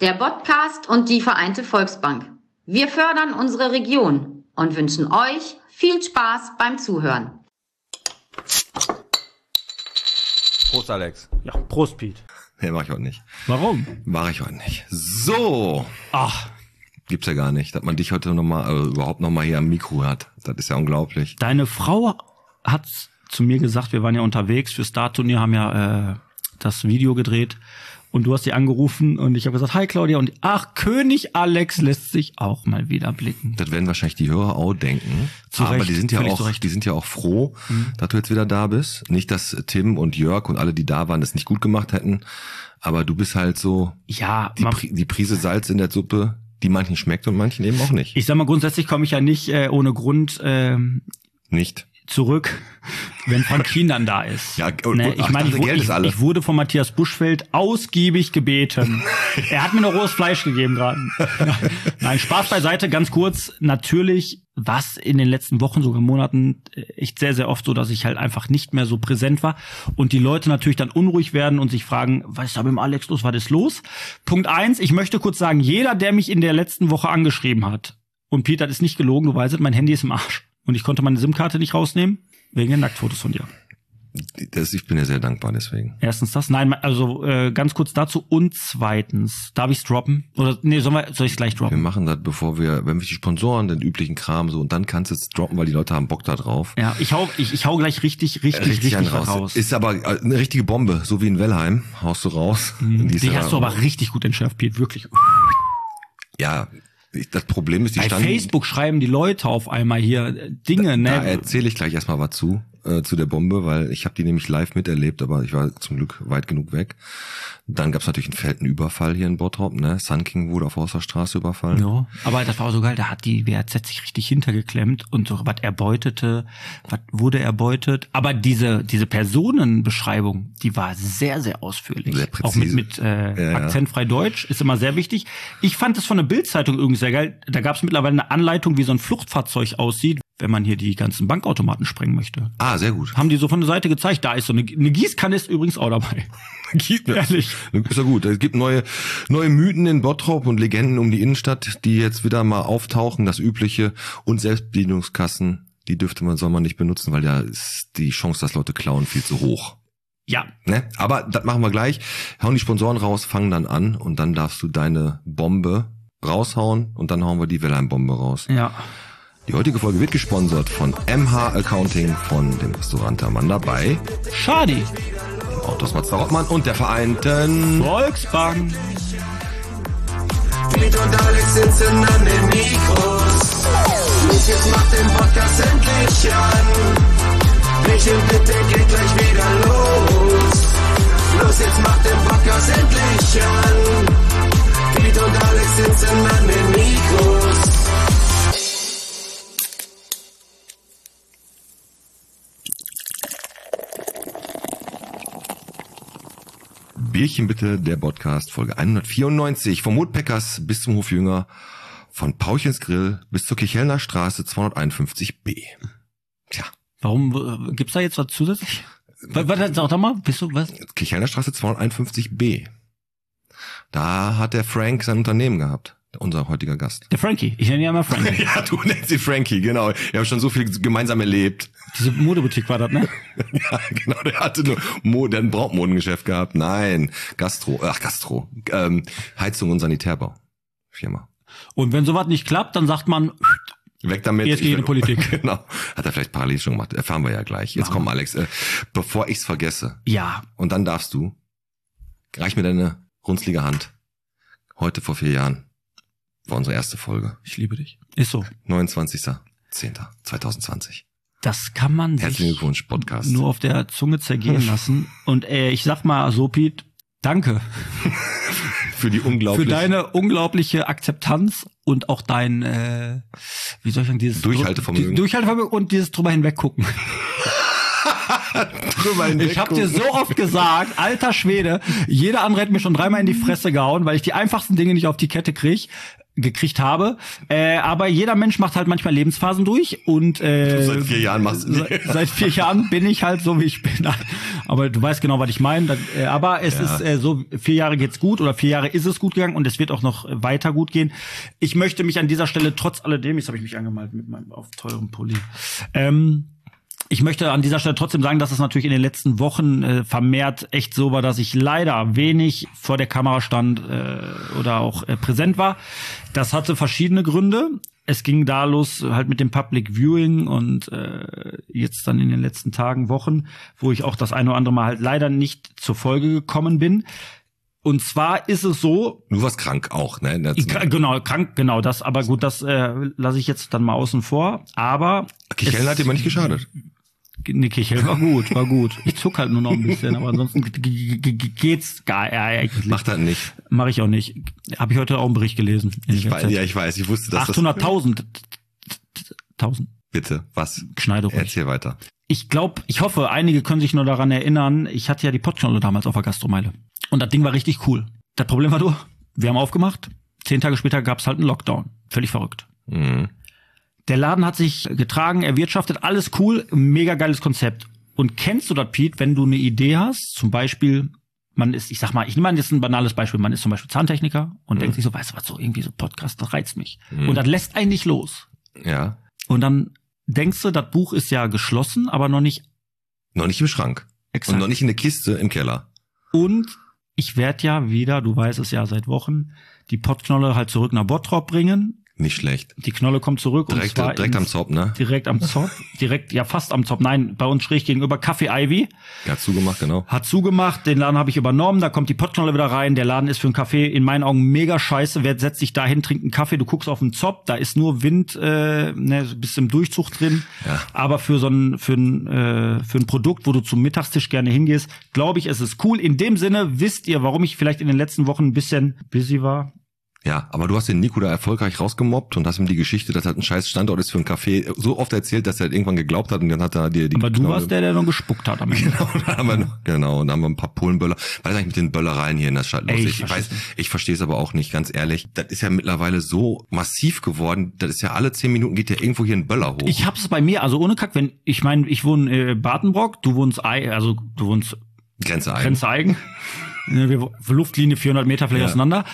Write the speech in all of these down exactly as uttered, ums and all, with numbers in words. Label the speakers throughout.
Speaker 1: der Podcast und die Vereinte Volksbank. Wir fördern unsere Region und wünschen euch viel Spaß beim Zuhören.
Speaker 2: Prost, Alex.
Speaker 3: Ja, Prost, Pete.
Speaker 2: Nee, mach ich heute nicht.
Speaker 3: Warum?
Speaker 2: Mach ich heute nicht. So.
Speaker 3: Ach.
Speaker 2: Gibt's ja gar nicht, dass man dich heute nochmal, also überhaupt nochmal hier am Mikro hat. Das ist ja unglaublich.
Speaker 3: Deine Frau hat zu mir gesagt, wir waren ja unterwegs für Star-Turnier, haben ja äh, das Video gedreht und du hast sie angerufen und ich habe gesagt, hi Claudia, und ach, König Alex lässt sich auch mal wieder blicken.
Speaker 2: Das werden wahrscheinlich die Hörer auch denken.
Speaker 3: Zu
Speaker 2: aber
Speaker 3: Recht,
Speaker 2: die sind ja
Speaker 3: völlig
Speaker 2: auch,
Speaker 3: zu Recht.
Speaker 2: die sind ja auch froh, mhm. dass du jetzt wieder da bist. Nicht, dass Tim und Jörg und alle, die da waren, das nicht gut gemacht hätten, aber du bist halt so
Speaker 3: ja,
Speaker 2: die, Pri- die Prise Salz in der Suppe, die manchen schmeckt und manchen eben auch nicht.
Speaker 3: Ich sag mal, grundsätzlich komme ich ja nicht äh, ohne Grund ähm,
Speaker 2: nicht
Speaker 3: zurück, wenn Frankin dann da ist.
Speaker 2: Ja, und,
Speaker 3: ne?
Speaker 2: und,
Speaker 3: Ich
Speaker 2: ach,
Speaker 3: meine, ich,
Speaker 2: dachte, Geld
Speaker 3: ich,
Speaker 2: ist alles.
Speaker 3: ich wurde von Matthias Buschfeld ausgiebig gebeten. Er hat mir noch rohes Fleisch gegeben gerade. Nein, Spaß beiseite, ganz kurz. Natürlich war es in den letzten Wochen, sogar Monaten, echt sehr, sehr oft so, dass ich halt einfach nicht mehr so präsent war und die Leute natürlich dann unruhig werden und sich fragen, was ist da mit dem Alex los, was ist los? Punkt eins, ich möchte kurz sagen, jeder, der mich in der letzten Woche angeschrieben hat, und Peter, das ist nicht gelogen, du weißt, mein Handy ist im Arsch. Und ich konnte meine SIM-Karte nicht rausnehmen, wegen den Nacktfotos von dir.
Speaker 2: Das, ich bin ja sehr dankbar deswegen.
Speaker 3: Erstens das. Nein, also äh, ganz kurz dazu. Und zweitens, darf ich's droppen? Oder nee, soll, wir, soll ich's gleich droppen?
Speaker 2: Wir machen das, bevor wir, wenn wir die Sponsoren, den üblichen Kram so, und dann kannst du es droppen, weil die Leute haben Bock da drauf.
Speaker 3: Ja, ich hau, ich, ich hau gleich richtig, richtig, richtig, richtig raus. raus.
Speaker 2: Ist aber eine richtige Bombe, so wie in Wellheim. Haust du raus.
Speaker 3: Mhm. Die, die
Speaker 2: ja,
Speaker 3: hast du aber richtig gut entschärft, Piet, wirklich.
Speaker 2: Ja, das Problem ist, die
Speaker 3: Bei
Speaker 2: standen...
Speaker 3: Facebook schreiben die Leute auf einmal hier Dinge,
Speaker 2: da,
Speaker 3: ne?
Speaker 2: Da erzähle ich gleich erstmal was zu, äh, zu der Bombe, weil ich habe die nämlich live miterlebt, aber ich war zum Glück weit genug weg. Dann gab's natürlich einen Feldtenüberfall hier in Bottrop, ne? Sun King wurde auf Horsterstraße überfallen.
Speaker 3: Ja, aber das war so geil, da hat die W A Z sich richtig hintergeklemmt und so was erbeutete, was wurde erbeutet. Aber diese diese Personenbeschreibung, die war sehr, sehr ausführlich.
Speaker 2: Sehr präzise.
Speaker 3: Auch mit, mit äh,
Speaker 2: ja,
Speaker 3: akzentfrei Deutsch, ist immer sehr wichtig. Ich fand das von der Bild-Zeitung übrigens sehr geil. Da gab's mittlerweile eine Anleitung, wie so ein Fluchtfahrzeug aussieht, wenn man hier die ganzen Bankautomaten sprengen möchte.
Speaker 2: Ah, sehr gut.
Speaker 3: Haben die so von der Seite gezeigt. Da ist so eine, eine Gießkanne ist übrigens auch dabei.
Speaker 2: Gibt es.
Speaker 3: Ehrlich.
Speaker 2: Ist ja gut. Es gibt neue, neue Mythen in Bottrop und Legenden um die Innenstadt, die jetzt wieder mal auftauchen, das Übliche. Und Selbstbedienungskassen, die dürfte man, soll man nicht benutzen, weil da ist die Chance, dass Leute klauen, viel zu hoch.
Speaker 3: Ja.
Speaker 2: Ne? Aber das machen wir gleich. Hauen die Sponsoren raus, fangen dann an und dann darfst du deine Bombe raushauen und dann hauen wir die Wellheim-Bombe raus.
Speaker 3: Ja.
Speaker 2: Die heutige Folge wird gesponsert von M H Accounting, von dem Restaurant Amanda bei
Speaker 3: Schadi,
Speaker 2: Autos Mazda Rottmann und der Vereinten
Speaker 3: Volksbank.
Speaker 4: Piet und Alex sitzen an den Mikros. Los, jetzt macht den Podcast endlich an. Michel, bitte geht gleich wieder los. Los, jetzt macht den Podcast endlich an. Piet und Alex sitzen an den Mikros.
Speaker 2: Bierchen bitte, der Podcast, Folge hundertvierundneunzig. Vom Woodpeckers bis zum Hofjünger, von Pauchens Grill bis zur Kichelner Straße zweihunderteinundfünfzig b. Tja.
Speaker 3: Warum, äh, gibt's da jetzt was zusätzlich? Was, was, sag doch mal, bist du, was?
Speaker 2: Kichelner Straße zweihunderteinundfünfzig b. Da hat der Frank sein Unternehmen gehabt. Unser heutiger Gast.
Speaker 3: Der Frankie. Ich nenne ihn ja immer Frankie.
Speaker 2: Ja, du nennst ihn Frankie, genau. Wir haben schon so viel gemeinsam erlebt.
Speaker 3: Diese Modeboutique war das, ne?
Speaker 2: Ja, genau. Der hatte nur Mo- der hat ein Brautmodengeschäft gehabt. Nein, Gastro, ach Gastro, ähm, Heizung und Sanitärbau. Firma.
Speaker 3: Und wenn sowas nicht klappt, dann sagt man,
Speaker 2: Weg damit.
Speaker 3: Jetzt gehe ich in die Politik.
Speaker 2: Genau. Hat er vielleicht parallel schon gemacht. Erfahren wir ja gleich. Jetzt
Speaker 3: Ja.
Speaker 2: komm, Alex. Äh, bevor ich's vergesse.
Speaker 3: ja,
Speaker 2: Und dann darfst du, reich mir deine runzlige Hand. Heute vor vier Jahren war unsere erste Folge.
Speaker 3: ich liebe dich. Ist so.
Speaker 2: neunundzwanzigster zehnter zweitausendzwanzig.
Speaker 3: Das kann man
Speaker 2: Herzlichen
Speaker 3: sich
Speaker 2: Glückwunsch, Podcast.
Speaker 3: nur auf der Zunge zergehen lassen. Und äh, ich sag mal so, Piet, danke
Speaker 2: Für die unglaublich...
Speaker 3: für deine unglaubliche Akzeptanz und auch dein, äh, wie soll ich sagen, dieses
Speaker 2: Durchhaltevermögen.
Speaker 3: die- Durchhaltevermögen und dieses drüber hinweggucken.
Speaker 2: drüber hinweg
Speaker 3: Ich habe dir so oft gesagt, alter Schwede, jeder andere hätte mir schon dreimal in die Fresse gehauen, weil ich die einfachsten Dinge nicht auf die Kette krieg. gekriegt habe. Äh, aber jeder Mensch macht halt manchmal Lebensphasen durch und äh,
Speaker 2: seit vier Jahren machst du
Speaker 3: seit, seit vier Jahren bin ich halt so, wie ich bin. Aber du weißt genau, was ich meine. Äh, aber es ja. ist äh, so, vier Jahre geht's gut oder vier Jahre ist es gut gegangen und es wird auch noch weiter gut gehen. Ich möchte mich an dieser Stelle trotz alledem, jetzt habe ich mich angemalt mit meinem auf teurem Pulli, ähm, ich möchte an dieser Stelle trotzdem sagen, dass es natürlich in den letzten Wochen äh, vermehrt echt so war, dass ich leider wenig vor der Kamera stand äh, oder auch äh, präsent war. Das hatte verschiedene Gründe. Es ging da los halt mit dem Public Viewing und äh, jetzt dann in den letzten Tagen, Wochen, wo ich auch das eine oder andere Mal halt leider nicht zur Folge gekommen bin. Und zwar ist es so.
Speaker 2: Du warst krank auch, ne?
Speaker 3: Ich, genau, krank, genau das. Aber gut, das äh, lasse ich jetzt dann mal außen vor. Aber
Speaker 2: Kicheln hat dir mal nicht geschadet.
Speaker 3: Nee, Kichel war gut, war gut. Ich zuck halt nur noch ein bisschen, aber ansonsten geht's gar ja, eigentlich.
Speaker 2: Mach das nicht.
Speaker 3: Mach ich auch nicht. Habe ich heute auch einen Bericht gelesen.
Speaker 2: Ich weiß, ja, ich weiß. Ich wusste, dass
Speaker 3: achthunderttausend. tausend.
Speaker 2: Bitte, was?
Speaker 3: Schneide ruhig.
Speaker 2: Erzähl weiter.
Speaker 3: Ich glaube, ich hoffe, einige können sich nur daran erinnern, ich hatte ja die Podknolle damals auf der Gastromeile. Und das Ding war richtig cool. Das Problem war nur, wir haben aufgemacht, zehn Tage später gab's halt einen Lockdown. Völlig verrückt.
Speaker 2: Mhm.
Speaker 3: Der Laden hat sich getragen, erwirtschaftet, alles cool, mega geiles Konzept. Und kennst du das, Pete, wenn du eine Idee hast, zum Beispiel, man ist, ich sag mal, ich nehme mal jetzt ein banales Beispiel, man ist zum Beispiel Zahntechniker und mhm. denkt sich so, weißt du was, so irgendwie so Podcast, das reizt mich. Mhm. Und das lässt einen nicht los.
Speaker 2: Ja.
Speaker 3: Und dann denkst du, das Buch ist ja geschlossen, aber noch nicht.
Speaker 2: Noch nicht im Schrank.
Speaker 3: Exakt.
Speaker 2: Und noch nicht in der Kiste im Keller.
Speaker 3: Und ich werde ja wieder, du weißt es ja seit Wochen, die Podknolle halt zurück nach Bottrop bringen.
Speaker 2: Nicht schlecht.
Speaker 3: Die Knolle kommt zurück.
Speaker 2: Direkt,
Speaker 3: und zwar
Speaker 2: direkt am Zopf, ne?
Speaker 3: Direkt am Zopf. Direkt, ja fast am Zopf. Nein, bei uns schräg gegenüber Café Ivy.
Speaker 2: Hat zugemacht, genau.
Speaker 3: Hat zugemacht, den Laden habe ich übernommen, da kommt die Podknolle wieder rein. Der Laden ist für einen Kaffee in meinen Augen mega scheiße. Wer setzt sich da hin, trinkt einen Kaffee, du guckst auf den Zopf, da ist nur Wind, äh, ne, bist im Durchzug drin.
Speaker 2: Ja.
Speaker 3: Aber für so ein, für ein, äh, für ein Produkt, wo du zum Mittagstisch gerne hingehst, glaube ich, es ist cool. In dem Sinne wisst ihr, warum ich vielleicht in den letzten Wochen ein bisschen busy war.
Speaker 2: Ja, aber du hast den Nico da erfolgreich rausgemobbt und hast ihm die Geschichte, dass das ein scheiß Standort ist für ein Café, so oft erzählt, dass er halt irgendwann geglaubt hat und dann hat er dir die
Speaker 3: Aber du
Speaker 2: Knolle.
Speaker 3: warst der, der noch gespuckt hat am Ende.
Speaker 2: Genau, da haben wir noch, genau, und da haben wir ein paar Polenböller. Was ist eigentlich mit den Böllereien hier in der Stadt los?
Speaker 3: Ey,
Speaker 2: Ich,
Speaker 3: ich
Speaker 2: ich weiß,
Speaker 3: nicht.
Speaker 2: ich verstehe es aber auch nicht, ganz ehrlich. Das ist ja mittlerweile so massiv geworden, das ist ja alle zehn Minuten geht ja irgendwo hier ein Böller hoch.
Speaker 3: Ich hab's bei mir, also ohne Kack, wenn, ich meine, ich wohne äh, Badenbrock, du wohnst, Ei- also du wohnst
Speaker 2: Grenze ein.
Speaker 3: Grenze Eigen. Wir Luftlinie vierhundert Meter vielleicht
Speaker 2: Ja.
Speaker 3: auseinander.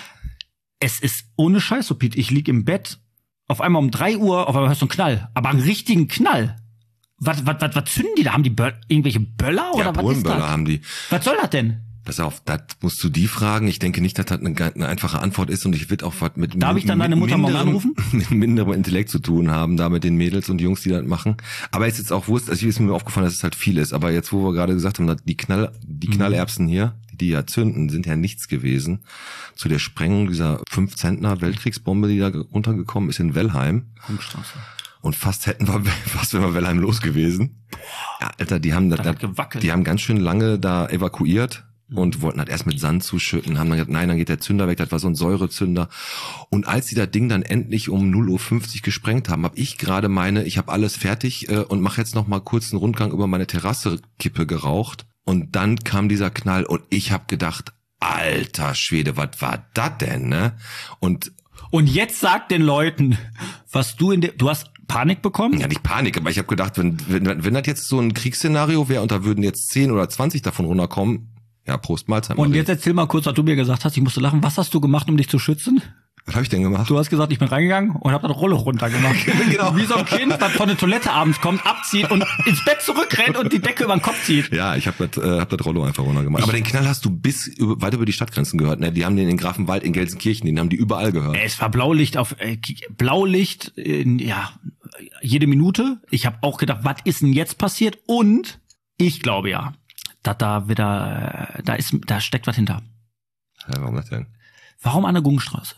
Speaker 3: Es ist ohne Scheiß so, Pete. Ich lieg im Bett, auf einmal um drei Uhr, auf einmal hörst du einen Knall. Aber einen richtigen Knall. Was, was, was, was zünden die da? Haben die Böll, irgendwelche Böller oder
Speaker 2: Ja,
Speaker 3: was ist
Speaker 2: Polenböller
Speaker 3: das?
Speaker 2: haben die.
Speaker 3: Was soll das denn?
Speaker 2: Pass auf, das musst du die fragen. Ich denke nicht, dass das eine, eine einfache Antwort ist und ich wird auch was mit
Speaker 3: Darf ich dann deine Mutter morgen anrufen?
Speaker 2: mit minderem Intellekt zu tun haben, da mit den Mädels und Jungs, die das machen. Aber es ist jetzt auch Wurst, also ist mir aufgefallen, dass es halt viel ist. Aber jetzt, wo wir gerade gesagt haben, dass die Knall, die Knallerbsen hier, die ja zünden, sind ja nichts gewesen. Zu der Sprengung dieser fünf Zentner Weltkriegsbombe, die da runtergekommen ist in Wellheim.
Speaker 3: Funkstraße.
Speaker 2: Und fast hätten wir, fast wären wir Wellheim los gewesen. Ja, Alter, die haben,
Speaker 3: Da
Speaker 2: das,
Speaker 3: hat gewackelt.
Speaker 2: die haben ganz schön lange da evakuiert und wollten halt erst mit Sand zuschütten, haben dann gesagt, nein, dann geht der Zünder weg, das war so ein Säurezünder. Und als sie das Ding dann endlich um null Uhr fünfzig gesprengt haben, habe ich gerade meine, ich habe alles fertig äh, und mache jetzt noch mal kurz einen Rundgang über meine Terrasse-Kippe geraucht. Und dann kam dieser Knall und ich habe gedacht, alter Schwede, was war das denn, ne? Und
Speaker 3: Und jetzt sag den Leuten, was du in der, du hast Panik bekommen?
Speaker 2: ja, nicht Panik, aber ich habe gedacht, wenn, wenn wenn das jetzt so ein Kriegsszenario wäre und da würden jetzt zehn oder zwanzig davon runterkommen, ja, Prost Mahlzeit.
Speaker 3: Und
Speaker 2: Marie.
Speaker 3: jetzt erzähl mal kurz, was du mir gesagt hast. Ich musste lachen. Was hast du gemacht, um dich zu schützen?
Speaker 2: Was habe ich denn gemacht?
Speaker 3: Du hast gesagt, ich bin reingegangen und hab das Rolle runtergemacht.
Speaker 2: Genau.
Speaker 3: Wie so ein Kind, was von der Toilette abends kommt, abzieht und ins Bett zurückrennt und die Decke über den Kopf zieht.
Speaker 2: Ja, ich habe das, äh, hab das Rollo einfach runtergemacht. Aber den Knall hast du bis über, weit über die Stadtgrenzen gehört. Ne? Die haben den in Grafenwald, in Gelsenkirchen, den haben die überall gehört.
Speaker 3: Es war Blaulicht auf äh, Blaulicht, in, ja, jede Minute. Ich habe auch gedacht, was ist denn jetzt passiert? Und ich glaube ja, dass da wieder, äh, da ist, da steckt was hinter.
Speaker 2: Ja, warum das denn?
Speaker 3: Warum an der Gungstraße?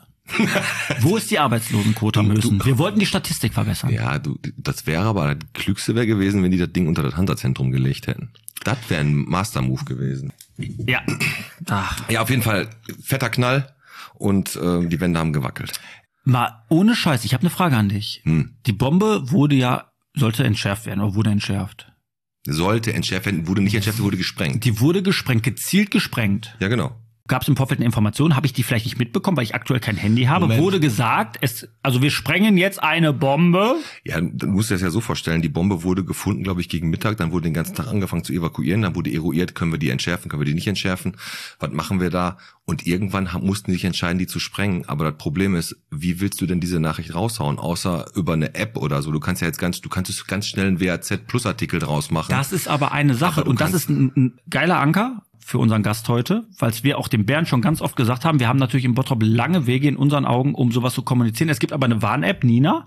Speaker 3: Wo ist die Arbeitslosenquote am
Speaker 2: Du-
Speaker 3: höchsten?
Speaker 2: du-
Speaker 3: Wir wollten die Statistik verbessern.
Speaker 2: Ja, du, das wäre aber das Klügste wäre gewesen, wenn die das Ding unter das Hansa-Zentrum gelegt hätten. Das wäre ein Master-Move gewesen.
Speaker 3: Ja. Ach.
Speaker 2: Ja, auf jeden Fall fetter Knall und äh, die Wände haben gewackelt.
Speaker 3: Mal ohne Scheiß, ich habe eine Frage an dich.
Speaker 2: Hm.
Speaker 3: Die Bombe wurde ja, sollte entschärft werden oder wurde entschärft?
Speaker 2: Sollte entschärft werden, wurde nicht entschärft, wurde gesprengt.
Speaker 3: Die wurde gesprengt, gezielt gesprengt.
Speaker 2: Ja, genau.
Speaker 3: gab es im Vorfeld eine Information, habe ich die vielleicht nicht mitbekommen, weil ich aktuell kein Handy habe.
Speaker 2: Moment.
Speaker 3: Wurde gesagt, es, also wir sprengen jetzt eine Bombe.
Speaker 2: Ja, du musst dir das ja so vorstellen, die Bombe wurde gefunden, glaube ich, gegen Mittag, dann wurde den ganzen Tag angefangen zu evakuieren, dann wurde eruiert, können wir die entschärfen, können wir die nicht entschärfen, was machen wir da? Und irgendwann haben, mussten die sich entscheiden, die zu sprengen. Aber das Problem ist, wie willst du denn diese Nachricht raushauen, außer über eine App oder so? Du kannst ja jetzt ganz, du kannst ganz schnell einen W A Z-Plus-Artikel draus machen.
Speaker 3: Das ist aber eine Sache
Speaker 2: Aber du
Speaker 3: und das
Speaker 2: kannst-
Speaker 3: ist ein, ein geiler Anker für unseren Gast heute, weil wir auch dem Bernd schon ganz oft gesagt haben, wir haben natürlich im Bottrop lange Wege in unseren Augen, um sowas zu kommunizieren. Es gibt aber eine Warn-App, Nina.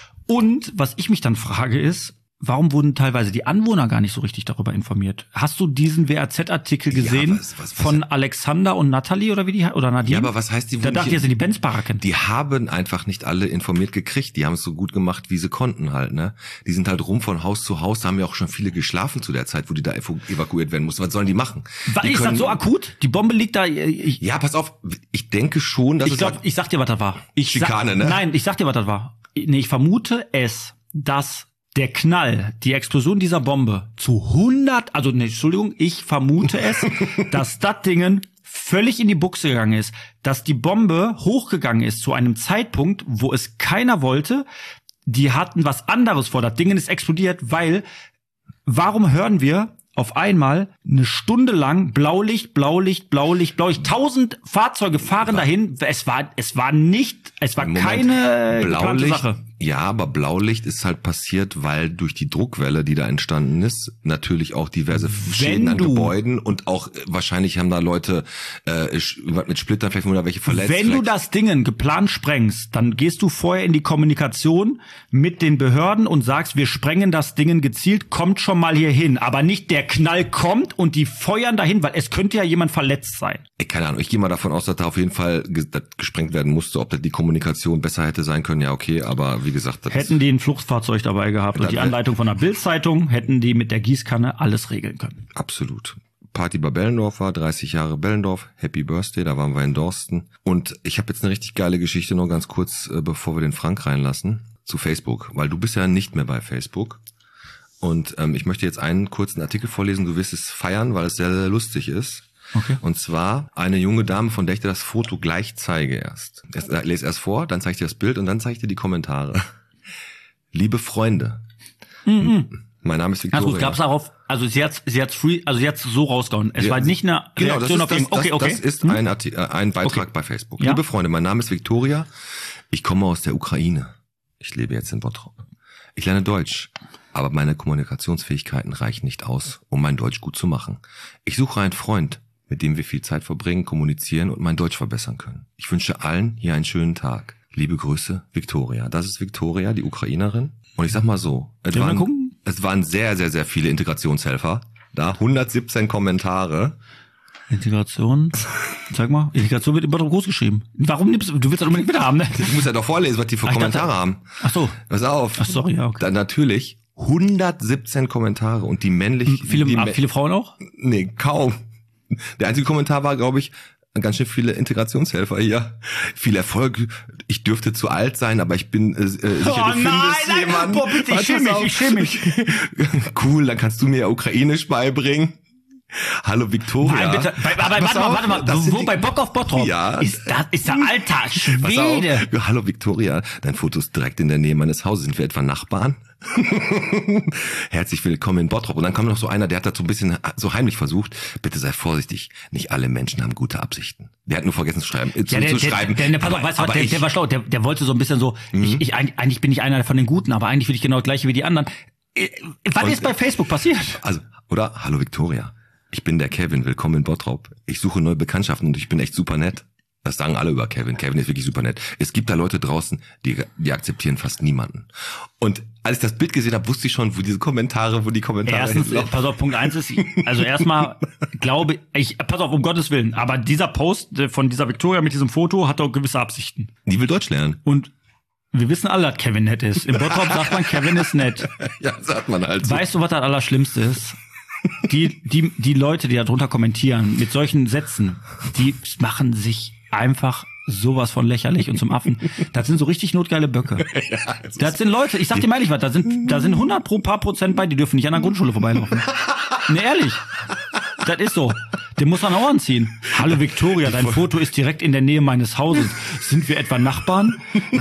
Speaker 3: Und was ich mich dann frage ist, warum wurden teilweise die Anwohner gar nicht so richtig darüber informiert? Hast du diesen W A Z-Artikel gesehen
Speaker 2: Ja, was- was- was-
Speaker 3: von Alexander und Natalie oder wie die oder Nadine?
Speaker 2: Ja, aber was heißt, die
Speaker 3: Da
Speaker 2: wurden
Speaker 3: dachte ich,
Speaker 2: nicht-
Speaker 3: das sind die Benz-Baracken.
Speaker 2: Die haben einfach nicht alle informiert gekriegt. Die haben es so gut gemacht, wie sie konnten halt, ne? Die sind halt rum von Haus zu Haus. Da haben ja auch schon viele geschlafen zu der Zeit, wo die da evaku- evakuiert werden mussten. Was sollen die machen?
Speaker 3: War,
Speaker 2: Die
Speaker 3: ist das
Speaker 2: können-
Speaker 3: so akut? Die Bombe liegt da. Ich,
Speaker 2: Ja, pass auf. Ich denke schon, dass
Speaker 3: ich
Speaker 2: es
Speaker 3: glaube, ich sag dir, was das war. Ich
Speaker 2: Schikane,
Speaker 3: sag,
Speaker 2: ne?
Speaker 3: Nein, ich sag dir, was das war. Nee, ich vermute es, dass der Knall, die Explosion dieser Bombe zu hundert, also ne, Entschuldigung, ich vermute es, dass das Dingen völlig in die Buchse gegangen ist, dass die Bombe hochgegangen ist zu einem Zeitpunkt, wo es keiner wollte. Die hatten was anderes vor. Das Ding ist explodiert, weil warum hören wir auf einmal eine Stunde lang Blaulicht, Blaulicht, Blaulicht, Blaulicht. Tausend Fahrzeuge fahren dahin. Es war, es war nicht, es war
Speaker 2: Moment,
Speaker 3: keine geplante
Speaker 2: Blaulicht,
Speaker 3: Sache.
Speaker 2: ja, aber Blaulicht ist halt passiert, weil durch die Druckwelle, die da entstanden ist, natürlich auch diverse Schäden an
Speaker 3: du-
Speaker 2: Gebäuden und auch äh, wahrscheinlich haben da Leute äh, sch- was mit Splittern, vielleicht wurden da welche verletzt.
Speaker 3: Wenn du
Speaker 2: vielleicht-
Speaker 3: das Dingen geplant sprengst, dann gehst du vorher in die Kommunikation mit den Behörden und sagst, wir sprengen das Dingen gezielt, kommt schon mal hier hin. Aber nicht der Knall kommt und die feuern dahin, weil es könnte ja jemand verletzt sein.
Speaker 2: Ey, keine Ahnung, ich gehe mal davon aus, dass da auf jeden Fall ge- das gesprengt werden musste. Ob da die Kommunikation besser hätte sein können, ja okay, aber wie gesagt, das
Speaker 3: Hätten die ein Fluchtfahrzeug dabei gehabt und
Speaker 2: Dann
Speaker 3: die
Speaker 2: wär-
Speaker 3: Anleitung von der Bild-Zeitung, hätten die mit der Gießkanne alles regeln können.
Speaker 2: ist absolut. Party bei Bellendorf war, dreißig Jahre Bellendorf, Happy Birthday, da waren wir in Dorsten. Und ich habe jetzt eine richtig geile Geschichte noch ganz kurz, äh, bevor wir den Frank reinlassen, zu Facebook. Weil du bist ja nicht mehr bei Facebook. Und ähm, ich möchte jetzt einen kurzen Artikel vorlesen, du wirst es feiern, weil es sehr, sehr lustig ist.
Speaker 3: Okay.
Speaker 2: Und zwar eine junge Dame, von der ich dir das Foto gleich zeige erst. erst äh, lese erst vor, dann zeige ich dir das Bild und dann zeige ich dir die Kommentare. Liebe Freunde,
Speaker 3: Mhm.
Speaker 2: mein Name ist
Speaker 3: Also
Speaker 2: Victoria.
Speaker 3: gut, gab's darauf, also sie hat's, sie hat's free, also sie hat's so rausgehauen. Es
Speaker 2: Ja,
Speaker 3: war nicht eine
Speaker 2: Genau, das
Speaker 3: Reaktion
Speaker 2: ist,
Speaker 3: auf
Speaker 2: das,
Speaker 3: den, okay,
Speaker 2: das,
Speaker 3: okay.
Speaker 2: das ist
Speaker 3: Hm?
Speaker 2: ein, Arti- äh, ein Beitrag
Speaker 3: Okay.
Speaker 2: bei Facebook.
Speaker 3: Ja.
Speaker 2: Liebe Freunde, mein Name ist Victoria. Ich komme aus der Ukraine. Ich lebe jetzt in Bottrop. Ich lerne Deutsch, aber meine Kommunikationsfähigkeiten reichen nicht aus, um mein Deutsch gut zu machen. Ich suche einen Freund, mit dem wir viel Zeit verbringen, kommunizieren und mein Deutsch verbessern können. Ich wünsche allen hier einen schönen Tag. Liebe Grüße, Victoria. Das ist Victoria, die Ukrainerin. Und ich sag mal so, es
Speaker 3: Sollen wir
Speaker 2: waren,
Speaker 3: gucken?
Speaker 2: es waren sehr, sehr, sehr viele Integrationshelfer. Da hundertsiebzehn Kommentare.
Speaker 3: Integration. Zeig mal. Integration wird immer groß geschrieben. Warum nimmst du, du willst das unbedingt wieder haben, ne?
Speaker 2: Ich muss ja doch vorlesen, was die für
Speaker 3: Ach, ich
Speaker 2: Kommentare
Speaker 3: dachte-
Speaker 2: haben.
Speaker 3: Ach so.
Speaker 2: Pass auf.
Speaker 3: Ach, sorry, ja, okay.
Speaker 2: Dann natürlich hundertsiebzehn Kommentare und die männlich...
Speaker 3: Viele,
Speaker 2: die,
Speaker 3: ah,
Speaker 2: mä-
Speaker 3: viele Frauen auch?
Speaker 2: Nee, kaum. Der einzige Kommentar war, glaube ich, ganz schön viele Integrationshelfer hier. Viel Erfolg. Ich dürfte zu alt sein, aber ich bin äh, sicher, du
Speaker 3: Oh,
Speaker 2: findest
Speaker 3: nein, nein.
Speaker 2: jemanden.
Speaker 3: Boah, bitte, ich
Speaker 2: Pass
Speaker 3: schäme mich,
Speaker 2: auf.
Speaker 3: ich schäme mich.
Speaker 2: Cool, dann kannst du mir Ukrainisch beibringen. Hallo Victoria.
Speaker 3: Nein, bitte. Bei, aber,
Speaker 2: Pass
Speaker 3: warte mal,
Speaker 2: auf,
Speaker 3: warte mal.
Speaker 2: das sind
Speaker 3: Wo,
Speaker 2: die-
Speaker 3: bei Bock auf Bottrop?
Speaker 2: Ja.
Speaker 3: Ist das, ist der alter
Speaker 2: Pass
Speaker 3: Schwede.
Speaker 2: auf. Ja, hallo Victoria, dein Foto ist direkt in der Nähe meines Hauses. Sind wir etwa Nachbarn? Herzlich willkommen in Bottrop. Und dann kommt noch so einer, der hat das so ein bisschen so heimlich versucht. Bitte sei vorsichtig, nicht alle Menschen haben gute Absichten. Der hat nur vergessen zu schreiben. Äh, zu,
Speaker 3: Ja, der,
Speaker 2: zu
Speaker 3: der,
Speaker 2: schreiben.
Speaker 3: der, der, pass auf,
Speaker 2: aber,
Speaker 3: weißt du was,
Speaker 2: aber
Speaker 3: der,
Speaker 2: ich, Mhm.
Speaker 3: der war schlau, der, der wollte so ein bisschen so, ich, ich, eigentlich eigentlich bin ich einer von den Guten, aber eigentlich will ich genau das gleiche wie die anderen. Äh, Was
Speaker 2: Und-
Speaker 3: ist bei Facebook passiert?
Speaker 2: also, oder? Hallo Victoria. Ich bin der Kevin, willkommen in Bottrop. Ich suche neue Bekanntschaften und ich bin echt super nett. Das sagen alle über Kevin. Kevin ist wirklich super nett. Es gibt da Leute draußen, die, die akzeptieren fast niemanden. Und als ich das Bild gesehen habe, wusste ich schon, wo diese Kommentare, wo die Kommentare
Speaker 3: Erstens,
Speaker 2: hinlaufen.
Speaker 3: pass auf, Punkt eins ist, also erstmal glaube ich, pass auf, um Gottes Willen, aber dieser Post äh, von dieser Victoria mit diesem Foto hat doch gewisse Absichten.
Speaker 2: Die will Deutsch lernen.
Speaker 3: Und wir wissen alle, dass Kevin nett ist. Im Bottrop sagt man, Kevin ist nett.
Speaker 2: Ja, sagt man halt so.
Speaker 3: Weißt du, was das Allerschlimmste ist? Die, die, die Leute, die da drunter kommentieren, mit solchen Sätzen, die machen sich einfach sowas von lächerlich und zum Affen. Das sind so richtig notgeile Böcke. Das sind Leute, ich sag dir mal ehrlich was, da sind, da sind hundert pro paar Prozent bei, die dürfen nicht an der Grundschule vorbeilaufen. Ne, ehrlich. Das ist so. Den muss man auch anziehen. Hallo Victoria, dein Foto ist direkt in der Nähe meines Hauses. Sind wir etwa Nachbarn?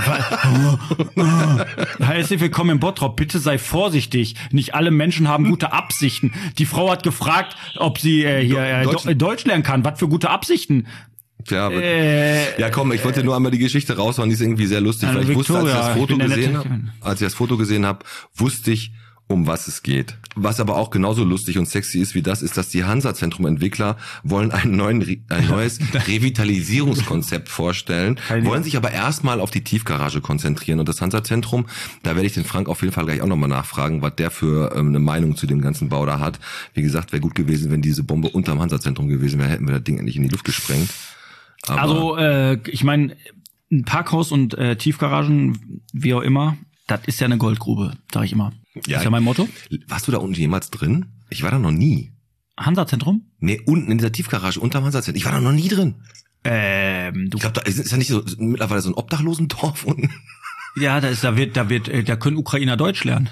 Speaker 3: Herzlich willkommen im Bottrop. Bitte sei vorsichtig. Nicht alle Menschen haben gute Absichten. Die Frau hat gefragt, ob sie äh, hier äh, Deutsch. Deutsch lernen kann. Was für gute Absichten?
Speaker 2: Ja, aber,
Speaker 3: Äh,
Speaker 2: ja, komm, ich wollte nur einmal die Geschichte raushauen, die ist irgendwie sehr lustig,
Speaker 3: Also
Speaker 2: weil ich
Speaker 3: Victoria,
Speaker 2: wusste, als ich das
Speaker 3: ich
Speaker 2: Foto
Speaker 3: bin der
Speaker 2: gesehen
Speaker 3: nette-
Speaker 2: habe, als ich das Foto gesehen habe, wusste ich, um was es geht. Was aber auch genauso lustig und sexy ist wie das, ist, dass die Hansa-Zentrum-Entwickler wollen einen neuen, ein neues Revitalisierungskonzept vorstellen, wollen sich aber erstmal auf die Tiefgarage konzentrieren. Und das Hansa-Zentrum, da werde ich den Frank auf jeden Fall gleich auch nochmal nachfragen, was der für ähm, eine Meinung zu dem ganzen Bau da hat. Wie gesagt, wäre gut gewesen, wenn diese Bombe unterm Hansa-Zentrum gewesen wäre, hätten wir das Ding endlich in die Luft gesprengt. Aber
Speaker 3: also, äh, ich meine, ein Parkhaus und äh, Tiefgaragen, wie auch immer, das ist ja eine Goldgrube, sag ich immer.
Speaker 2: Ja,
Speaker 3: ist ja mein Motto.
Speaker 2: Warst du da unten jemals drin? Ich war da noch nie.
Speaker 3: Hansa-Zentrum?
Speaker 2: Nee, unten in dieser Tiefgarage unterm Hansa-Zentrum. Ich war da noch nie drin.
Speaker 3: Ähm, du
Speaker 2: Ich glaube, da ist, ist ja nicht so mittlerweile so ein Obdachlosendorf unten.
Speaker 3: Ja, da ist, da wird, da wird, äh, da können Ukrainer Deutsch lernen.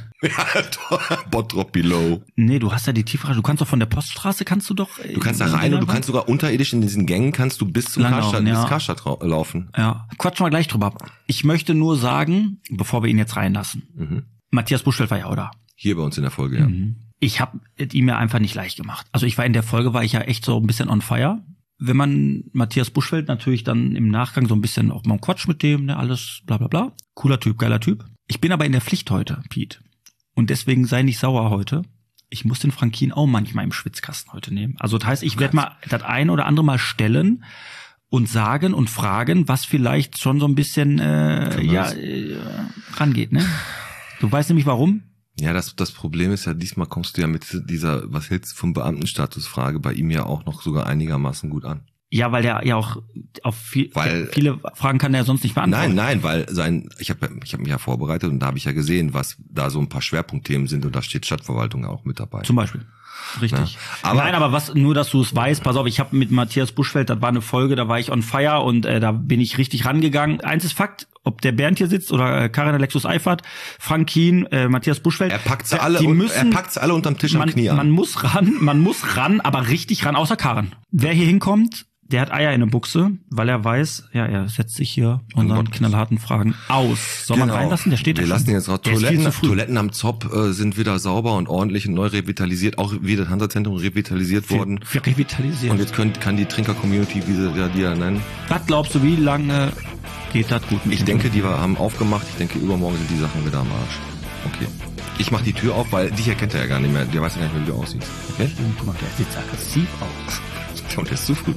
Speaker 2: Ja, Bottrop below.
Speaker 3: Nee, du hast ja die Tiefgarage. Du kannst doch von der Poststraße kannst du doch. äh,
Speaker 2: Du kannst da rein und du kannst sogar unterirdisch in diesen Gängen kannst du bis zum
Speaker 3: Langlaufen,
Speaker 2: Karstadt,
Speaker 3: ja.
Speaker 2: bis Karstadt ra- laufen.
Speaker 3: Ja, quatschen wir gleich drüber ab. Ich möchte nur sagen, bevor wir ihn jetzt reinlassen.
Speaker 2: Mhm.
Speaker 3: Matthias Buschfeld war ja auch da.
Speaker 2: Hier bei uns in der Folge, ja.
Speaker 3: Ich habe es ihm ja einfach nicht leicht gemacht. Also ich war in der Folge, war ich ja echt so ein bisschen on fire. Wenn man Matthias Buschfeld natürlich dann im Nachgang so ein bisschen auch mal quatscht mit dem, ne, alles bla bla bla. Cooler Typ, geiler Typ. Ich bin aber in der Pflicht heute, Pete. Und deswegen sei nicht sauer heute. Ich muss den Frankin auch manchmal im Schwitzkasten heute nehmen. Also das heißt, ich werde mal das ein oder andere mal stellen und sagen und fragen, was vielleicht schon so ein bisschen äh, ja, äh, rangeht, ne? Du weißt nämlich warum?
Speaker 2: Ja, das, das Problem ist ja, diesmal kommst du ja mit dieser, was hältst du vom Beamtenstatusfrage bei ihm ja auch noch sogar einigermaßen gut an.
Speaker 3: Ja, weil der ja auch auf viel,
Speaker 2: Weil-
Speaker 3: viele Fragen kann er sonst nicht beantworten.
Speaker 2: Nein, nein, weil sein, ich habe ich hab mich ja vorbereitet und da habe ich ja gesehen, was da so ein paar Schwerpunktthemen sind und da steht Stadtverwaltung ja auch mit dabei.
Speaker 3: Zum Beispiel. Richtig.
Speaker 2: Ja, aber-
Speaker 3: Nein, aber was, nur dass du es weißt, pass auf, ich habe mit Matthias Buschfeld, das war eine Folge, da war ich on fire und äh, da bin ich richtig rangegangen. Eins ist Fakt, ob der Bernd hier sitzt oder äh, Karin Alexus Eifert, Frank Kien, äh, Matthias Buschfeld.
Speaker 2: Er packt sie
Speaker 3: äh,
Speaker 2: alle,
Speaker 3: die
Speaker 2: und,
Speaker 3: müssen,
Speaker 2: er packt sie alle unterm Tisch am
Speaker 3: man,
Speaker 2: Knie an.
Speaker 3: man muss ran, man muss ran, aber richtig ran, außer Karin. Wer hier hinkommt, der hat Eier in der Buchse, weil er weiß, ja, er setzt sich hier unseren
Speaker 2: Gott.
Speaker 3: knallharten Fragen aus. Soll man
Speaker 2: Genau.
Speaker 3: reinlassen? Der steht da
Speaker 2: Wir
Speaker 3: schon.
Speaker 2: lassen ihn jetzt raus.
Speaker 3: Der ist viel
Speaker 2: Toiletten,
Speaker 3: zu früh.
Speaker 2: Toiletten am Zopp äh, sind wieder sauber und ordentlich und neu revitalisiert, auch wie das Hansa-Zentrum revitalisiert worden.
Speaker 3: Für revitalisieren.
Speaker 2: Und jetzt könnt, kann die Trinker-Community, wie sie ja die ja nennen.
Speaker 3: Was glaubst du, wie lange geht das gut mit
Speaker 2: Ich
Speaker 3: dem
Speaker 2: denke, die wir haben aufgemacht. Ich denke, übermorgen sind die Sachen wieder am Arsch. Okay. Ich mach die Tür auf, weil dich erkennt er ja gar nicht mehr. Der weiß ja gar nicht mehr, wie du aussiehst. Okay?
Speaker 3: Guck mal, der sieht aggressiv aus.
Speaker 2: Und der ist zu früh.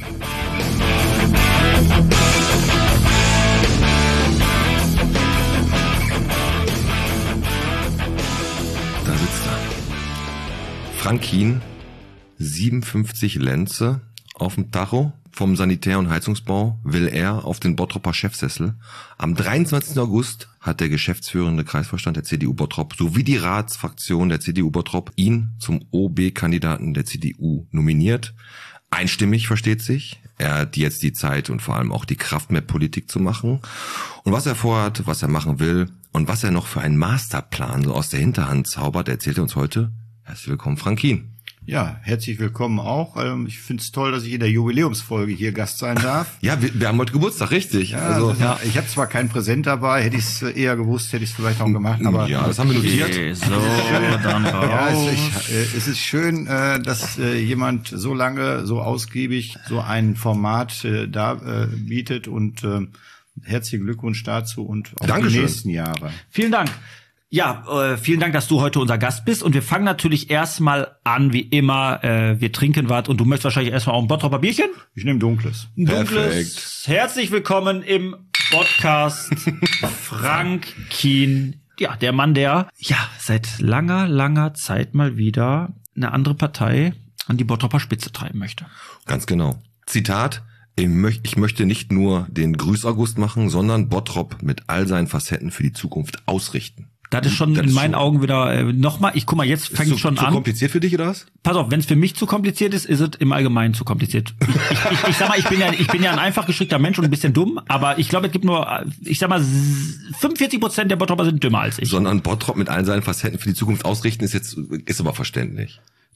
Speaker 2: Da sitzt er. Frank Kien, siebenundfünfzig Lenze auf dem Tacho. Vom Sanitär- und Heizungsbau will er auf den Bottroper Chefsessel. Am dreiundzwanzigsten August hat der geschäftsführende Kreisvorstand der C D U Bottrop sowie die Ratsfraktion der C D U Bottrop ihn zum O B-Kandidaten der C D U nominiert. Einstimmig, versteht sich. Er hat jetzt die Zeit und vor allem auch die Kraft, mehr Politik zu machen. Und was er vorhat, was er machen will und was er noch für einen Masterplan so aus der Hinterhand zaubert, erzählt er uns heute. Herzlich willkommen, Frank Kien.
Speaker 5: Ja, herzlich willkommen auch. Ähm, Ich finde es toll, dass ich in der Jubiläumsfolge hier Gast sein darf.
Speaker 2: Ja, wir, wir haben heute Geburtstag, richtig.
Speaker 5: Ja,
Speaker 2: also,
Speaker 5: also, ja. Ich habe zwar kein Präsent dabei, hätte ich es eher gewusst, hätte ich es vielleicht auch gemacht, aber
Speaker 2: ja, das haben wir notiert.
Speaker 3: Okay, so, dann raus.
Speaker 5: ja, es, ich, äh, es ist schön, äh, dass äh, jemand so lange, so ausgiebig so ein Format äh, da äh, bietet und äh, herzlichen Glückwunsch dazu und auch
Speaker 2: Dankeschön.
Speaker 5: die nächsten Jahre.
Speaker 3: Vielen Dank. Ja, äh, vielen Dank, dass du heute unser Gast bist. Und wir fangen natürlich erstmal an, wie immer. Äh, wir trinken was und du möchtest wahrscheinlich erstmal auch ein Bottroper Bierchen?
Speaker 5: Ich nehme dunkles.
Speaker 3: Ein
Speaker 2: Perfekt.
Speaker 3: dunkles. Herzlich willkommen im Podcast Frank Kien. Ja, der Mann, der ja seit langer, langer Zeit mal wieder eine andere Partei an die Bottroper Spitze treiben möchte.
Speaker 2: Ganz genau. Zitat: Ich möcht- ich möchte nicht nur den Grüß-August machen, sondern Bottrop mit all seinen Facetten für die Zukunft ausrichten.
Speaker 3: Das ist schon
Speaker 2: Das
Speaker 3: in
Speaker 2: ist
Speaker 3: meinen
Speaker 2: schon-
Speaker 3: Augen wieder äh, nochmal, ich guck mal, jetzt fängt
Speaker 2: Ist
Speaker 3: es schon
Speaker 2: zu
Speaker 3: an.
Speaker 2: kompliziert für dich oder was?
Speaker 3: Pass auf, wenn es für mich zu kompliziert ist, ist es im Allgemeinen zu kompliziert. Ich, ich, ich, ich sag mal, ich bin ja, ich bin ja ein einfach gestrickter Mensch und ein bisschen dumm, aber ich glaube, es gibt nur, ich sag mal, fünfundvierzig Prozent der Bottroper sind dümmer als ich.
Speaker 2: Sondern Bottrop mit all seinen Facetten für die Zukunft ausrichten ist jetzt, ist aber verständlich.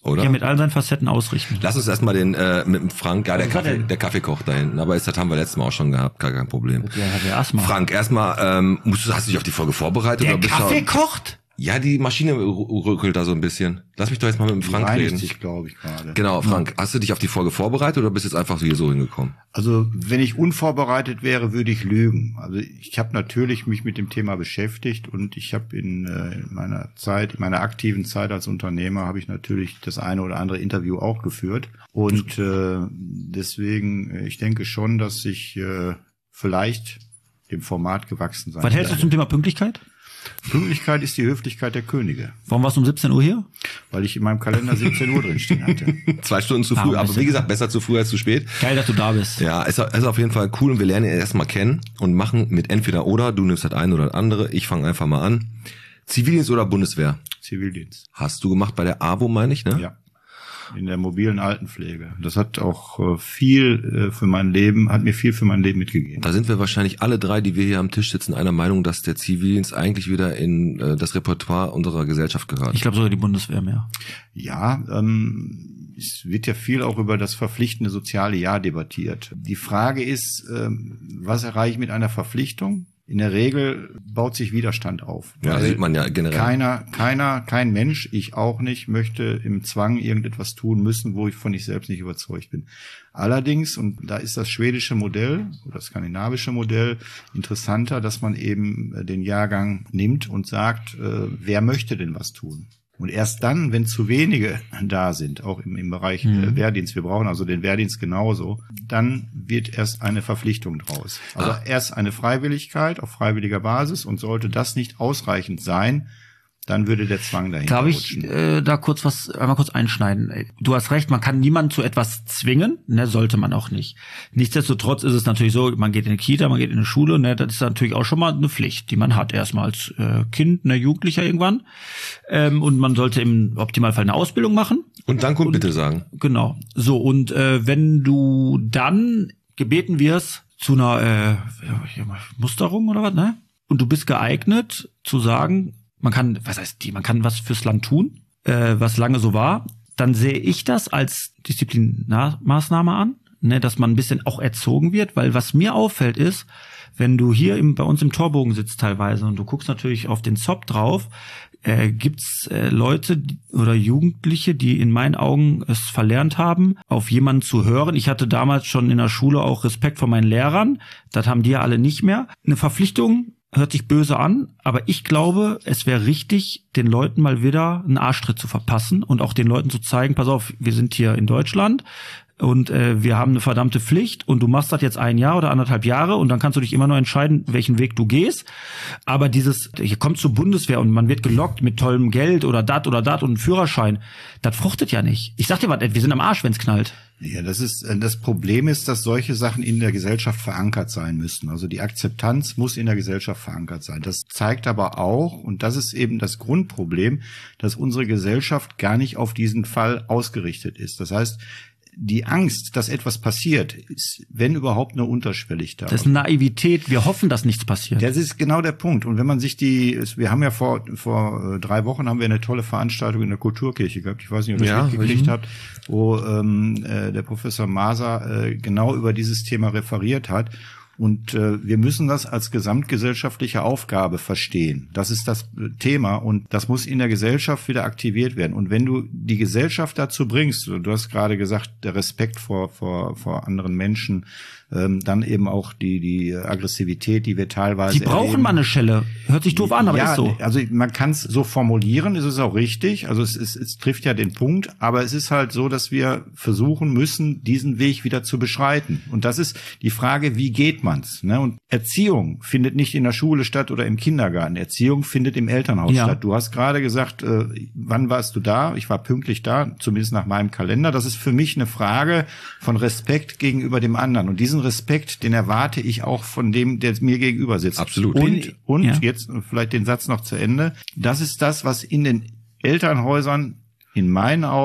Speaker 2: oder?
Speaker 3: Ja, mit all seinen Facetten ausrichten.
Speaker 2: Lass uns erstmal den äh, mit dem Frank, ja, der
Speaker 3: Was hat
Speaker 2: Kaffee,
Speaker 3: er?
Speaker 2: der Kaffee kocht da hinten, aber das haben wir letztes Mal auch schon gehabt, gar kein Problem.
Speaker 3: Der hat ja Asthma.
Speaker 2: Frank, erstmal, ähm, musst du, hast du dich auf die Folge vorbereitet?
Speaker 3: Der
Speaker 2: oder bist
Speaker 3: Kaffee
Speaker 2: du,
Speaker 3: kocht?
Speaker 2: Ja, die Maschine rückelt da so ein bisschen. Lass mich doch jetzt mal mit dem Frank
Speaker 5: reinigt
Speaker 2: reden.
Speaker 5: sich, glaube ich, gerade.
Speaker 2: Genau, Frank, hast du dich auf die Folge vorbereitet oder bist jetzt einfach so hier so hingekommen?
Speaker 5: Also wenn ich unvorbereitet wäre, würde ich lügen. Also ich habe natürlich mich mit dem Thema beschäftigt und ich habe in, äh, in meiner Zeit, in meiner aktiven Zeit als Unternehmer, habe ich natürlich das eine oder andere Interview auch geführt. Und äh, deswegen, ich denke schon, dass ich äh, vielleicht dem Format gewachsen sein
Speaker 3: Was hältst du
Speaker 5: werde.
Speaker 3: zum Thema Pünktlichkeit?
Speaker 5: Pünktlichkeit ist die Höflichkeit der Könige,
Speaker 3: Warum warst du um siebzehn Uhr hier?
Speaker 5: weil ich in meinem Kalender siebzehn Uhr drinstehen hatte.
Speaker 2: Zwei Stunden zu
Speaker 3: Ah,
Speaker 2: früh,
Speaker 3: ein
Speaker 2: aber
Speaker 3: bisschen.
Speaker 2: wie gesagt, besser zu früh als zu spät.
Speaker 3: Geil, dass du da bist.
Speaker 2: Ja, ist, ist auf jeden Fall cool und wir lernen ihn erstmal kennen und machen mit entweder oder, du nimmst das eine oder das andere, ich fange einfach mal an. Zivildienst oder Bundeswehr?
Speaker 5: Zivildienst.
Speaker 2: Hast du gemacht bei der A W O, meine ich, ne?
Speaker 5: Ja. In der mobilen Altenpflege. Das hat auch äh, viel äh, für mein Leben, hat mir viel für mein Leben mitgegeben.
Speaker 2: Da sind wir wahrscheinlich alle drei, die wir hier am Tisch sitzen, einer Meinung, dass der Zivildienst eigentlich wieder in äh, das Repertoire unserer Gesellschaft gehört.
Speaker 3: Ich glaube sogar die Bundeswehr mehr.
Speaker 5: Ja, ähm, es wird ja viel auch über das verpflichtende soziale Jahr debattiert. Die Frage ist, ähm, was erreiche ich mit einer Verpflichtung? In der Regel baut sich Widerstand auf.
Speaker 2: Ja,
Speaker 5: Weil
Speaker 2: sieht man ja generell.
Speaker 5: Keiner, keiner, kein Mensch, ich auch nicht, möchte im Zwang irgendetwas tun müssen, wo ich von ich selbst nicht überzeugt bin. Allerdings, und da ist das schwedische Modell oder das skandinavische Modell interessanter, dass man eben den Jahrgang nimmt und sagt, äh, wer möchte denn was tun? Und erst dann, wenn zu wenige da sind, auch im, im Bereich
Speaker 3: Mhm.
Speaker 5: äh, Wehrdienst, wir brauchen also den Wehrdienst genauso, dann wird erst eine Verpflichtung draus. Also
Speaker 2: Ah.
Speaker 5: erst eine Freiwilligkeit auf freiwilliger Basis, und sollte das nicht ausreichend sein, dann würde der Zwang dahinter
Speaker 3: Darf ich
Speaker 5: rutschen.
Speaker 3: äh, da kurz was, einmal kurz einschneiden? Du hast recht, man kann niemanden zu etwas zwingen, ne, sollte man auch nicht. Nichtsdestotrotz ist es natürlich so, man geht in eine Kita, man geht in eine Schule, ne, das ist natürlich auch schon mal eine Pflicht, die man hat, erstmal als äh, Kind, ne, Jugendlicher irgendwann. Ähm, und man sollte im Optimalfall eine Ausbildung machen.
Speaker 2: Und Dank und Bitte sagen.
Speaker 3: Genau. So, und äh, wenn du dann gebeten wirst zu einer äh, ja, Musterung oder was, ne? Und du bist geeignet zu sagen, man kann, was heißt die, man kann was fürs Land tun, äh, was lange so war, dann sehe ich das als Disziplinarmaßnahme an, ne, dass man ein bisschen auch erzogen wird, weil was mir auffällt ist, wenn du hier im, bei uns im Torbogen sitzt teilweise und du guckst natürlich auf den Zop drauf, äh, gibt's äh, Leute die, oder Jugendliche, die in meinen Augen es verlernt haben, auf jemanden zu hören. Ich hatte damals schon in der Schule auch Respekt vor meinen Lehrern, das haben die ja alle nicht mehr. Eine Verpflichtung hört sich böse an, aber ich glaube, es wäre richtig, den Leuten mal wieder einen Arschtritt zu verpassen und auch den Leuten zu zeigen, pass auf, wir sind hier in Deutschland und äh, wir haben eine verdammte Pflicht und du machst das jetzt ein Jahr oder anderthalb Jahre und dann kannst du dich immer noch entscheiden, welchen Weg du gehst. Aber dieses, hier kommt zur Bundeswehr und man wird gelockt mit tollem Geld oder dat oder dat und einem Führerschein, das fruchtet ja nicht. Ich sag dir was, wir sind am Arsch, wenn's knallt.
Speaker 5: Ja, das ist, das Problem ist, dass solche Sachen in der Gesellschaft verankert sein müssen. Also die Akzeptanz muss in der Gesellschaft verankert sein. Das zeigt aber auch, und das ist eben das Grundproblem, dass unsere Gesellschaft gar nicht auf diesen Fall ausgerichtet ist. Das heißt, die Angst, dass etwas passiert, ist, wenn überhaupt, nur unterschwellig da.
Speaker 3: Das ist Naivität, wir hoffen, dass nichts passiert.
Speaker 5: Das ist genau der Punkt. Und wenn man sich die, wir haben ja vor vor drei Wochen haben wir eine tolle Veranstaltung in der Kulturkirche gehabt. Ich weiß nicht, ob ihr das
Speaker 2: Ja,
Speaker 5: mitgekriegt
Speaker 2: mhm.
Speaker 5: habt, wo ähm, äh, der Professor Maser äh, genau über dieses Thema referiert hat. Und äh, wir müssen das als gesamtgesellschaftliche Aufgabe verstehen. Das ist das Thema und das muss in der Gesellschaft wieder aktiviert werden. Und wenn du die Gesellschaft dazu bringst, du hast gerade gesagt, der Respekt vor vor vor anderen Menschen, ähm, dann eben auch die die Aggressivität, die wir teilweise
Speaker 3: Die brauchen
Speaker 5: erleben.
Speaker 3: mal eine Schelle. Hört sich doof an, aber
Speaker 5: ja,
Speaker 3: ist so.
Speaker 5: Also man kann es so formulieren, es ist auch richtig. Also es, ist, es trifft ja den Punkt, aber es ist halt so, dass wir versuchen müssen, diesen Weg wieder zu beschreiten. Und das ist die Frage, wie geht man's? Ne? Und Erziehung findet nicht in der Schule statt oder im Kindergarten. Erziehung findet im Elternhaus
Speaker 3: Ja.
Speaker 5: statt. Du hast gerade gesagt, äh, wann warst du da? Ich war pünktlich da, zumindest nach meinem Kalender. Das ist für mich eine Frage von Respekt gegenüber dem anderen. Und diesen Respekt, den erwarte ich auch von dem, der mir gegenüber sitzt.
Speaker 2: Absolut.
Speaker 5: Und, und
Speaker 3: Ja.
Speaker 5: jetzt vielleicht den Satz noch zu Ende. Das ist das, was in den Elternhäusern in meinen Augen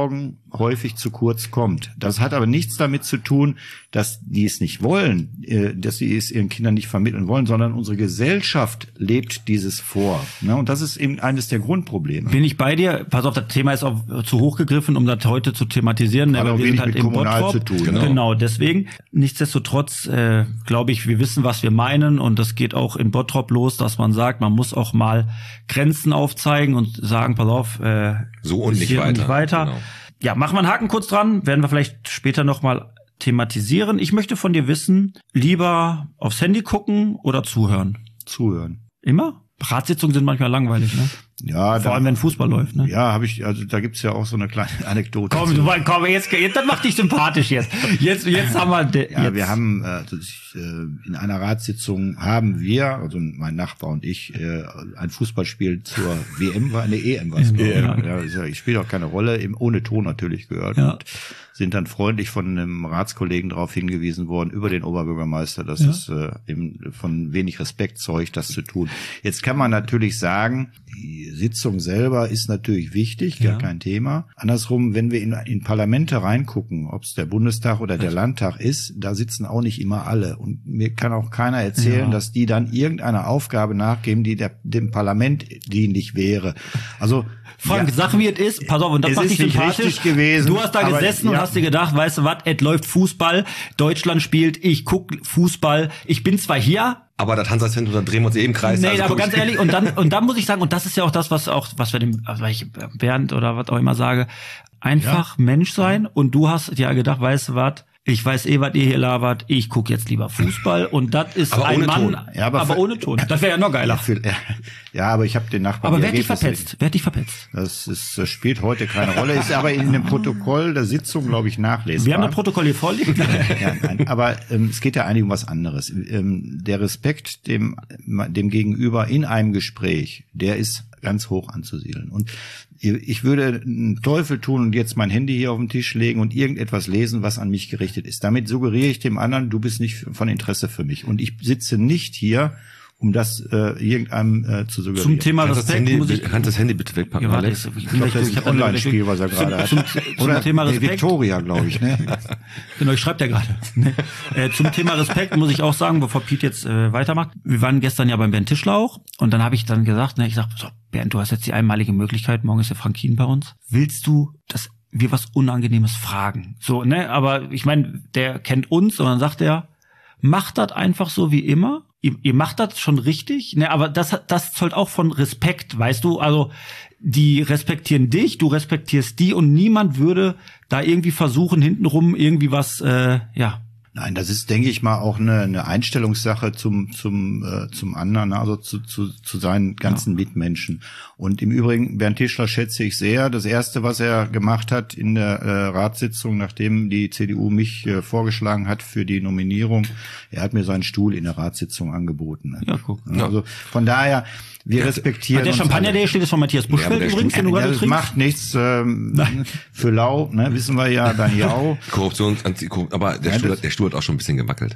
Speaker 5: häufig zu kurz kommt. Das hat aber nichts damit zu tun, dass die es nicht wollen, äh, dass sie es ihren Kindern nicht vermitteln wollen, sondern unsere Gesellschaft lebt dieses vor. Ne? Und das ist eben eines der Grundprobleme.
Speaker 3: Bin ich bei dir? Pass auf, das Thema ist auch zu hoch gegriffen, um das heute zu thematisieren.
Speaker 5: Hat
Speaker 3: aber
Speaker 5: auch
Speaker 3: wir
Speaker 5: wenig
Speaker 3: sind halt
Speaker 5: mit
Speaker 3: in
Speaker 5: kommunal
Speaker 3: Bottrop.
Speaker 5: zu tun.
Speaker 3: Genau.
Speaker 5: Ne?
Speaker 3: genau, deswegen. Nichtsdestotrotz äh, glaube ich, wir wissen, was wir meinen, und das geht auch in Bottrop los, dass man sagt, man muss auch mal Grenzen aufzeigen und sagen, pass auf, äh,
Speaker 2: So und
Speaker 3: bis
Speaker 2: nicht
Speaker 3: hier
Speaker 2: weiter.
Speaker 3: nicht weiter.
Speaker 2: Genau.
Speaker 3: Ja, machen wir einen Haken kurz dran, werden wir vielleicht später nochmal thematisieren. Ich möchte von dir wissen, lieber aufs Handy gucken oder zuhören?
Speaker 5: Zuhören.
Speaker 3: Immer? Ratssitzungen sind manchmal langweilig, ne?
Speaker 5: Ja,
Speaker 3: Vor
Speaker 5: da,
Speaker 3: allem, wenn Fußball läuft, ne?
Speaker 5: ja, habe ich, also da gibt's ja auch so eine kleine Anekdote.
Speaker 3: Komm,
Speaker 5: zu.
Speaker 3: du, komm, jetzt, jetzt, das macht dich sympathisch jetzt. Jetzt, jetzt haben wir, de,
Speaker 5: Ja,
Speaker 3: jetzt.
Speaker 5: wir haben, äh, also ich, äh, in einer Ratssitzung haben wir, also mein Nachbar und ich, äh, ein Fußballspiel zur W M war, eine E M war es.
Speaker 3: E M,
Speaker 5: Ja, ist ja, ich spiele auch keine Rolle, im, ohne Ton natürlich gehört.
Speaker 3: Ja.
Speaker 5: Und sind dann freundlich von einem Ratskollegen darauf hingewiesen worden, über den Oberbürgermeister, dass
Speaker 3: Ja.
Speaker 5: es äh, eben von wenig Respekt zeugt, das zu tun. Jetzt kann man natürlich sagen, die Sitzung selber ist natürlich wichtig, gar
Speaker 3: Ja.
Speaker 5: kein Thema. Andersrum, wenn wir in, in Parlamente reingucken, ob es der Bundestag oder der Landtag ist, da sitzen auch nicht immer alle. Und mir kann auch keiner erzählen,
Speaker 3: Ja.
Speaker 5: dass die dann irgendeiner Aufgabe nachgeben, die der, dem Parlament dienlich wäre. Also
Speaker 3: Frank,
Speaker 5: ja,
Speaker 3: sag wie es ist, pass auf, und das
Speaker 5: Es
Speaker 3: macht
Speaker 5: ist
Speaker 3: dich
Speaker 5: nicht
Speaker 3: sympathisch.
Speaker 5: richtig gewesen,
Speaker 3: Du hast da
Speaker 5: aber,
Speaker 3: gesessen und
Speaker 5: ja.
Speaker 3: hast dir gedacht, weißt du was, es läuft Fußball, Deutschland spielt, ich guck Fußball, ich bin zwar hier,
Speaker 2: Aber das Hansa-Zentrum, da drehen wir uns eh im Kreis.
Speaker 3: nee,
Speaker 2: also
Speaker 3: aber
Speaker 2: guck
Speaker 3: ganz
Speaker 2: ich-
Speaker 3: ehrlich, und dann, und dann muss ich sagen, und das ist ja auch das, was auch, was wir dem, was ich Bernd oder was auch immer sage, einfach Mensch sein, und du hast ja gedacht, weißt du was, ich weiß eh, was ihr hier labert, ich guck jetzt lieber Fußball, und das ist
Speaker 2: Aber
Speaker 3: ein
Speaker 2: ohne
Speaker 3: Mann,
Speaker 2: Ton.
Speaker 5: Ja, aber
Speaker 3: aber
Speaker 5: für-
Speaker 3: ohne Ton. Das wäre ja noch geiler.
Speaker 5: Für, ja, aber ich habe den Nachbarn.
Speaker 3: Aber
Speaker 5: die
Speaker 3: wer hat dich
Speaker 5: Ergebnisse-
Speaker 3: verpetzt? Wer hat dich verpetzt?
Speaker 5: Das ist, das spielt heute keine Rolle, ist aber in dem Protokoll der Sitzung, glaube ich, nachlesbar.
Speaker 3: Wir haben das Protokoll hier vorliegen.
Speaker 5: Ja, nein, aber ähm, es geht ja eigentlich um was anderes. Ähm, der Respekt dem, dem Gegenüber in einem Gespräch, der ist ganz hoch anzusiedeln. Und ich würde einen Teufel tun und jetzt mein Handy hier auf den Tisch legen und irgendetwas lesen, was an mich gerichtet ist. Damit suggeriere ich dem anderen, du bist nicht von Interesse für mich. Und ich sitze nicht hier, um das äh, irgendeinem äh, zu suggerieren.
Speaker 3: Zum Thema
Speaker 2: Kannst das,
Speaker 3: Respekt
Speaker 2: Handy,
Speaker 3: muss ich,
Speaker 2: kannst das Handy bitte wegpacken,
Speaker 3: Ja, warte,
Speaker 2: Alex?
Speaker 3: ich, ich,
Speaker 5: Ich glaube, das ist ein Online-Spiel, was er gerade hat.
Speaker 3: Zum, zum,
Speaker 5: Oder
Speaker 3: zum Thema
Speaker 5: nee,
Speaker 3: Respekt.
Speaker 5: Victoria, glaube ich, ne?
Speaker 3: Genau, ich schreibe ja gerade. Nee. äh, zum Thema Respekt muss ich auch sagen, bevor Piet jetzt äh, weitermacht. Wir waren gestern ja beim Bernd Tischler auch, und dann habe ich dann gesagt, ne, ich sag, so, Bernd, du hast jetzt die einmalige Möglichkeit, morgen ist der Frank Kien bei uns. Willst du, dass wir was Unangenehmes fragen? So, ne, aber ich meine, der kennt uns, und dann sagt er, macht das einfach so wie immer. Ihr, ihr macht das schon richtig, ne, aber das das zollt auch von Respekt, weißt du? Also die respektieren dich, du respektierst die, und niemand würde da irgendwie versuchen, hintenrum irgendwie was, äh, ja.
Speaker 5: Nein, das ist, denke ich mal, auch eine, eine Einstellungssache zum zum äh, zum anderen, also zu zu, zu seinen ganzen Mitmenschen. Und im Übrigen, Bernd Tischler schätze ich sehr. Das Erste, was er gemacht hat in der äh, Ratssitzung, nachdem die C D U mich äh, vorgeschlagen hat für die Nominierung, er hat mir seinen Stuhl in der Ratssitzung angeboten.
Speaker 3: Ja, guck.
Speaker 5: Also von daher, wir respektieren
Speaker 3: Der
Speaker 5: uns
Speaker 3: Champagner,
Speaker 5: alle.
Speaker 3: der hier steht, ist von Matthias
Speaker 2: Ja, aber
Speaker 3: Buschfeld
Speaker 2: der
Speaker 3: übrigens, den du
Speaker 5: Ja,
Speaker 3: gerade
Speaker 5: das
Speaker 3: trinkst.
Speaker 5: macht nichts ähm, für Lau, ne, wissen wir ja, dann Jau.
Speaker 2: Korruption, Anti- Korrup- aber der,
Speaker 5: Ja,
Speaker 2: Stuhl,
Speaker 5: das-
Speaker 2: hat- der Stuhl hat auch schon ein bisschen gewackelt.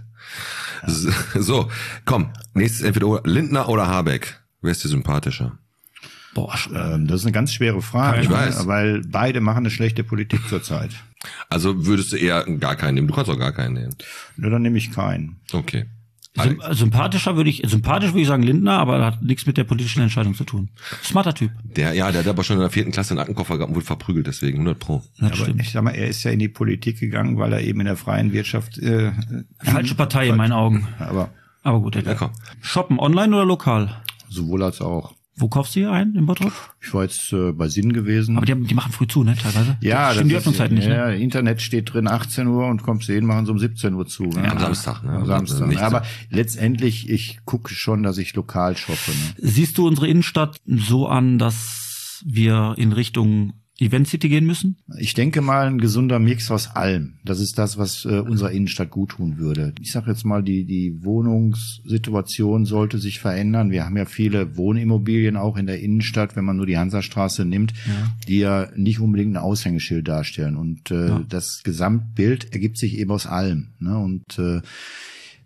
Speaker 2: So, komm, nächstes entweder oder Lindner oder Habeck. Wer ist dir sympathischer?
Speaker 3: Boah,
Speaker 5: Ähm, das ist eine ganz schwere Frage,
Speaker 2: Ich
Speaker 5: ne?
Speaker 2: weiß.
Speaker 5: weil beide machen eine schlechte Politik zurzeit.
Speaker 2: Also würdest du eher gar keinen nehmen? Du kannst auch gar keinen nehmen.
Speaker 5: Nur dann nehme ich keinen.
Speaker 2: Okay.
Speaker 3: Sym sympathischer würde ich, sympathisch würde ich sagen Lindner, aber hat nichts mit der politischen Entscheidung zu tun. Smarter Typ.
Speaker 2: Der, ja, der hat aber schon in der vierten Klasse einen Aktenkoffer gehabt und wurde verprügelt, deswegen hundert Pro.
Speaker 3: Das
Speaker 5: Aber
Speaker 3: stimmt.
Speaker 5: ich sag mal, er ist ja in die Politik gegangen, weil er eben in der freien Wirtschaft. Äh,
Speaker 3: Falsche Partei in meinen Augen.
Speaker 5: aber
Speaker 3: Aber gut,
Speaker 2: Ja,
Speaker 3: egal.
Speaker 2: komm.
Speaker 3: Shoppen online oder lokal?
Speaker 5: sowohl als auch.
Speaker 3: Wo kaufst du hier ein, in Bottrop?
Speaker 5: Ich war jetzt äh, bei Sinn gewesen.
Speaker 3: Aber die, haben, die machen früh zu, ne, teilweise?
Speaker 5: ja,
Speaker 3: Stimmt die
Speaker 5: ist-
Speaker 3: Öffnungszeiten nicht, ne?
Speaker 5: Ja, Internet steht drin achtzehn Uhr und kommst sehen, machen sie um siebzehn Uhr zu. Ne?
Speaker 2: Am Samstag, ne?
Speaker 5: Am Samstag.
Speaker 2: Nicht so.
Speaker 5: Aber letztendlich, ich gucke schon, dass ich lokal shoppe. Ne?
Speaker 3: Siehst du unsere Innenstadt so an, dass wir in Richtung Event City gehen müssen?
Speaker 5: Ich denke mal, ein gesunder Mix aus allem. Das ist das, was äh, unserer Innenstadt gut tun würde. Ich sage jetzt mal, die die Wohnungssituation sollte sich verändern. Wir haben ja viele Wohnimmobilien auch in der Innenstadt, wenn man nur die Hansastraße nimmt, die ja nicht unbedingt ein Aushängeschild darstellen. Und äh,
Speaker 3: Ja.
Speaker 5: das Gesamtbild ergibt sich eben aus allem. Ne? Und äh,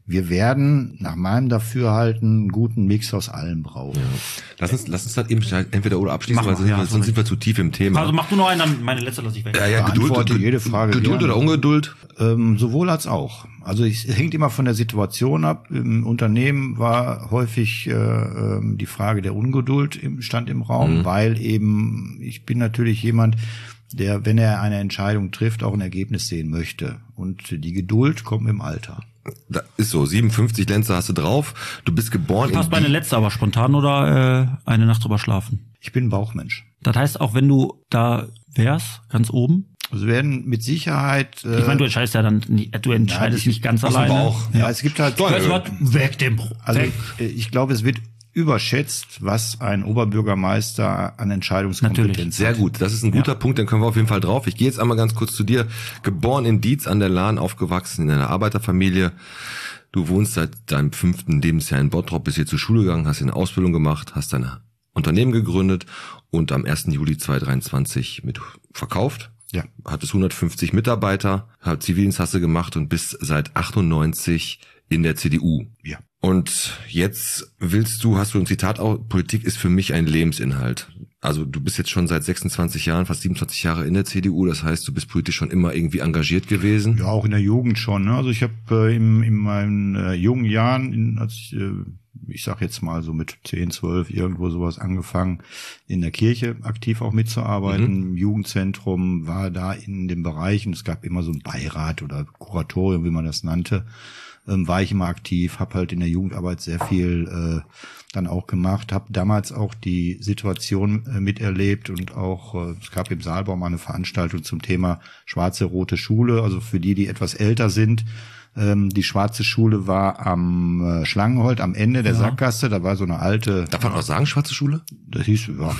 Speaker 5: wir werden nach meinem Dafürhalten einen guten Mix aus allem brauchen.
Speaker 2: Ja. Lass uns, lass uns halt eben entweder oder abschließen,
Speaker 3: Mach
Speaker 2: weil
Speaker 3: mal,
Speaker 2: sonst,
Speaker 3: ja,
Speaker 2: sonst sind wir zu tief im Thema.
Speaker 3: Also mach du noch einen, dann meine letzte lasse ich weg.
Speaker 2: ja, ja,
Speaker 5: Beantworte
Speaker 2: Geduld,
Speaker 5: jede Frage
Speaker 2: Geduld
Speaker 5: gerne.
Speaker 2: oder Ungeduld?
Speaker 5: Ähm, sowohl als auch. Also es hängt immer von der Situation ab. Im Unternehmen war häufig äh, ähm, die Frage der Ungeduld im, stand im Raum,
Speaker 2: Mhm.
Speaker 5: weil eben ich bin natürlich jemand, der, wenn er eine Entscheidung trifft, auch ein Ergebnis sehen möchte. Und die Geduld kommt im Alter.
Speaker 2: Da ist so, siebenundfünfzig Lenzer hast du drauf. Du bist geboren
Speaker 3: Passt
Speaker 2: in
Speaker 3: meine
Speaker 2: Die-
Speaker 3: letzte aber spontan oder äh, eine Nacht drüber schlafen?
Speaker 5: Ich bin ein Bauchmensch.
Speaker 3: Das heißt, auch wenn du da wärst, ganz oben,
Speaker 5: Also werden mit Sicherheit. Äh,
Speaker 3: ich meine, du entscheidest ja dann, nicht, du entscheidest
Speaker 5: Ja,
Speaker 3: nicht ganz
Speaker 2: aus dem
Speaker 3: alleine.
Speaker 2: Bauch.
Speaker 5: ja, es gibt halt.
Speaker 3: Weißt du was? Weg dem Bro.
Speaker 5: Also
Speaker 3: Weg.
Speaker 5: ich, ich glaube, es wird überschätzt, was ein Oberbürgermeister an Entscheidungskompetenz
Speaker 3: Natürlich.
Speaker 2: Sehr gut, das ist ein guter Punkt, den können wir auf jeden Fall drauf. Ich gehe jetzt einmal ganz kurz zu dir. Geboren in Dietz an der Lahn, aufgewachsen in einer Arbeiterfamilie. Du wohnst seit deinem fünften Lebensjahr in Bottrop, bist hier zur Schule gegangen, hast eine Ausbildung gemacht, hast dein Unternehmen gegründet und am ersten Juli zweitausenddreiundzwanzig mit verkauft.
Speaker 5: Ja.
Speaker 2: Hattest hundertfünfzig Mitarbeiter, hat Zivildienst hast du gemacht und bist seit achtundneunzig in der C D U.
Speaker 5: Ja.
Speaker 2: Und jetzt willst du, hast du ein Zitat auch, Politik ist für mich ein Lebensinhalt. Also du bist jetzt schon seit sechsundzwanzig Jahren, fast siebenundzwanzig Jahre in der C D U, das heißt, du bist politisch schon immer irgendwie engagiert gewesen.
Speaker 5: Ja, auch in der Jugend schon. Ne? Also ich habe äh, in, in meinen äh, jungen Jahren, in, als ich, äh, ich sag jetzt mal so mit zehn, zwölf, irgendwo sowas angefangen, in der Kirche aktiv auch mitzuarbeiten.
Speaker 2: Mhm.
Speaker 5: Im Jugendzentrum war da in den Bereichen, es gab immer so ein Beirat oder Kuratorium, wie man das nannte, ähm, war ich immer aktiv, habe halt in der Jugendarbeit sehr viel äh, dann auch gemacht, habe damals auch die Situation äh, miterlebt und auch, äh, es gab im Saalbau mal eine Veranstaltung zum Thema schwarze, rote Schule, also für die, die etwas älter sind. Ähm, die schwarze Schule war am äh, Schlangenholt, am Ende der
Speaker 3: Ja.
Speaker 5: Sackgasse, da war so eine alte,
Speaker 2: Darf man auch sagen, schwarze Schule?
Speaker 5: das hieß, ja.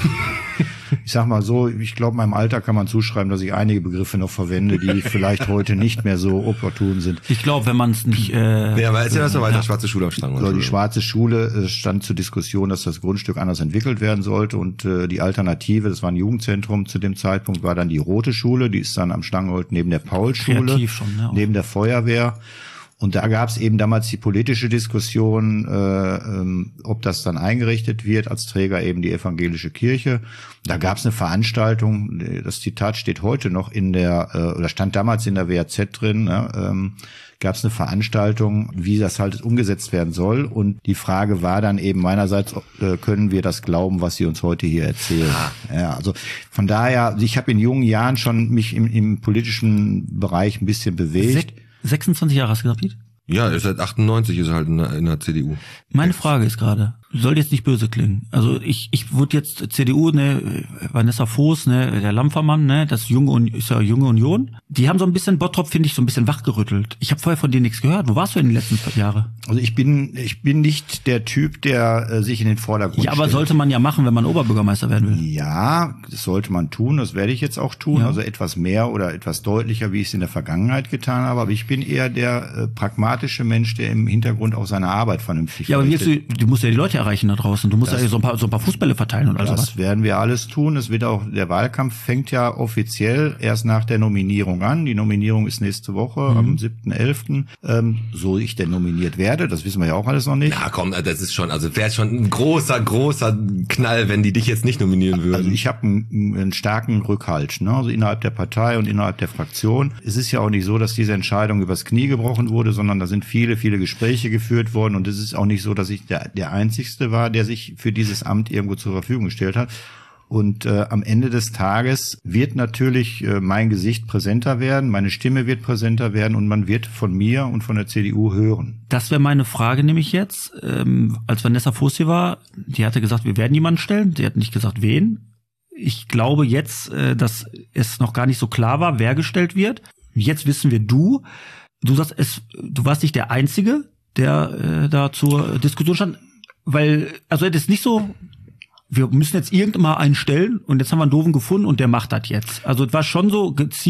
Speaker 5: Ich sag mal so, ich glaube, meinem Alter kann man zuschreiben, dass ich einige Begriffe noch verwende, die vielleicht heute nicht mehr so opportun sind.
Speaker 3: Ich glaube, wenn man es nicht... Äh,
Speaker 2: Ja, aber erzähl das mal weiter, schwarze Schule am Stangen.
Speaker 5: So, die schwarze Schule äh, stand zur Diskussion, dass das Grundstück anders entwickelt werden sollte und äh, die Alternative, das war ein Jugendzentrum zu dem Zeitpunkt, war dann die rote Schule, die ist dann am Stangenholt neben der Paulschule,
Speaker 3: Kreativ schon, ne?
Speaker 5: neben der Feuerwehr. Und da gab es eben damals die politische Diskussion, äh, ähm, ob das dann eingerichtet wird, als Träger eben die evangelische Kirche. Da gab es eine Veranstaltung, das Zitat steht heute noch in der, äh, oder stand damals in der W A Z drin, ne, ähm, gab es eine Veranstaltung, wie das halt umgesetzt werden soll. Und die Frage war dann eben meinerseits, äh, können wir das glauben, was Sie uns heute hier erzählen? Ja, also von daher, ich habe in jungen Jahren schon mich im, im politischen Bereich ein bisschen bewegt.
Speaker 3: Sech- sechsundzwanzig Jahre hast du gesagt, Piet?
Speaker 2: Ja, ist seit achtundneunzig ist er halt in der, in der C D U.
Speaker 3: Meine Frage ist gerade, soll jetzt nicht böse klingen. Also ich ich wurde jetzt C D U, ne, Vanessa Voß, ne, der Lampfermann, ne, das junge Un- ist ja junge Union. Die haben so ein bisschen Bottrop, finde ich, so ein bisschen wachgerüttelt. Ich habe vorher von denen nichts gehört. Wo warst du in den letzten Jahren?
Speaker 5: Also ich bin ich bin nicht der Typ, der äh, sich in den Vordergrund
Speaker 3: Ja, aber
Speaker 5: stellt.
Speaker 3: sollte man ja machen, wenn man Oberbürgermeister werden will.
Speaker 5: Ja, das sollte man tun, das werde ich jetzt auch tun,
Speaker 3: Ja.
Speaker 5: also etwas mehr oder etwas deutlicher, wie ich es in der Vergangenheit getan habe, aber ich bin eher der äh, pragmatische Mensch, der im Hintergrund auch seine Arbeit vernünftig
Speaker 3: Ja, aber jetzt,
Speaker 5: verrichtet.
Speaker 3: du, du musst ja die Leute erreichen da draußen. Du musst
Speaker 5: Das-
Speaker 3: ja so ein paar so ein paar Fußbälle verteilen und all sowas.
Speaker 5: Das werden wir alles tun. Es wird auch, der Wahlkampf fängt ja offiziell erst nach der Nominierung an. Die Nominierung ist nächste Woche am siebten elften Ähm, so ich denn nominiert werde, das wissen wir ja auch alles noch nicht.
Speaker 2: Ja, komm, das ist schon, also wäre schon ein großer, großer Knall, wenn die dich jetzt nicht nominieren würden.
Speaker 5: Also ich habe einen, einen starken Rückhalt, ne? Also innerhalb der Partei und innerhalb der Fraktion. Es ist ja auch nicht so, dass diese Entscheidung übers Knie gebrochen wurde, sondern da sind viele, viele Gespräche geführt worden und es ist auch nicht so, dass ich der, der Einzigste war, der sich für dieses Amt irgendwo zur Verfügung gestellt hat. Und äh, am Ende des Tages wird natürlich äh, mein Gesicht präsenter werden, meine Stimme wird präsenter werden und man wird von mir und von der C D U hören.
Speaker 3: Das wäre meine Frage nämlich jetzt. Ähm, als Vanessa Voß hier war, die hatte gesagt, wir werden jemanden stellen. Sie hat nicht gesagt, wen. Ich glaube jetzt, äh, dass es noch gar nicht so klar war, wer gestellt wird. Jetzt wissen wir, du. Du sagst, es, du warst nicht der Einzige, der äh, da zur Diskussion stand. Weil, also es ist nicht so, wir müssen jetzt irgendwann mal einen stellen und jetzt haben wir einen Doofen gefunden und der macht das jetzt. Also es war schon so gezielt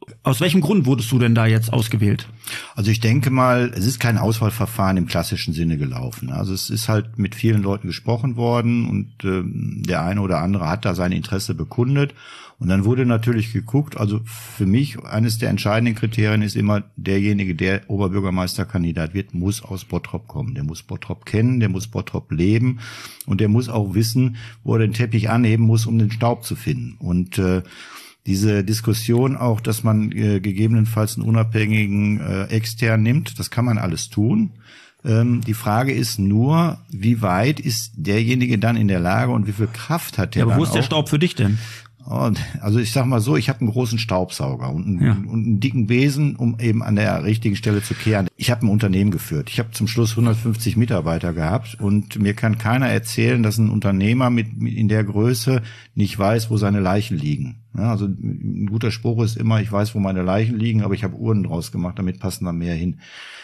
Speaker 3: Aus welchem Grund wurdest du denn da jetzt ausgewählt?
Speaker 5: Also ich denke mal, es ist kein Auswahlverfahren im klassischen Sinne gelaufen. Also es ist halt mit vielen Leuten gesprochen worden und ähm, der eine oder andere hat da sein Interesse bekundet. Und dann wurde natürlich geguckt, also für mich eines der entscheidenden Kriterien ist immer, derjenige, der Oberbürgermeisterkandidat wird, muss aus Bottrop kommen. Der muss Bottrop kennen, der muss Bottrop leben und der muss auch wissen, wo er den Teppich anheben muss, um den Staub zu finden. Und äh, diese Diskussion auch, dass man äh, gegebenenfalls einen unabhängigen äh, extern nimmt, das kann man alles tun. Ähm, die Frage ist nur, wie weit ist derjenige dann in der Lage und wie viel Kraft hat der
Speaker 3: Ja, aber
Speaker 5: dann
Speaker 3: wo ist der
Speaker 5: auch?
Speaker 3: Staub für dich denn?
Speaker 5: Und also ich sag mal so, ich habe einen großen Staubsauger und einen,
Speaker 3: Ja.
Speaker 5: und einen dicken Besen, um eben an der richtigen Stelle zu kehren. Ich habe ein Unternehmen geführt. Ich habe zum Schluss hundertfünfzig Mitarbeiter gehabt und mir kann keiner erzählen, dass ein Unternehmer mit, mit in der Größe nicht weiß, wo seine Leichen liegen. Ja, also ein guter Spruch ist immer, ich weiß, wo meine Leichen liegen, aber ich habe Uhren draus gemacht, damit passen da mehr hin.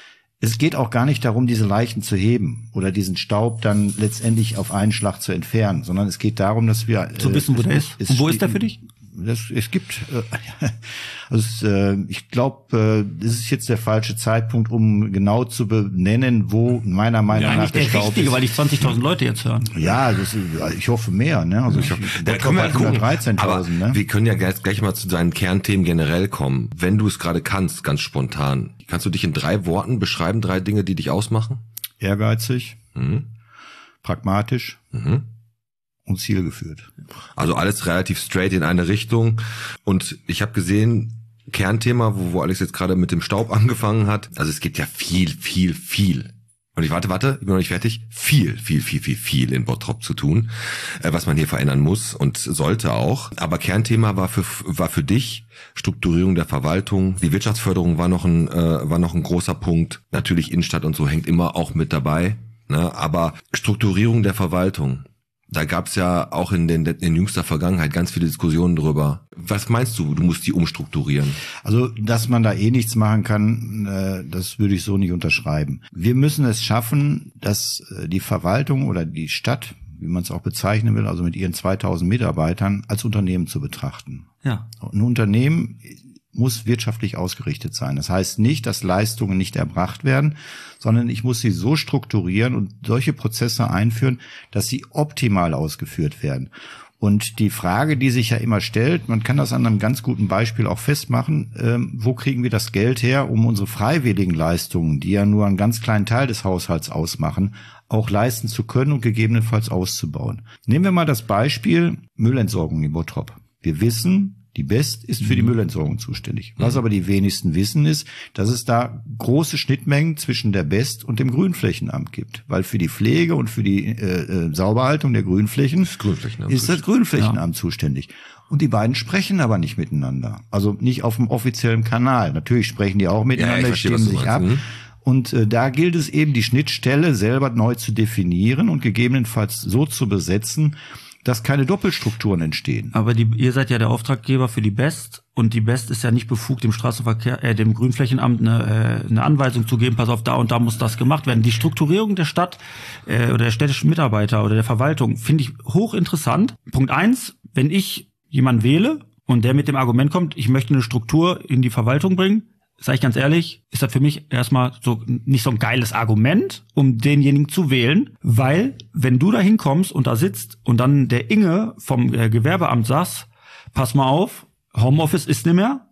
Speaker 5: Es geht auch gar nicht darum, diese Leichen zu heben oder diesen Staub dann letztendlich auf einen Schlag zu entfernen, sondern es geht darum, dass wir
Speaker 3: Zu
Speaker 5: äh,
Speaker 3: wissen, wo der ist.
Speaker 5: es
Speaker 3: Und wo ist
Speaker 5: steht-
Speaker 3: der für dich?
Speaker 5: Das, es gibt, äh, also es, äh, ich glaube, äh, das ist jetzt der falsche Zeitpunkt, um genau zu benennen, wo meiner Meinung
Speaker 3: Ja,
Speaker 5: nach
Speaker 3: eigentlich
Speaker 5: der
Speaker 3: der
Speaker 5: Staub
Speaker 3: richtige,
Speaker 5: ist.
Speaker 3: weil dich zwanzigtausend Leute jetzt hören.
Speaker 5: Ja, das ist, ich hoffe mehr. Ne? Also ich hoffe,
Speaker 2: Da können wir gucken. Aber
Speaker 5: hundertdreizehntausend. Ne?
Speaker 2: wir können ja gleich, gleich mal zu deinen Kernthemen generell kommen. Wenn du es gerade kannst, ganz spontan. Kannst du dich in drei Worten beschreiben, drei Dinge, die dich ausmachen?
Speaker 5: Ehrgeizig,
Speaker 2: Mhm.
Speaker 5: pragmatisch
Speaker 2: Mhm.
Speaker 5: und zielgeführt.
Speaker 2: Also alles relativ straight in eine Richtung. Und ich habe gesehen, Kernthema, wo, wo Alex jetzt gerade mit dem Staub angefangen hat. Also es gibt ja viel, viel, viel. Und ich warte, warte, ich bin noch nicht fertig. Viel, viel, viel, viel, viel in Bottrop zu tun, äh, was man hier verändern muss und sollte auch. Aber Kernthema war für war für dich Strukturierung der Verwaltung. Die Wirtschaftsförderung war noch ein äh, war noch ein großer Punkt. Natürlich Innenstadt und so hängt immer auch mit dabei. Ne? Aber Strukturierung der Verwaltung. Da gab's ja auch in, den, in jüngster Vergangenheit ganz viele Diskussionen drüber. Was meinst du, du musst die umstrukturieren?
Speaker 5: Also, dass man da eh nichts machen kann, äh, das würde ich so nicht unterschreiben. Wir müssen es schaffen, dass äh, die Verwaltung oder die Stadt, wie man es auch bezeichnen will, also mit ihren zweitausend Mitarbeitern, als Unternehmen zu betrachten.
Speaker 3: Ja.
Speaker 5: Ein Unternehmen muss wirtschaftlich ausgerichtet sein. Das heißt nicht, dass Leistungen nicht erbracht werden, sondern ich muss sie so strukturieren und solche Prozesse einführen, dass sie optimal ausgeführt werden. Und die Frage, die sich ja immer stellt, man kann das an einem ganz guten Beispiel auch festmachen, ähm, wo kriegen wir das Geld her, um unsere freiwilligen Leistungen, die ja nur einen ganz kleinen Teil des Haushalts ausmachen, auch leisten zu können und gegebenenfalls auszubauen. Nehmen wir mal das Beispiel Müllentsorgung in Bottrop. Wir wissen, die Best ist für die Müllentsorgung zuständig. Was aber die wenigsten wissen ist, dass es da große Schnittmengen zwischen der Best und dem Grünflächenamt gibt. Weil für die Pflege und für die äh, äh, Sauberhaltung der Grünflächen
Speaker 2: Das Grünflächenamt
Speaker 5: ist das Grünflächenamt zuständig. Und die beiden sprechen aber nicht miteinander. Also nicht auf dem offiziellen Kanal. Natürlich sprechen die auch miteinander,
Speaker 2: Ja,
Speaker 5: die
Speaker 2: ich verstehe,
Speaker 5: stimmen
Speaker 2: was du
Speaker 5: sich ab.
Speaker 2: meinst. Mhm.
Speaker 5: Und äh, da gilt es eben, die Schnittstelle selber neu zu definieren und gegebenenfalls so zu besetzen, dass keine Doppelstrukturen entstehen.
Speaker 3: Aber die, ihr seid ja der Auftraggeber für die Best und die Best ist ja nicht befugt, dem Straßenverkehr, äh, dem Grünflächenamt eine, äh, eine Anweisung zu geben, pass auf, da und da muss das gemacht werden. Die Strukturierung der Stadt äh, oder der städtischen Mitarbeiter oder der Verwaltung finde ich hochinteressant. Punkt eins, wenn ich jemanden wähle und der mit dem Argument kommt, ich möchte eine Struktur in die Verwaltung bringen, sage ich ganz ehrlich, ist das für mich erstmal so nicht so ein geiles Argument, um denjenigen zu wählen, weil wenn du da hinkommst und da sitzt und dann der Inge vom äh, Gewerbeamt sagt, pass mal auf, Homeoffice ist nicht mehr,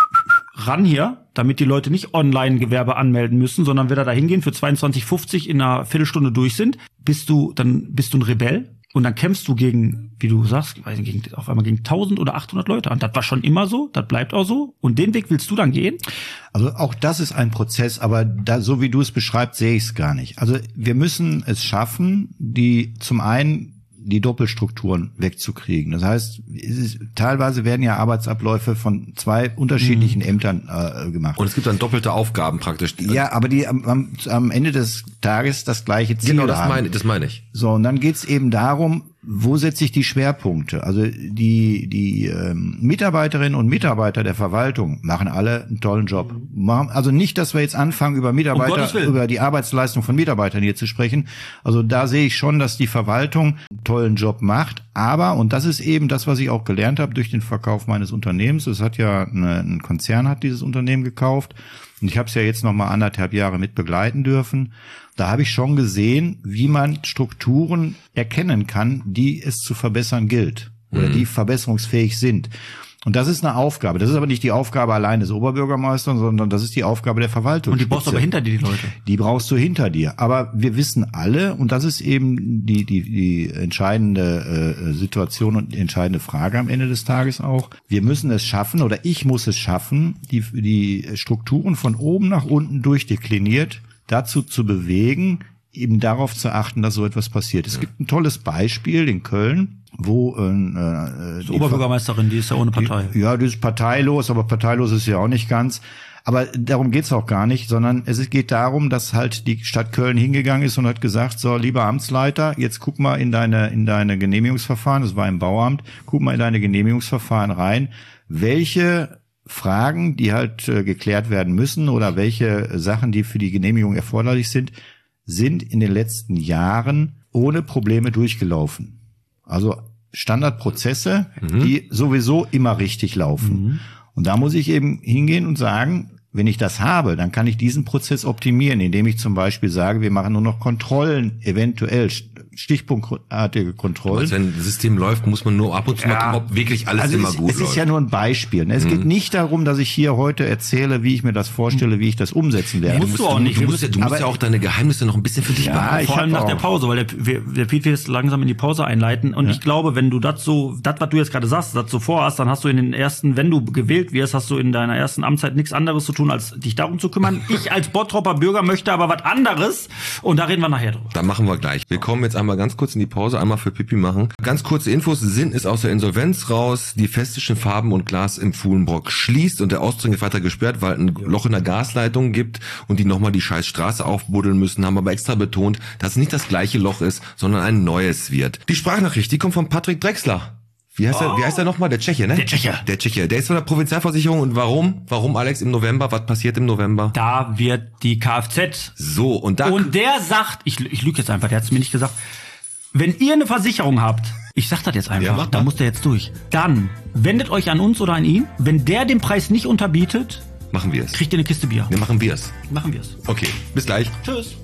Speaker 3: ran hier, damit die Leute nicht online Gewerbe anmelden müssen, sondern wenn da hingehen für zweiundzwanzig fünfzig in einer Viertelstunde durch sind, bist du dann bist du ein Rebell. Und dann kämpfst du gegen, wie du sagst, weiß nicht, gegen, auf einmal gegen tausend oder achthundert Leute an. Das war schon immer so, das bleibt auch so. Und den Weg willst du dann gehen?
Speaker 5: Also auch das ist ein Prozess, aber da, so wie du es beschreibst, sehe ich es gar nicht. Also wir müssen es schaffen, die zum einen die Doppelstrukturen wegzukriegen. Das heißt, es ist, teilweise werden ja Arbeitsabläufe von zwei unterschiedlichen mhm. Ämtern äh, gemacht.
Speaker 2: Und es gibt dann doppelte Aufgaben praktisch.
Speaker 5: Ja, aber die am, am, am Ende des Tages das gleiche Ziel
Speaker 2: Genau, das
Speaker 5: haben.
Speaker 2: meine, das meine ich.
Speaker 5: So, und dann geht's eben darum, wo setze ich die Schwerpunkte? Also die die ähm, Mitarbeiterinnen und Mitarbeiter der Verwaltung machen alle einen tollen Job. Machen, also nicht, dass wir jetzt anfangen, über Mitarbeiter,
Speaker 3: Um
Speaker 5: über die Arbeitsleistung von Mitarbeitern hier zu sprechen. Also da sehe ich schon, dass die Verwaltung einen tollen Job macht. Aber, und das ist eben das, was ich auch gelernt habe durch den Verkauf meines Unternehmens. Es hat ja eine, ein Konzern hat dieses Unternehmen gekauft. Und ich habe es ja jetzt noch mal anderthalb Jahre mit begleiten dürfen. Da habe ich schon gesehen, wie man Strukturen erkennen kann, die es zu verbessern gilt oder mhm. die verbesserungsfähig sind. Und das ist eine Aufgabe. Das ist aber nicht die Aufgabe allein des Oberbürgermeisters, sondern das ist die Aufgabe der Verwaltung.
Speaker 3: Und die brauchst du aber hinter dir, die Leute.
Speaker 5: Die brauchst du hinter dir. Aber wir wissen alle, und das ist eben die die die entscheidende äh, Situation und die entscheidende Frage am Ende des Tages auch. Wir müssen es schaffen, oder ich muss es schaffen, die die Strukturen von oben nach unten durchdekliniert dazu zu bewegen, eben darauf zu achten, dass so etwas passiert. Es gibt ein tolles Beispiel in Köln, wo äh,
Speaker 3: die Oberbürgermeisterin, die ist ja ohne Partei.
Speaker 5: Die, ja, die ist parteilos, aber parteilos ist ja auch nicht ganz. Aber darum geht's auch gar nicht, sondern es geht darum, dass halt die Stadt Köln hingegangen ist und hat gesagt, so, lieber Amtsleiter, jetzt guck mal in deine in deine Genehmigungsverfahren, das war im Bauamt, guck mal in deine Genehmigungsverfahren rein, welche Fragen, die halt äh, geklärt werden müssen oder welche Sachen, die für die Genehmigung erforderlich sind, sind in den letzten Jahren ohne Probleme durchgelaufen. Also Standardprozesse, mhm. die sowieso immer richtig laufen. Mhm. Und da muss ich eben hingehen und sagen, wenn ich das habe, dann kann ich diesen Prozess optimieren, indem ich zum Beispiel sage, wir machen nur noch Kontrollen, eventuell stichpunktartige Kontrollen.
Speaker 2: Also wenn das System läuft, muss man nur ab und zu ja. mal gucken, ob wirklich alles also immer
Speaker 5: es,
Speaker 2: gut
Speaker 5: es
Speaker 2: läuft.
Speaker 5: Es ist ja nur ein Beispiel. Ne? Es mhm. geht nicht darum, dass ich hier heute erzähle, wie ich mir das vorstelle, wie ich das umsetzen werde.
Speaker 3: Musst du auch nicht.
Speaker 2: Du musst ja, du musst ja auch deine Geheimnisse noch ein bisschen für dich
Speaker 5: ja,
Speaker 2: behalten.
Speaker 3: Vor allem nach auch. der Pause, weil der, der Piet wird jetzt langsam in die Pause einleiten. Und ja. ich glaube, wenn du das so, das, was du jetzt gerade sagst, das so vorhast, dann hast du in den ersten, wenn du gewählt wirst, hast du in deiner ersten Amtszeit nichts anderes zu tun, als dich darum zu kümmern. Ich als Bottropper Bürger möchte aber was anderes. Und da reden wir nachher drüber.
Speaker 2: Da machen wir gleich. Wir kommen jetzt einmal ganz kurz in die Pause. Einmal für Pipi machen. Ganz kurze Infos. Sinn ist aus der Insolvenz raus. Die Festischen Farben und Glas im Fuhlenbrock schließt und der Ausdring ist weiter gesperrt, weil ein Loch in der Gasleitung gibt und die nochmal die scheiß Straße aufbuddeln müssen, haben aber extra betont, dass es nicht das gleiche Loch ist, sondern ein neues wird. Die Sprachnachricht, die kommt von Patrick Drechsler. Wie heißt, oh. er, wie heißt er nochmal? Der Tscheche, ne?
Speaker 3: Der Tscheche.
Speaker 2: Der Tscheche. Der ist von der Provinzialversicherung. Und warum? Warum, Alex, im November? Was passiert im November?
Speaker 3: Da wird die Kfz.
Speaker 2: So, und da...
Speaker 3: Und der sagt, ich, ich lüge jetzt einfach, der hat es mir nicht gesagt, wenn ihr eine Versicherung habt, ich sag das jetzt einfach, ja, da muss der jetzt durch, dann wendet euch an uns oder an ihn. Wenn der den Preis nicht unterbietet,
Speaker 2: machen wir es.
Speaker 3: Kriegt ihr eine Kiste Bier.
Speaker 2: Ja, machen wir es.
Speaker 3: Machen wir es.
Speaker 2: Okay, bis gleich.
Speaker 3: Tschüss.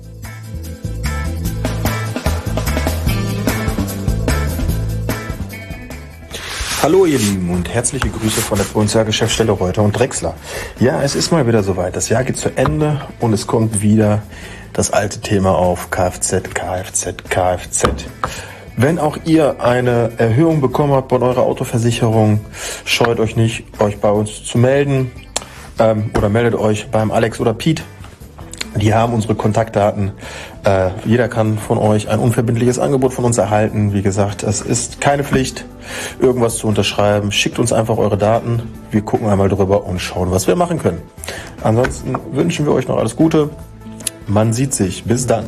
Speaker 6: Hallo ihr Lieben und herzliche Grüße von der Provinzialgeschäftsstelle Reuter und Drechsler. Ja, es ist mal wieder soweit. Das Jahr geht zu Ende und es kommt wieder das alte Thema auf Kfz, Kfz, Kfz. Wenn auch ihr eine Erhöhung bekommen habt bei eurer Autoversicherung, scheut euch nicht, euch bei uns zu melden ähm, oder meldet euch beim Alex oder Piet. Die haben unsere Kontaktdaten. Äh, jeder kann von euch ein unverbindliches Angebot von uns erhalten. Wie gesagt, es ist keine Pflicht, irgendwas zu unterschreiben. Schickt uns einfach eure Daten. Wir gucken einmal drüber und schauen, was wir machen können. Ansonsten wünschen wir euch noch alles Gute. Man sieht sich. Bis dann.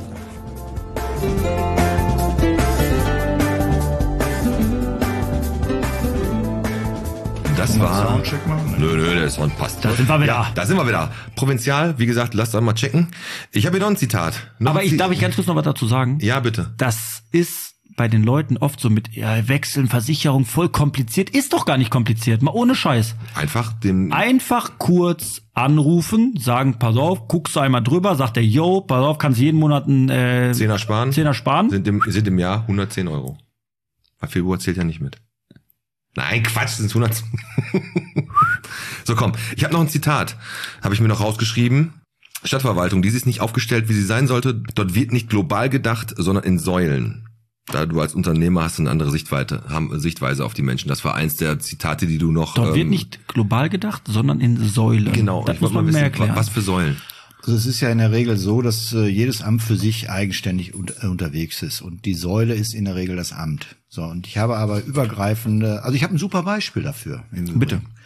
Speaker 2: Das war... Nö, nö, der Sound passt.
Speaker 3: Da sind wir wieder.
Speaker 2: Ja, da sind wir wieder. Provinzial, wie gesagt, lasst euch mal checken. Ich habe hier noch ein Zitat. Noch
Speaker 3: Aber
Speaker 2: ein
Speaker 3: ich
Speaker 2: Zi-
Speaker 3: darf ich ganz kurz noch was dazu sagen?
Speaker 2: Ja, bitte.
Speaker 3: Das ist bei den Leuten oft so mit ja, Wechseln, Versicherung, voll kompliziert. Ist doch gar nicht kompliziert, mal ohne Scheiß.
Speaker 2: Einfach den...
Speaker 3: Einfach kurz anrufen, sagen, pass auf, guckst du einmal drüber, sagt der, yo, pass auf, kannst jeden Monat einen äh,
Speaker 2: Zehner sparen.
Speaker 3: Zehner sparen.
Speaker 2: Sind im, sind im Jahr hundertzehn Euro. Weil Februar zählt ja nicht mit. Nein, Quatsch, sind hundert. So, komm. Ich habe noch ein Zitat. Habe ich mir noch rausgeschrieben. Stadtverwaltung, die ist nicht aufgestellt, wie sie sein sollte. Dort wird nicht global gedacht, sondern in Säulen. Da du als Unternehmer hast eine andere Sichtweite, haben Sichtweise auf die Menschen. Das war eins der Zitate, die du noch...
Speaker 3: Dort
Speaker 2: ähm,
Speaker 3: wird nicht global gedacht, sondern in Säulen.
Speaker 2: Genau.
Speaker 3: Das
Speaker 2: ich
Speaker 3: muss man
Speaker 2: wissen,
Speaker 3: mehr erklären.
Speaker 2: Was für Säulen?
Speaker 5: Also es ist ja in der Regel so, dass äh, jedes Amt für sich eigenständig un- äh, unterwegs ist und die Säule ist in der Regel das Amt. So, und ich habe aber übergreifende, also ich habe ein super Beispiel dafür.
Speaker 3: Bitte.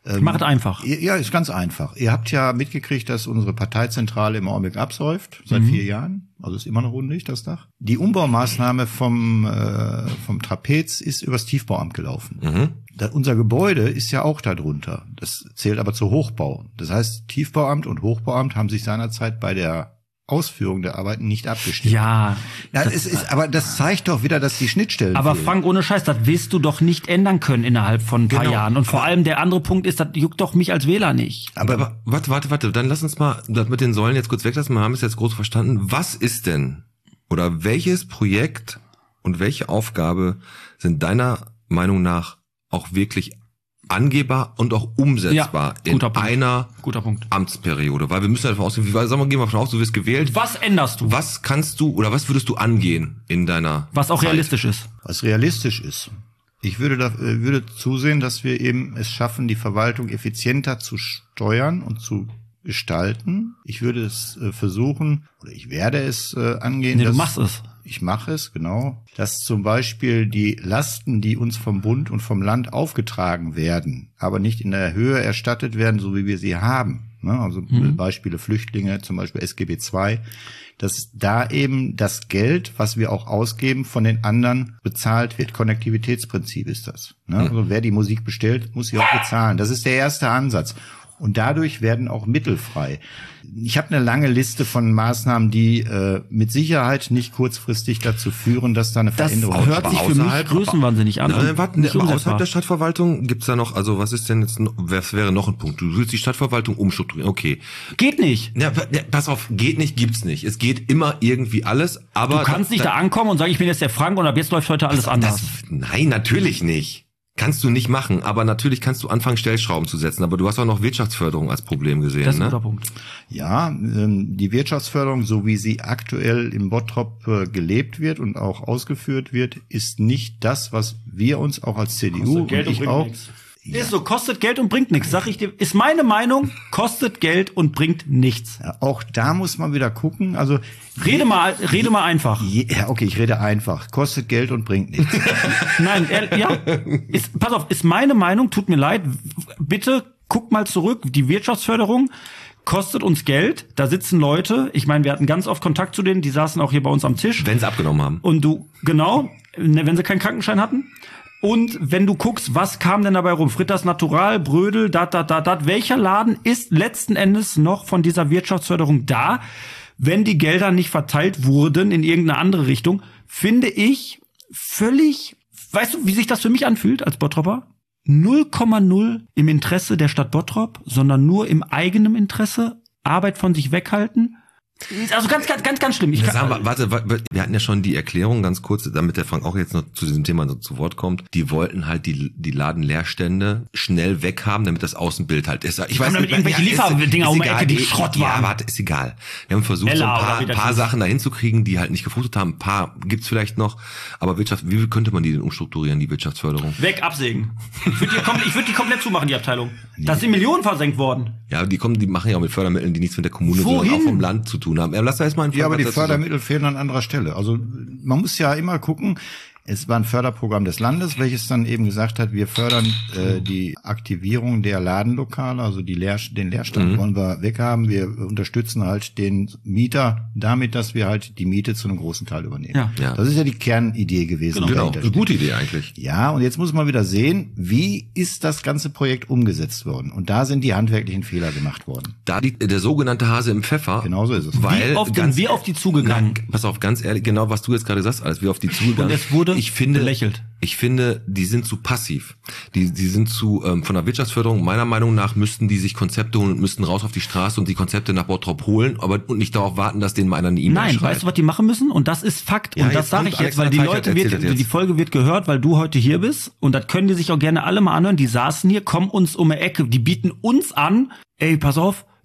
Speaker 5: Ähm,
Speaker 3: Macht einfach.
Speaker 5: Ja, ist ganz einfach. Ihr habt ja mitgekriegt, dass unsere Parteizentrale im Augenblick absäuft, seit mhm. vier Jahren. Also ist immer noch undicht, das Dach. Die Umbaumaßnahme vom, äh, vom Trapez ist übers Tiefbauamt gelaufen. Mhm. Da, unser Gebäude ist ja auch darunter. Das zählt aber zu Hochbau. Das heißt, Tiefbauamt und Hochbauamt haben sich seinerzeit bei der Ausführung der Arbeiten nicht abgestimmt.
Speaker 3: Ja.
Speaker 5: Ja, es ist, aber das zeigt doch wieder, dass die Schnittstellen
Speaker 3: Aber
Speaker 5: fehlen.
Speaker 3: Frank, ohne Scheiß, das willst du doch nicht ändern können innerhalb von ein paar
Speaker 2: Genau.
Speaker 3: Jahren. Und vor
Speaker 2: Aber
Speaker 3: allem der andere Punkt ist, das juckt doch mich als Wähler nicht.
Speaker 2: Aber, aber warte, warte, warte, dann lass uns mal das mit den Säulen jetzt kurz weglassen. Wir haben es jetzt groß verstanden. Was ist denn oder welches Projekt und welche Aufgabe sind deiner Meinung nach auch wirklich angehbar und auch umsetzbar
Speaker 3: Ja,
Speaker 2: in
Speaker 3: guter Punkt.
Speaker 2: einer
Speaker 3: Guter Punkt.
Speaker 2: Amtsperiode? Weil wir müssen davon ausgehen, wie, sagen wir, gehen wir davon aus, du wirst gewählt.
Speaker 3: Was änderst du?
Speaker 2: Was kannst du oder was würdest du angehen in deiner
Speaker 3: Was auch
Speaker 2: Zeit?
Speaker 3: realistisch ist.
Speaker 5: Was realistisch ist. Ich würde da, äh, würde zusehen, dass wir eben es schaffen, die Verwaltung effizienter zu steuern und zu gestalten. Ich würde es äh, versuchen, oder ich werde es äh, angehen.
Speaker 3: Nee, du
Speaker 5: dass,
Speaker 3: machst es.
Speaker 5: Ich mache es, genau. Dass zum Beispiel die Lasten, die uns vom Bund und vom Land aufgetragen werden, aber nicht in der Höhe erstattet werden, so wie wir sie haben. Ne? Also mhm. Beispiele Flüchtlinge, zum Beispiel S G B zwei, dass da eben das Geld, was wir auch ausgeben, von den anderen bezahlt wird. Konnektivitätsprinzip ist das. Ne? Mhm. Also wer die Musik bestellt, muss sie auch bezahlen. Das ist der erste Ansatz. Und dadurch werden auch Mittel frei. Ich habe eine lange Liste von Maßnahmen, die äh, mit Sicherheit nicht kurzfristig dazu führen, dass da eine
Speaker 3: Das
Speaker 5: Veränderung
Speaker 3: hört sich für mich größenwahnsinnig an.
Speaker 2: Nein, warte,
Speaker 3: Nicht
Speaker 2: aber
Speaker 3: umsetzbar.
Speaker 2: außerhalb der Stadtverwaltung gibt's da noch, also was ist denn jetzt, noch, was wäre noch ein Punkt? Du willst die Stadtverwaltung umstrukturieren, okay.
Speaker 3: Geht nicht.
Speaker 2: Ja, ja, pass auf, geht nicht, gibt's nicht. Es geht immer irgendwie alles, aber...
Speaker 3: Du kannst nicht da ankommen und sagen, ich bin jetzt der Frank und ab jetzt läuft heute alles anders.
Speaker 2: Das, nein, natürlich nicht. Kannst du nicht machen, aber natürlich kannst du anfangen, Stellschrauben zu setzen. Aber du hast auch noch Wirtschaftsförderung als Problem gesehen,
Speaker 3: Das ist ein
Speaker 2: ne?
Speaker 3: guter Punkt.
Speaker 5: Ja, ähm, die Wirtschaftsförderung, so wie sie aktuell im Bottrop äh, gelebt wird und auch ausgeführt wird, ist nicht das, was wir uns auch als C D U und ich auch...
Speaker 3: Ja. Ist so, kostet Geld und bringt nichts. Sag ich dir, ist meine Meinung, kostet Geld und bringt nichts.
Speaker 5: Ja, auch da muss man wieder gucken. Also
Speaker 3: Rede mal, rede mal einfach.
Speaker 5: je, ja, okay, ich rede einfach. Kostet Geld und bringt nichts.
Speaker 3: Nein, er, ja, ist, pass auf, ist meine Meinung, tut mir leid, bitte guck mal zurück, die Wirtschaftsförderung kostet uns Geld, da sitzen Leute, ich meine, wir hatten ganz oft Kontakt zu denen, die saßen auch hier bei uns am Tisch.
Speaker 2: Wenn sie abgenommen haben.
Speaker 3: Und du, genau, ne, wenn sie keinen Krankenschein hatten. Und wenn du guckst, was kam denn dabei rum? Fritters Natural, Brödel, dat, dat, dat, dat. Welcher Laden ist letzten Endes noch von dieser Wirtschaftsförderung da, wenn die Gelder nicht verteilt wurden in irgendeine andere Richtung? Finde ich völlig, weißt du, wie sich das für mich anfühlt als Bottropper? null Komma null im Interesse der Stadt Bottrop, sondern nur im eigenen Interesse, Arbeit von sich weghalten. Also ganz, ganz, ganz, ganz schlimm. Ich
Speaker 2: Ja,
Speaker 3: kann,
Speaker 2: sagen wir, warte, warte, wir hatten ja schon die Erklärung ganz kurz, damit der Frank auch jetzt noch zu diesem Thema so zu Wort kommt. Die wollten halt die, die Ladenleerstände schnell weghaben, damit das Außenbild halt ist. Ich weiß
Speaker 3: damit
Speaker 2: nicht,
Speaker 3: irgendwelche Lieferdinger um die Ecke, die Schrott waren.
Speaker 2: Ja, warte, ist egal. Wir haben versucht,
Speaker 3: Ella,
Speaker 2: so ein
Speaker 3: oder
Speaker 2: paar,
Speaker 3: wie das
Speaker 2: paar
Speaker 3: hieß.
Speaker 2: Sachen dahin zu kriegen, die halt nicht gefruchtet haben. Ein paar gibt's vielleicht noch. Aber Wirtschaft, wie könnte man die denn umstrukturieren, die Wirtschaftsförderung?
Speaker 3: weg, absägen. Ich würde die, kom- ich würd die komplett zumachen, die Abteilung. Da sind Millionen versenkt worden.
Speaker 2: Ja, die kommen, die machen ja auch mit Fördermitteln, die nichts mit der Kommune, sondern
Speaker 3: Wohin?
Speaker 2: auch vom Land zu tun haben. Ja, lass da erst mal einen
Speaker 5: Ja, aber die
Speaker 2: Frank dazu sagen.
Speaker 5: Fördermittel fehlen an anderer Stelle. Also man muss ja immer gucken, es war ein Förderprogramm des Landes, welches dann eben gesagt hat, wir fördern äh, die Aktivierung der Ladenlokale, also die Leer, den Leerstand
Speaker 2: Mhm.
Speaker 5: wollen wir weghaben. Wir unterstützen halt den Mieter damit, dass wir halt die Miete zu einem großen Teil übernehmen.
Speaker 3: Ja.
Speaker 2: Ja.
Speaker 5: Das ist ja die Kernidee gewesen. die
Speaker 2: Genau,
Speaker 5: dahinter
Speaker 2: eine
Speaker 5: steht.
Speaker 2: gute Idee eigentlich.
Speaker 5: Ja, und jetzt muss man wieder sehen, wie ist das ganze Projekt umgesetzt worden? Und da sind die handwerklichen Fehler gemacht worden.
Speaker 2: Da die, der sogenannte Hase im Pfeffer.
Speaker 5: Genauso ist es.
Speaker 2: Weil
Speaker 3: Wie oft
Speaker 2: ganz
Speaker 3: sind wir auf die zugegangen?
Speaker 2: Nein, pass auf, ganz ehrlich, genau was du jetzt gerade sagst, alles wir auf die zugegangen.
Speaker 3: Und es wurde
Speaker 2: ich finde,
Speaker 3: belächelt.
Speaker 2: Ich finde, die sind zu passiv. Die, die sind zu ähm, von der Wirtschaftsförderung. Meiner Meinung nach müssten die sich Konzepte holen und müssten raus auf die Straße und die Konzepte nach Bottrop holen, aber und nicht darauf warten, dass denen mal einer eine E-Mail
Speaker 3: Nein,
Speaker 2: schreibt.
Speaker 3: weißt du, was die machen müssen? Und das ist Fakt.
Speaker 2: Ja,
Speaker 3: und das
Speaker 2: jetzt
Speaker 3: sage
Speaker 2: kommt
Speaker 3: ich jetzt, weil
Speaker 2: Alexander
Speaker 3: die
Speaker 2: Teichert,
Speaker 3: Leute
Speaker 2: erzählt
Speaker 3: wird,
Speaker 2: das jetzt.
Speaker 3: die Folge wird gehört, weil du heute hier bist. Und das können die sich auch gerne alle mal anhören. Die saßen hier, kommen uns um die Ecke, die bieten uns an, ey, pass auf,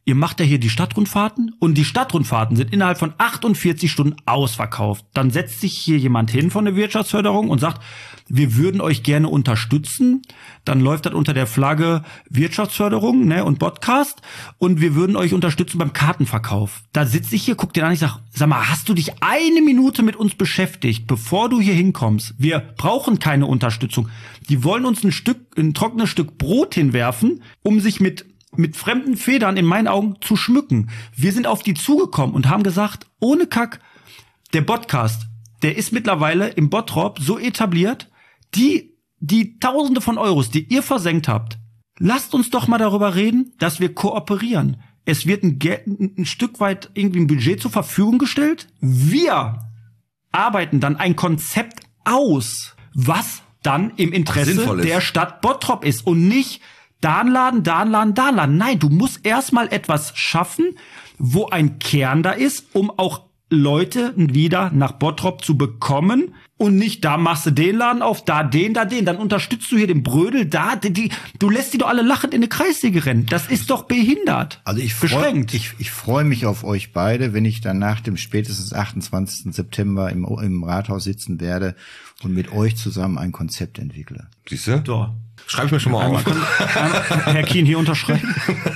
Speaker 3: ihr macht ja hier die Stadtrundfahrten und die Stadtrundfahrten sind innerhalb von achtundvierzig Stunden ausverkauft. Dann setzt sich hier jemand hin von der Wirtschaftsförderung und sagt, wir würden euch gerne unterstützen. Dann läuft das unter der Flagge Wirtschaftsförderung, ne, und Podcast, und wir würden euch unterstützen beim Kartenverkauf. Da sitze ich hier, guck dir an, ich sag, sag mal, hast du dich eine Minute mit uns beschäftigt, bevor du hier hinkommst? Wir brauchen keine Unterstützung. Die wollen uns ein Stück, ein trockenes Stück Brot hinwerfen, um sich mit mit fremden Federn in meinen Augen zu schmücken. Wir sind auf die zugekommen und haben gesagt, ohne Kack, der Podcast, der ist mittlerweile im Bottrop so etabliert, die, die Tausende von Euros, die ihr versenkt habt, lasst uns doch mal darüber reden, dass wir kooperieren. Es wird ein, ein Stück weit irgendwie ein Budget zur Verfügung gestellt. Wir arbeiten dann ein Konzept aus, was dann im Interesse der Stadt Bottrop ist und nicht da ein Laden, da ein Laden, da ein Laden. Nein, du musst erstmal etwas schaffen, wo ein Kern da ist, um auch Leute wieder nach Bottrop zu bekommen und nicht, da machst du den Laden auf, da den, da den. Dann unterstützt du hier den Brödel, da, die, die du lässt die doch alle lachend in eine Kreissäge rennen. Das ist doch behindert.
Speaker 5: Also ich freue ich, ich freu mich auf euch beide, wenn ich dann nach dem spätestens achtundzwanzigsten September im, im Rathaus sitzen werde und mit euch zusammen ein Konzept entwickle.
Speaker 2: Siehst du?
Speaker 3: So.
Speaker 2: Schreibe ich mir schon mal auf.
Speaker 3: Kann, Herr Kien hier unterschreiben?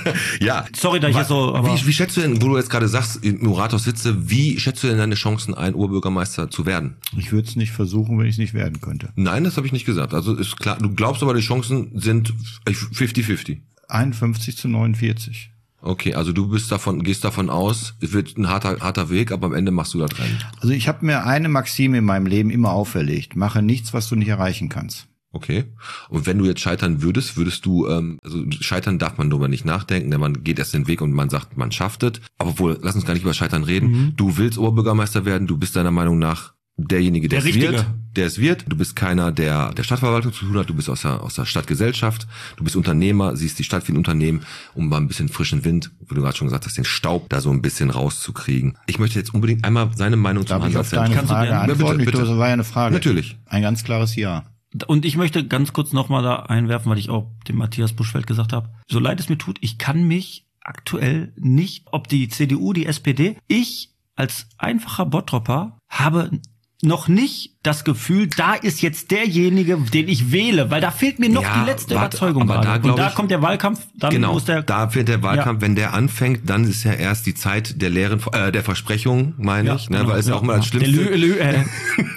Speaker 2: Ja.
Speaker 3: Sorry, da ich jetzt so... Aber
Speaker 2: wie, wie schätzt du denn, wo du jetzt gerade sagst, im Rathaus sitze, wie schätzt du denn deine Chancen, ein Oberbürgermeister zu werden?
Speaker 5: Ich würde es nicht versuchen, wenn ich es nicht werden könnte.
Speaker 2: Nein, das habe ich nicht gesagt. Also ist klar, du glaubst aber, die Chancen sind fünfzig fünfzig.
Speaker 5: einundfünfzig zu neunundvierzig.
Speaker 2: Okay, also du bist davon, gehst davon aus, es wird ein harter, harter Weg, aber am Ende machst du da dran.
Speaker 5: Also ich habe mir eine Maxime in meinem Leben immer auferlegt. Mache nichts, was du nicht erreichen kannst.
Speaker 2: Okay. Und wenn du jetzt scheitern würdest, würdest du, ähm, also scheitern darf man darüber nicht nachdenken, denn man geht erst den Weg und man sagt, man schafft es. Aber wohl, lass uns gar nicht über Scheitern reden. Mhm. Du willst Oberbürgermeister werden, du bist deiner Meinung nach derjenige, der, der es wird, der es wird. Du bist keiner, der der Stadtverwaltung zu tun hat, du bist aus der, aus der Stadtgesellschaft, du bist Unternehmer, siehst die Stadt wie ein Unternehmen, um mal ein bisschen frischen Wind, wie du gerade schon gesagt hast, den Staub da so ein bisschen rauszukriegen. Ich möchte jetzt unbedingt einmal seine Meinung zum
Speaker 5: Handelszentrum. Darf ich auf deine Frage antworten?
Speaker 2: Bitte, bitte.
Speaker 5: Das war ja eine Frage.
Speaker 2: Natürlich.
Speaker 5: Ein ganz klares Ja.
Speaker 3: Und ich möchte ganz kurz nochmal da einwerfen, weil ich auch dem Matthias Buschfeld gesagt habe, so leid es mir tut, ich kann mich aktuell nicht, ob die C D U, die S P D, ich als einfacher Bottropper habe noch nicht das Gefühl, da ist jetzt derjenige, den ich wähle, weil da fehlt mir noch ja, die letzte warte, Überzeugung
Speaker 2: aber
Speaker 3: gerade.
Speaker 2: Da,
Speaker 3: und da
Speaker 2: ich,
Speaker 3: kommt der Wahlkampf, dann
Speaker 2: genau,
Speaker 3: muss der...
Speaker 2: da fehlt der Wahlkampf, ja. Wenn der anfängt, dann ist ja erst die Zeit der leeren, äh, der Versprechungen, meine ja, ich, ne, genau, weil es ja auch mal das Schlimmste...
Speaker 3: Lü, Lü, äh.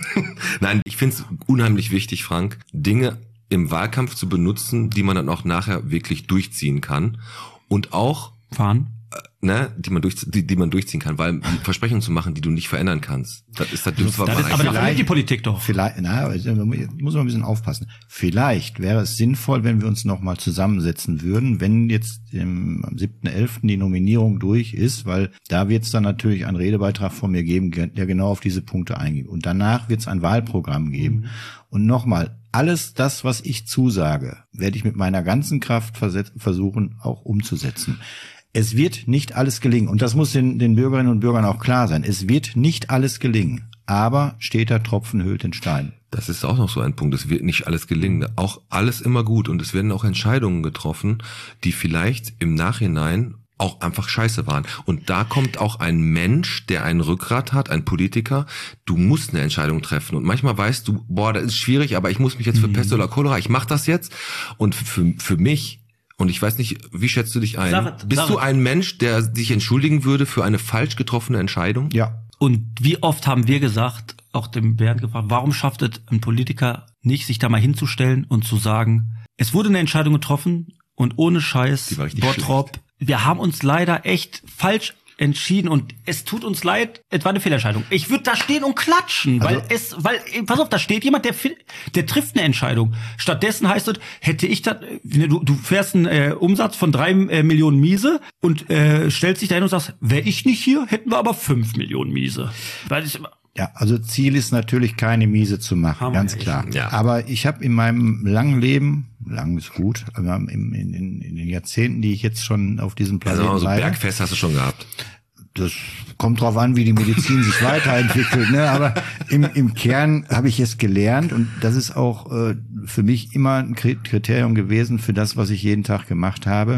Speaker 2: Nein, ich finde es unheimlich wichtig, Frank, Dinge im Wahlkampf zu benutzen, die man dann auch nachher wirklich durchziehen kann und auch...
Speaker 3: Fahren.
Speaker 2: Ne, die man durch, die, die man durchziehen kann, weil Versprechungen zu machen, die du nicht verändern kannst, das ist das Dümmste, was man
Speaker 3: eigentlich. Aber da verliert die Politik doch.
Speaker 5: Vielleicht, na, muss man ein bisschen aufpassen. Vielleicht wäre es sinnvoll, wenn wir uns noch mal zusammensetzen würden, wenn jetzt im, am siebten elften die Nominierung durch ist, weil da wird es dann natürlich einen Redebeitrag von mir geben, der genau auf diese Punkte eingeht. Und danach wird es ein Wahlprogramm geben. Mhm. Und nochmal, alles das, was ich zusage, werde ich mit meiner ganzen Kraft versuchen, auch umzusetzen. Es wird nicht alles gelingen. Und das muss den, den Bürgerinnen und Bürgern auch klar sein. Es wird nicht alles gelingen. Aber steter Tropfen höhlt den Stein.
Speaker 2: Das ist auch noch so ein Punkt. Es wird nicht alles gelingen. Auch alles immer gut. Und es werden auch Entscheidungen getroffen, die vielleicht im Nachhinein auch einfach scheiße waren. Und da kommt auch ein Mensch, der ein Rückgrat hat, ein Politiker. Du musst eine Entscheidung treffen. Und manchmal weißt du, boah, das ist schwierig, aber ich muss mich jetzt für Pest oder Cholera, ich mache das jetzt. Und für, für mich... Und ich weiß nicht, wie schätzt du dich ein? Sag, Bist sag. du ein Mensch, der sich entschuldigen würde für eine falsch getroffene Entscheidung?
Speaker 5: Ja.
Speaker 3: Und wie oft haben wir gesagt, auch dem Bernd gefragt, warum schafft es ein Politiker nicht, sich da mal hinzustellen und zu sagen, es wurde eine Entscheidung getroffen und ohne Scheiß, Bottrop, wir haben uns leider echt falsch entschieden und es tut uns leid, es war eine Fehlentscheidung. Ich würde da stehen und klatschen, weil also, es, weil, pass auf, da steht jemand, der, der trifft eine Entscheidung. Stattdessen heißt es, hätte ich das, du, du fährst einen äh, Umsatz von drei äh, Millionen Miese und äh, stellst dich dahin und sagst, wäre ich nicht hier, hätten wir aber fünf Millionen Miese. Weil ich,
Speaker 5: ja, also Ziel ist natürlich keine Miese zu machen, ganz klar. Ja. Aber ich habe in meinem langen Leben, lang ist gut, aber in, in, in den Jahrzehnten, die ich jetzt schon auf diesem Planeten
Speaker 2: also,
Speaker 5: leide,
Speaker 2: Bergfest hast du schon gehabt.
Speaker 5: Das kommt drauf an, wie die Medizin sich weiterentwickelt, ne? Aber im, im Kern habe ich es gelernt und das ist auch äh, für mich immer ein Kriterium gewesen für das, was ich jeden Tag gemacht habe.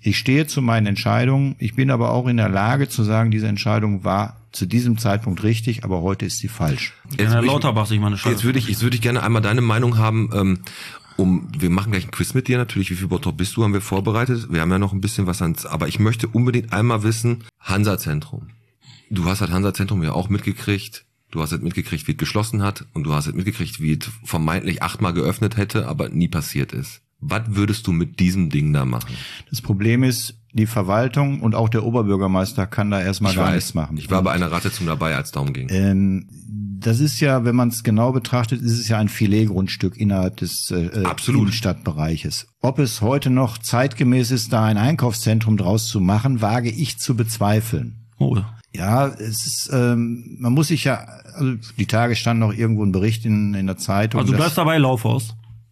Speaker 5: Ich stehe zu meinen Entscheidungen. Ich bin aber auch in der Lage zu sagen, diese Entscheidung war zu diesem Zeitpunkt richtig, aber heute ist sie falsch.
Speaker 3: Jetzt Herr Lauterbach sich mal eine Scheiße.
Speaker 2: Jetzt würde ich, jetzt würde ich gerne einmal deine Meinung haben. Ähm, um, wir machen gleich ein Quiz mit dir natürlich. Wie viel Bottrop bist du? Haben wir vorbereitet. Wir haben ja noch ein bisschen was ans. Aber ich möchte unbedingt einmal wissen: Hansa-Zentrum. Du hast das Hansa-Zentrum ja auch mitgekriegt. Du hast jetzt mitgekriegt, wie es geschlossen hat, und du hast jetzt mitgekriegt, wie es vermeintlich achtmal geöffnet hätte, aber nie passiert ist. Was würdest du mit diesem Ding da machen?
Speaker 5: Das Problem ist, die Verwaltung und auch der Oberbürgermeister kann da erstmal
Speaker 2: ich
Speaker 5: gar
Speaker 2: weiß,
Speaker 5: nichts machen.
Speaker 2: Ich war bei einer Ratssitzung dabei, als es darum ging.
Speaker 5: Ähm, das ist ja, wenn man es genau betrachtet, ist es ja ein Filetgrundstück innerhalb des äh, Innenstadtbereiches. Ob es heute noch zeitgemäß ist, da ein Einkaufszentrum draus zu machen, wage ich zu bezweifeln.
Speaker 3: Oh.
Speaker 5: Ja, es ist, ähm, man muss sich ja, also die Tage stand noch irgendwo ein Bericht in, in der Zeitung.
Speaker 3: Also du bleibst dabei, Laufhaus?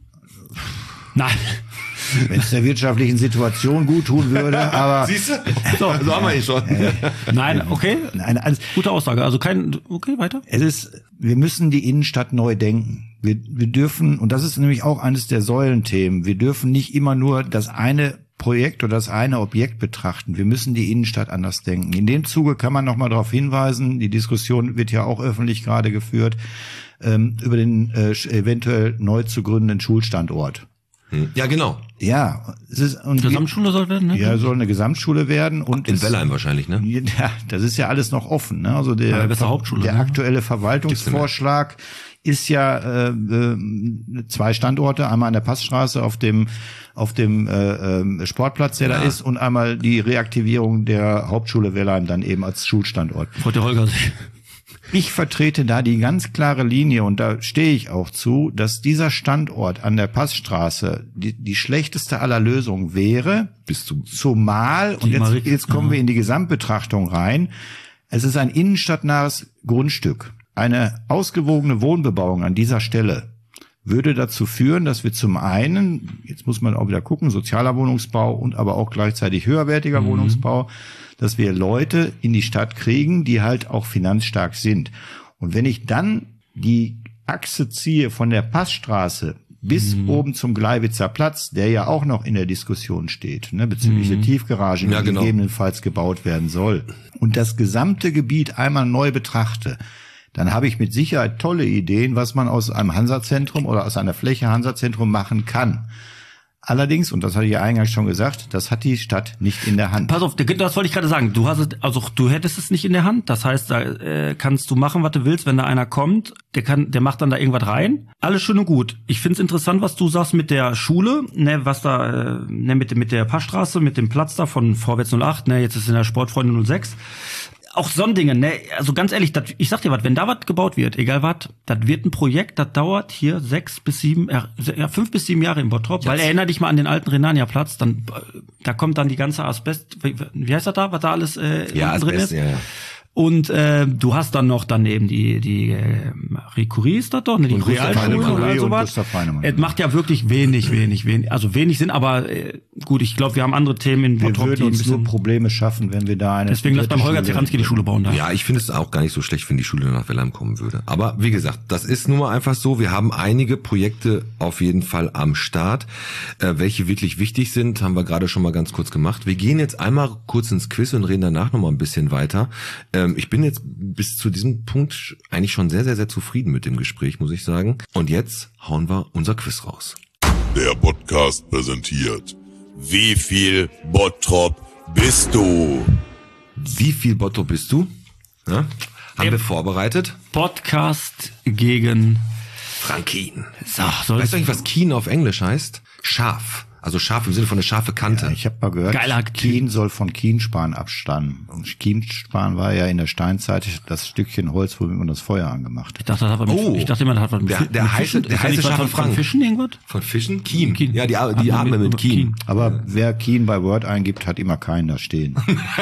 Speaker 3: Nein.
Speaker 5: Wenn es der wirtschaftlichen Situation gut tun würde, aber...
Speaker 2: Siehst du? So, so haben wir ihn schon.
Speaker 3: Nein, okay.
Speaker 5: Nein, also,
Speaker 3: gute Aussage. Also kein, okay, weiter.
Speaker 5: Es ist, wir müssen die Innenstadt neu denken. Wir, wir dürfen, und das ist nämlich auch eines der Säulenthemen, wir dürfen nicht immer nur das eine Projekt oder das eine Objekt betrachten. Wir müssen die Innenstadt anders denken. In dem Zuge kann man noch mal darauf hinweisen, die Diskussion wird ja auch öffentlich gerade geführt, ähm, über den äh, eventuell neu zu gründenden Schulstandort.
Speaker 2: Ja, genau.
Speaker 5: Ja, es ist, und
Speaker 3: Gesamtschule soll werden, ne?
Speaker 5: Ja, soll eine Gesamtschule werden. Und
Speaker 2: in
Speaker 5: es,
Speaker 2: Wellheim wahrscheinlich, ne?
Speaker 5: Ja, das ist ja alles noch offen, ne? Also der,
Speaker 3: ja, besser Hauptschule,
Speaker 5: der
Speaker 3: ne?
Speaker 5: aktuelle Verwaltungsvorschlag ist ja äh, äh, zwei Standorte, einmal an der Passstraße auf dem auf dem äh, äh, Sportplatz, der ja. da ist, und einmal die Reaktivierung der Hauptschule Wellheim dann eben als Schulstandort.
Speaker 3: Freut der Holger sich.
Speaker 5: Ich vertrete da die ganz klare Linie, und da stehe ich auch zu, dass dieser Standort an der Passstraße die, die schlechteste aller Lösungen wäre.
Speaker 2: Bist du
Speaker 5: zumal, und jetzt, jetzt kommen wir in die Gesamtbetrachtung rein, es ist ein innenstadtnahes Grundstück. Eine ausgewogene Wohnbebauung an dieser Stelle würde dazu führen, dass wir zum einen, jetzt muss man auch wieder gucken, sozialer Wohnungsbau und aber auch gleichzeitig höherwertiger mhm. Wohnungsbau, dass wir Leute in die Stadt kriegen, die halt auch finanzstark sind. Und wenn ich dann die Achse ziehe von der Passstraße bis mhm. oben zum Gleiwitzer Platz, der ja auch noch in der Diskussion steht, ne, bezüglich mhm. der Tiefgarage, die ja, genau. gegebenenfalls gebaut werden soll, und das gesamte Gebiet einmal neu betrachte, dann habe ich mit Sicherheit tolle Ideen, was man aus einem Hansa-Zentrum oder aus einer Fläche Hansa-Zentrum machen kann. Allerdings, und das hatte ich ja eingangs schon gesagt, das hat die Stadt nicht in der Hand.
Speaker 3: Pass auf, das wollte ich gerade sagen. Du hast es, also du hättest es nicht in der Hand. Das heißt, da äh, kannst du machen, was du willst. Wenn da einer kommt, der kann, der macht dann da irgendwas rein. Alles schön und gut. Ich find's interessant, was du sagst mit der Schule, ne, was da, äh, ne, mit mit der Passstraße, mit dem Platz da von Vorwärts null acht, ne, jetzt ist in der Sportfreunde null sechs. Auch so ein Ding, ne, also ganz ehrlich, dat, ich sag dir was, wenn da was gebaut wird, egal was, das wird ein Projekt, das dauert hier sechs bis sieben, ja, fünf bis sieben Jahre im Bottrop, weil erinner dich mal an den alten Renania-Platz, dann, da kommt dann die ganze Asbest, wie, wie heißt das da, was da alles äh,
Speaker 2: ja,
Speaker 3: drin
Speaker 2: Asbest,
Speaker 3: ist?
Speaker 2: Ja, ja.
Speaker 3: Und äh, du hast dann noch dann eben die die äh, Marie Curie ist das doch, ne, die Realschule oder sowas. Es macht ja wirklich wenig, wenig, wenig, also wenig Sinn, aber äh, gut, ich glaube, wir haben andere Themen in Bottrop,
Speaker 5: wir würden uns nur Probleme schaffen, wenn wir da eine.
Speaker 3: Deswegen lass beim Holger Zeranski die Schule bauen da.
Speaker 2: Ja, ich finde es auch gar nicht so schlecht, wenn die Schule nach Wellheim kommen würde. Aber wie gesagt, das ist nun mal einfach so. Wir haben einige Projekte auf jeden Fall am Start, äh, welche wirklich wichtig sind, haben wir gerade schon mal ganz kurz gemacht. Wir gehen jetzt einmal kurz ins Quiz und reden danach noch mal ein bisschen weiter. Äh, Ich bin jetzt bis zu diesem Punkt eigentlich schon sehr, sehr, sehr zufrieden mit dem Gespräch, muss ich sagen. Und jetzt hauen wir unser Quiz raus.
Speaker 7: Der Podcast präsentiert: Wie viel Bottrop bist du?
Speaker 2: Wie viel Bottrop bist du? Ja, haben wir vorbereitet.
Speaker 3: Podcast gegen
Speaker 2: Frankin.
Speaker 3: So,
Speaker 2: weißt du eigentlich, was Kien auf Englisch heißt? Schaf. Also scharf im Sinne von eine scharfe Kante.
Speaker 5: Ja, ich habe mal gehört,
Speaker 3: Geiler
Speaker 5: Kien soll von Kienspan abstammen. Und Kienspan war ja in der Steinzeit das Stückchen Holz, womit man das Feuer angemacht hat.
Speaker 3: Ich dachte, das hat was mit,
Speaker 2: oh,
Speaker 3: ich dachte immer, das hat was mit,
Speaker 2: der, der
Speaker 3: mit
Speaker 2: heiße,
Speaker 3: Fischen.
Speaker 2: der heiße scharfe Frank.
Speaker 3: Von Fischen irgendwas?
Speaker 2: Von Fischen? Kien.
Speaker 3: Kien.
Speaker 2: Ja, die, die atmen mit, mit Kien. Kien.
Speaker 5: Aber wer Kien bei Word eingibt, hat immer keinen da stehen.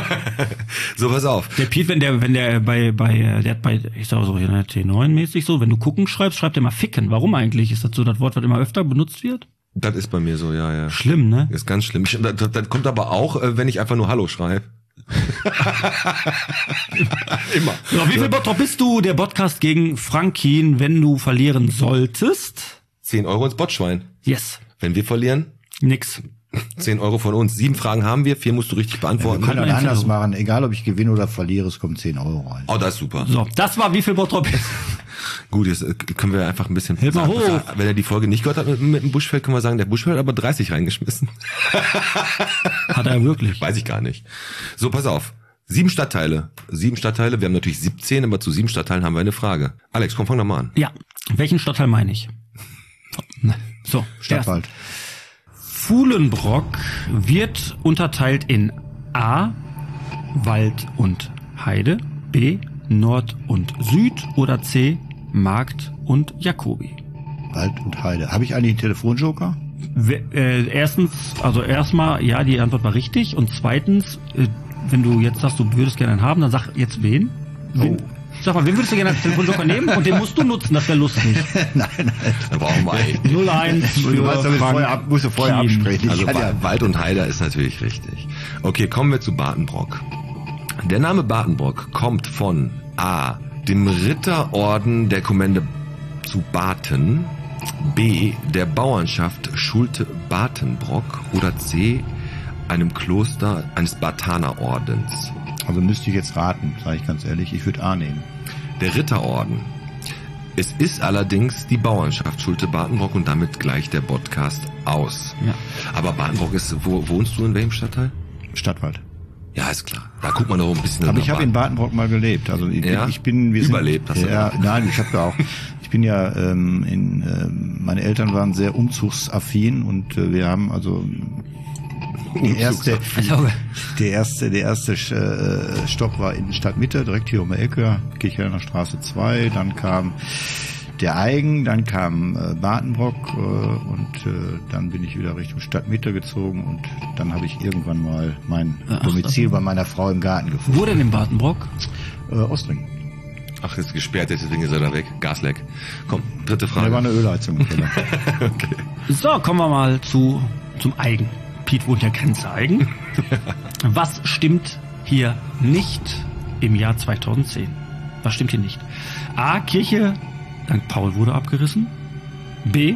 Speaker 2: So, pass auf.
Speaker 3: Der Piet, wenn der, wenn der bei, bei, der hat bei, ich sag so, hier T neun mäßig so, wenn du gucken schreibst, schreibt der mal ficken. Warum eigentlich? Ist das so das Wort, was immer öfter benutzt wird?
Speaker 2: Das ist bei mir so, ja, ja.
Speaker 3: Schlimm, ne?
Speaker 2: Ist ganz schlimm. Das, das, das kommt aber auch, wenn ich einfach nur Hallo schreibe. Immer.
Speaker 3: So, wie viel Bottrop bist du? Der Podcast gegen Frankin, wenn du verlieren solltest?
Speaker 2: Zehn Euro ins Botschwein.
Speaker 3: Yes.
Speaker 2: Wenn wir verlieren?
Speaker 3: Nix.
Speaker 2: zehn Euro von uns. Sieben Fragen haben wir, vier musst du richtig
Speaker 5: Wir
Speaker 2: beantworten.
Speaker 5: können das anders machen. Egal, ob ich gewinne oder verliere, es kommen zehn Euro rein.
Speaker 2: Oh, das ist super.
Speaker 3: So, das war wie viel Bottrop ist.
Speaker 2: Gut, jetzt äh, können wir einfach ein bisschen...
Speaker 3: Hilf mal hoch.
Speaker 2: Wenn er die Folge nicht gehört hat mit, mit dem Buschfeld, können wir sagen, der Buschfeld hat aber dreißig reingeschmissen.
Speaker 3: Hat er wirklich?
Speaker 2: Weiß ich gar nicht. So, pass auf. Sieben Stadtteile. Sieben Stadtteile. Wir haben natürlich siebzehn, aber zu sieben Stadtteilen haben wir eine Frage. Alex, komm, fang doch mal an.
Speaker 3: Ja. Welchen Stadtteil meine ich? So,
Speaker 5: Stadtwald.
Speaker 3: Fuhlenbrock wird unterteilt in A, Wald und Heide, B, Nord und Süd oder C, Markt und Jacobi.
Speaker 5: Wald und Heide. Habe ich eigentlich einen Telefonjoker?
Speaker 3: We- äh, erstens, also erstmal, ja, die Antwort war richtig. Und zweitens, äh, wenn du jetzt sagst, du würdest gerne einen haben, dann sag jetzt wen. wen?
Speaker 5: Oh.
Speaker 3: Sag mal, wen würdest du gerne als Telefonjoker nehmen? Und den musst du nutzen, das wäre lustig.
Speaker 5: nein, nein.
Speaker 2: Da brauchen wir eigentlich.
Speaker 3: null eins für
Speaker 5: Du weißt, damit
Speaker 3: Frank
Speaker 5: vorher ab, musst du vorher
Speaker 3: Kien.
Speaker 5: absprechen.
Speaker 2: Also
Speaker 5: Ich kann
Speaker 2: Wa-
Speaker 5: ja,
Speaker 2: Wald und Heider ist natürlich richtig. Okay, kommen wir zu Badenbrock. Der Name Badenbrock kommt von A, dem Ritterorden der Kommende zu Baten, B, der Bauernschaft Schulte-Batenbrock oder C, einem Kloster eines Batanerordens.
Speaker 5: also müsste ich jetzt raten, sage ich ganz ehrlich. Ich würde A nehmen.
Speaker 2: Der Ritterorden. Es ist allerdings die Bauernschaft Schulte-Batenbrock und damit gleicht der Podcast aus.
Speaker 3: Ja.
Speaker 2: Aber Badenbrock ist, wo wohnst du in welchem Stadtteil?
Speaker 5: Stadtwald.
Speaker 2: Ja, ist klar. Da guckt man doch ein bisschen.
Speaker 5: Aber ich habe in
Speaker 2: Baden.
Speaker 5: Badenbrock mal gelebt. Also ich,
Speaker 2: Ja?
Speaker 5: ich bin wir
Speaker 2: Überlebt hast
Speaker 5: sind,
Speaker 2: du
Speaker 5: ja,
Speaker 2: gesagt.
Speaker 5: nein, ich habe ja auch. Ich bin ja ähm, in ähm, meine Eltern waren sehr umzugsaffin und äh, wir haben also die erste, der erste, der erste äh, Stopp war in Stadtmitte, direkt hier um die Ecke, Kirchhellner Straße zwei. Dann kam der Eigen, dann kam äh, Badenbrock äh, und äh, dann bin ich wieder Richtung Stadtmitte gezogen und dann habe ich irgendwann mal mein
Speaker 3: Ach,
Speaker 5: Domizil bei meiner Frau im Garten gefunden.
Speaker 3: Wo denn in Badenbrock?
Speaker 5: Äh, Ostring.
Speaker 2: Ach, ist gesperrt, deswegen ist er da weg. Gasleck. Komm, dritte
Speaker 5: Da war
Speaker 2: Frage.
Speaker 5: eine Ölheizung im Keller.
Speaker 3: So, kommen wir mal zu zum Eigen. Piet wohnt ja Grenze Eigen. Was stimmt hier nicht im Jahr zweitausendzehn? Was stimmt hier nicht? A. Kirche Sankt Paul wurde abgerissen. B.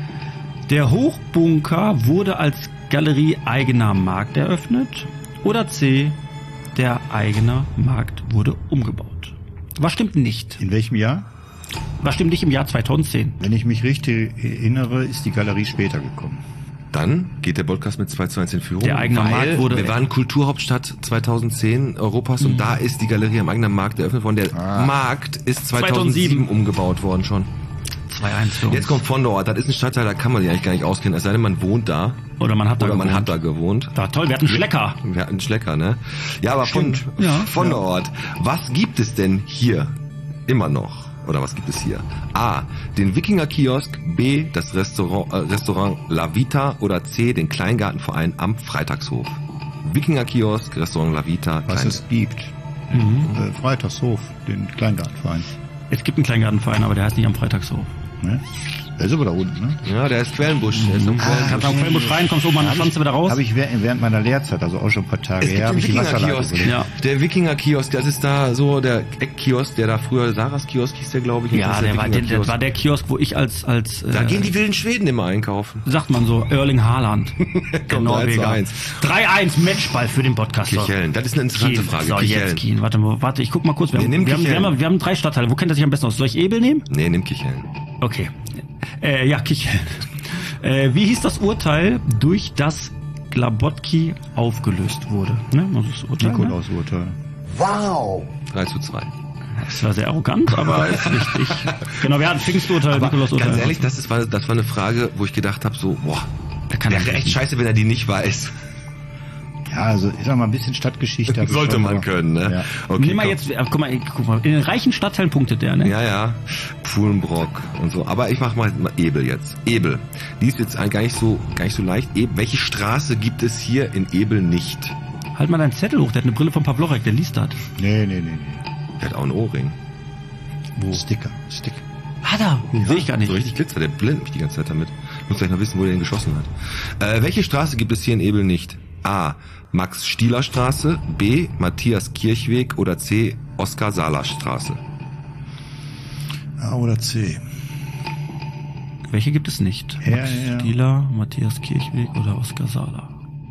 Speaker 3: Der Hochbunker wurde als Galerie Eigener Markt eröffnet. Oder C. Der Eigener Markt wurde umgebaut. Was stimmt nicht?
Speaker 5: In welchem Jahr?
Speaker 3: Was stimmt nicht im Jahr zweitausendzehn?
Speaker 5: Wenn ich mich richtig erinnere, ist die Galerie später gekommen.
Speaker 2: Dann geht der Podcast mit zwei zu eins in Führung.
Speaker 3: Der eigene
Speaker 2: weil
Speaker 3: Markt wurde-
Speaker 2: wir waren Kulturhauptstadt zweitausendzehn Europas und da ist die Galerie am eigenen Markt eröffnet worden. Der
Speaker 5: Ah.
Speaker 2: Markt ist zweitausendsieben umgebaut worden schon.
Speaker 3: zwei eins für uns.
Speaker 2: Jetzt kommt von dort. Das ist ein Stadtteil, da kann man sich eigentlich gar nicht auskennen. Es sei denn, man wohnt da.
Speaker 3: Oder man hat da
Speaker 2: Oder man
Speaker 3: gewohnt.
Speaker 2: hat da gewohnt.
Speaker 3: Ja, toll, wir hatten Schlecker.
Speaker 2: Wir hatten einen Schlecker, ne? Ja, aber von,
Speaker 5: Stimmt.
Speaker 3: Ja.
Speaker 2: von der Ort. Was gibt es denn hier immer noch? Oder was gibt es hier? A. Den Wikinger-Kiosk. B. Das Restaurant, äh, Restaurant La Vita. Oder C. Den Kleingartenverein am Freitagshof. Wikinger-Kiosk, Restaurant La Vita.
Speaker 5: Was
Speaker 2: Klein-
Speaker 5: es gibt.
Speaker 3: Mhm.
Speaker 5: Äh, Freitagshof, den Kleingartenverein.
Speaker 3: Es gibt einen Kleingartenverein, aber der heißt nicht am Freitagshof.
Speaker 5: Ne? Der ist aber da unten, ne?
Speaker 2: Ja, der ist Quellenbusch. Der ist im Quellenbusch.
Speaker 3: Kannst am Quellenbusch rein, kommst oben an der Schanze wieder raus.
Speaker 5: Habe ich während während meiner Lehrzeit, also auch schon ein paar Tage
Speaker 2: Es gibt
Speaker 5: her, habe
Speaker 2: den
Speaker 5: ich die Wasserleitung
Speaker 2: Wikinger-Kiosk.
Speaker 5: gelegt.
Speaker 3: Ja.
Speaker 2: Der Wikinger-Kiosk, das ist da so der Eckkiosk, der da früher Sarahs Kiosk hieß der, glaube ich. Jetzt
Speaker 3: Ja,
Speaker 2: ist
Speaker 3: der war, der, der
Speaker 2: Wikinger-Kiosk.
Speaker 3: war der Kiosk, wo ich als, als
Speaker 2: Da
Speaker 3: äh,
Speaker 2: gehen die wilden Schweden immer einkaufen.
Speaker 3: sagt man so, Erling Haaland. Der
Speaker 2: Komm, drei zu
Speaker 3: Norweger.
Speaker 2: eins.
Speaker 3: drei eins Matchball für den Podcast.
Speaker 2: Kichellen, das ist eine interessante
Speaker 3: Kiel.
Speaker 2: Frage.
Speaker 3: So,
Speaker 2: Kichellen.
Speaker 3: jetzt Kiel. Warte, mal, warte, ich guck mal kurz. Wir,
Speaker 2: Nee,
Speaker 3: haben,
Speaker 2: nimm
Speaker 3: wir, haben, wir,
Speaker 2: Kichellen.
Speaker 3: haben, wir haben drei Stadtteile. Wo kennt er sich am besten aus? Soll ich Ebel nehmen?
Speaker 2: Nee, nimm Kichellen.
Speaker 3: Okay. Äh, ja, Kichellen. Äh, wie hieß das Urteil, durch das Glabotki aufgelöst wurde? Ne? Also das Urteil, ne?
Speaker 5: Nikolausurteil.
Speaker 2: drei zu zwei.
Speaker 3: Das war sehr arrogant, aber ist richtig. Genau, wir hatten Pfingsturteil,
Speaker 2: Aber
Speaker 3: Nikolausurteil.
Speaker 2: ganz ehrlich, das, ist, war, das war eine Frage, wo ich gedacht habe, so, boah,
Speaker 3: Da kann
Speaker 2: wäre
Speaker 3: er
Speaker 2: echt scheiße, wenn er die nicht weiß.
Speaker 5: Ja, also ich sag mal, ein bisschen Stadtgeschichte. hab ich
Speaker 2: Sollte
Speaker 5: schon,
Speaker 2: man
Speaker 5: aber-
Speaker 2: können, ne?
Speaker 5: Ja.
Speaker 2: Okay,
Speaker 3: Nimm mal
Speaker 2: komm.
Speaker 3: jetzt, äh, guck mal, guck mal, in den reichen Stadtteilen punktet der, ne?
Speaker 2: Ja, ja. Pfulenbrock und so. Aber ich mach mal, mal Ebel jetzt. Ebel. Die ist jetzt ein- gar nicht so, gar nicht so leicht. Ebel. Welche Straße gibt es hier in Ebel nicht?
Speaker 3: Halt mal deinen Zettel hoch, der hat eine Brille von Pavlorek, der liest das.
Speaker 5: Nee, nee, nee, nee.
Speaker 2: Der hat auch einen Ohrring.
Speaker 5: Wo? Sticker, Sticker.
Speaker 3: Hat er? Den sehe ich gar nicht.
Speaker 2: So richtig Glitzer, der blendet mich die ganze Zeit damit. Muss gleich noch wissen, wo der ihn geschossen hat. Äh, welche Straße gibt es hier in Ebel nicht? A. Max-Stieler-Straße, B. Matthias-Kirchweg oder C. Oskar-Sahler-Straße.
Speaker 5: A oder C.
Speaker 3: Welche gibt es nicht?
Speaker 5: Ja,
Speaker 3: Max
Speaker 5: ja.
Speaker 3: Stieler, Matthias Kirchweg oder Oskar Sala?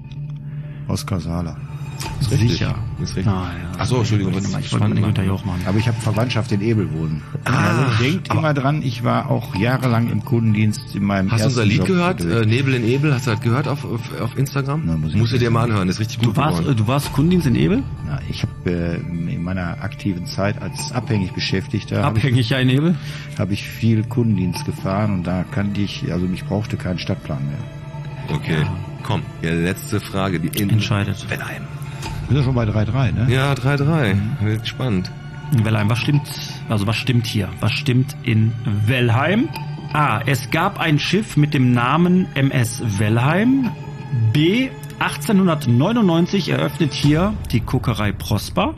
Speaker 5: Oskar Sala.
Speaker 2: Ist richtig.
Speaker 3: Sicher.
Speaker 2: Ist richtig.
Speaker 3: Ah, ja.
Speaker 2: Ach so, Entschuldigung, was
Speaker 3: Ich wollte
Speaker 2: spannend
Speaker 3: den
Speaker 2: machen.
Speaker 3: Günther Jauch machen.
Speaker 5: Aber ich habe Verwandtschaft in Ebelwohnen.
Speaker 2: Ah,
Speaker 5: also denkt immer dran, ich war auch jahrelang im Kundendienst in meinem
Speaker 2: Hast du
Speaker 5: ersten
Speaker 2: unser Lied
Speaker 5: Job
Speaker 2: gehört?
Speaker 5: unterwegs.
Speaker 2: Äh, Nebel in Ebel, hast du das gehört auf, auf, auf Instagram?
Speaker 5: Na, muss ich
Speaker 2: Musst du
Speaker 5: nicht.
Speaker 2: dir mal anhören, ist richtig gut
Speaker 3: Du warst,
Speaker 2: geworden.
Speaker 3: äh, du warst Kundendienst in Ebel?
Speaker 5: Na, ich habe äh, in meiner aktiven Zeit als abhängig Beschäftigter habe ich,
Speaker 3: Abhängig ja in Ebel?
Speaker 5: hab ich viel Kundendienst gefahren und da kannte ich, also ich brauchte keinen Stadtplan mehr.
Speaker 2: Okay, komm, ja, letzte Frage. Die in
Speaker 3: Entscheidet.
Speaker 2: Wellheim.
Speaker 5: Wir sind ja schon bei drei drei, ne?
Speaker 2: Ja, drei drei. Wird spannend.
Speaker 3: In Wellheim, was stimmt, also was stimmt hier? Was stimmt in Wellheim? A. Es gab ein Schiff mit dem Namen M S Wellheim. B. achtzehnhundertneunundneunzig eröffnet hier die Kokerei Prosper.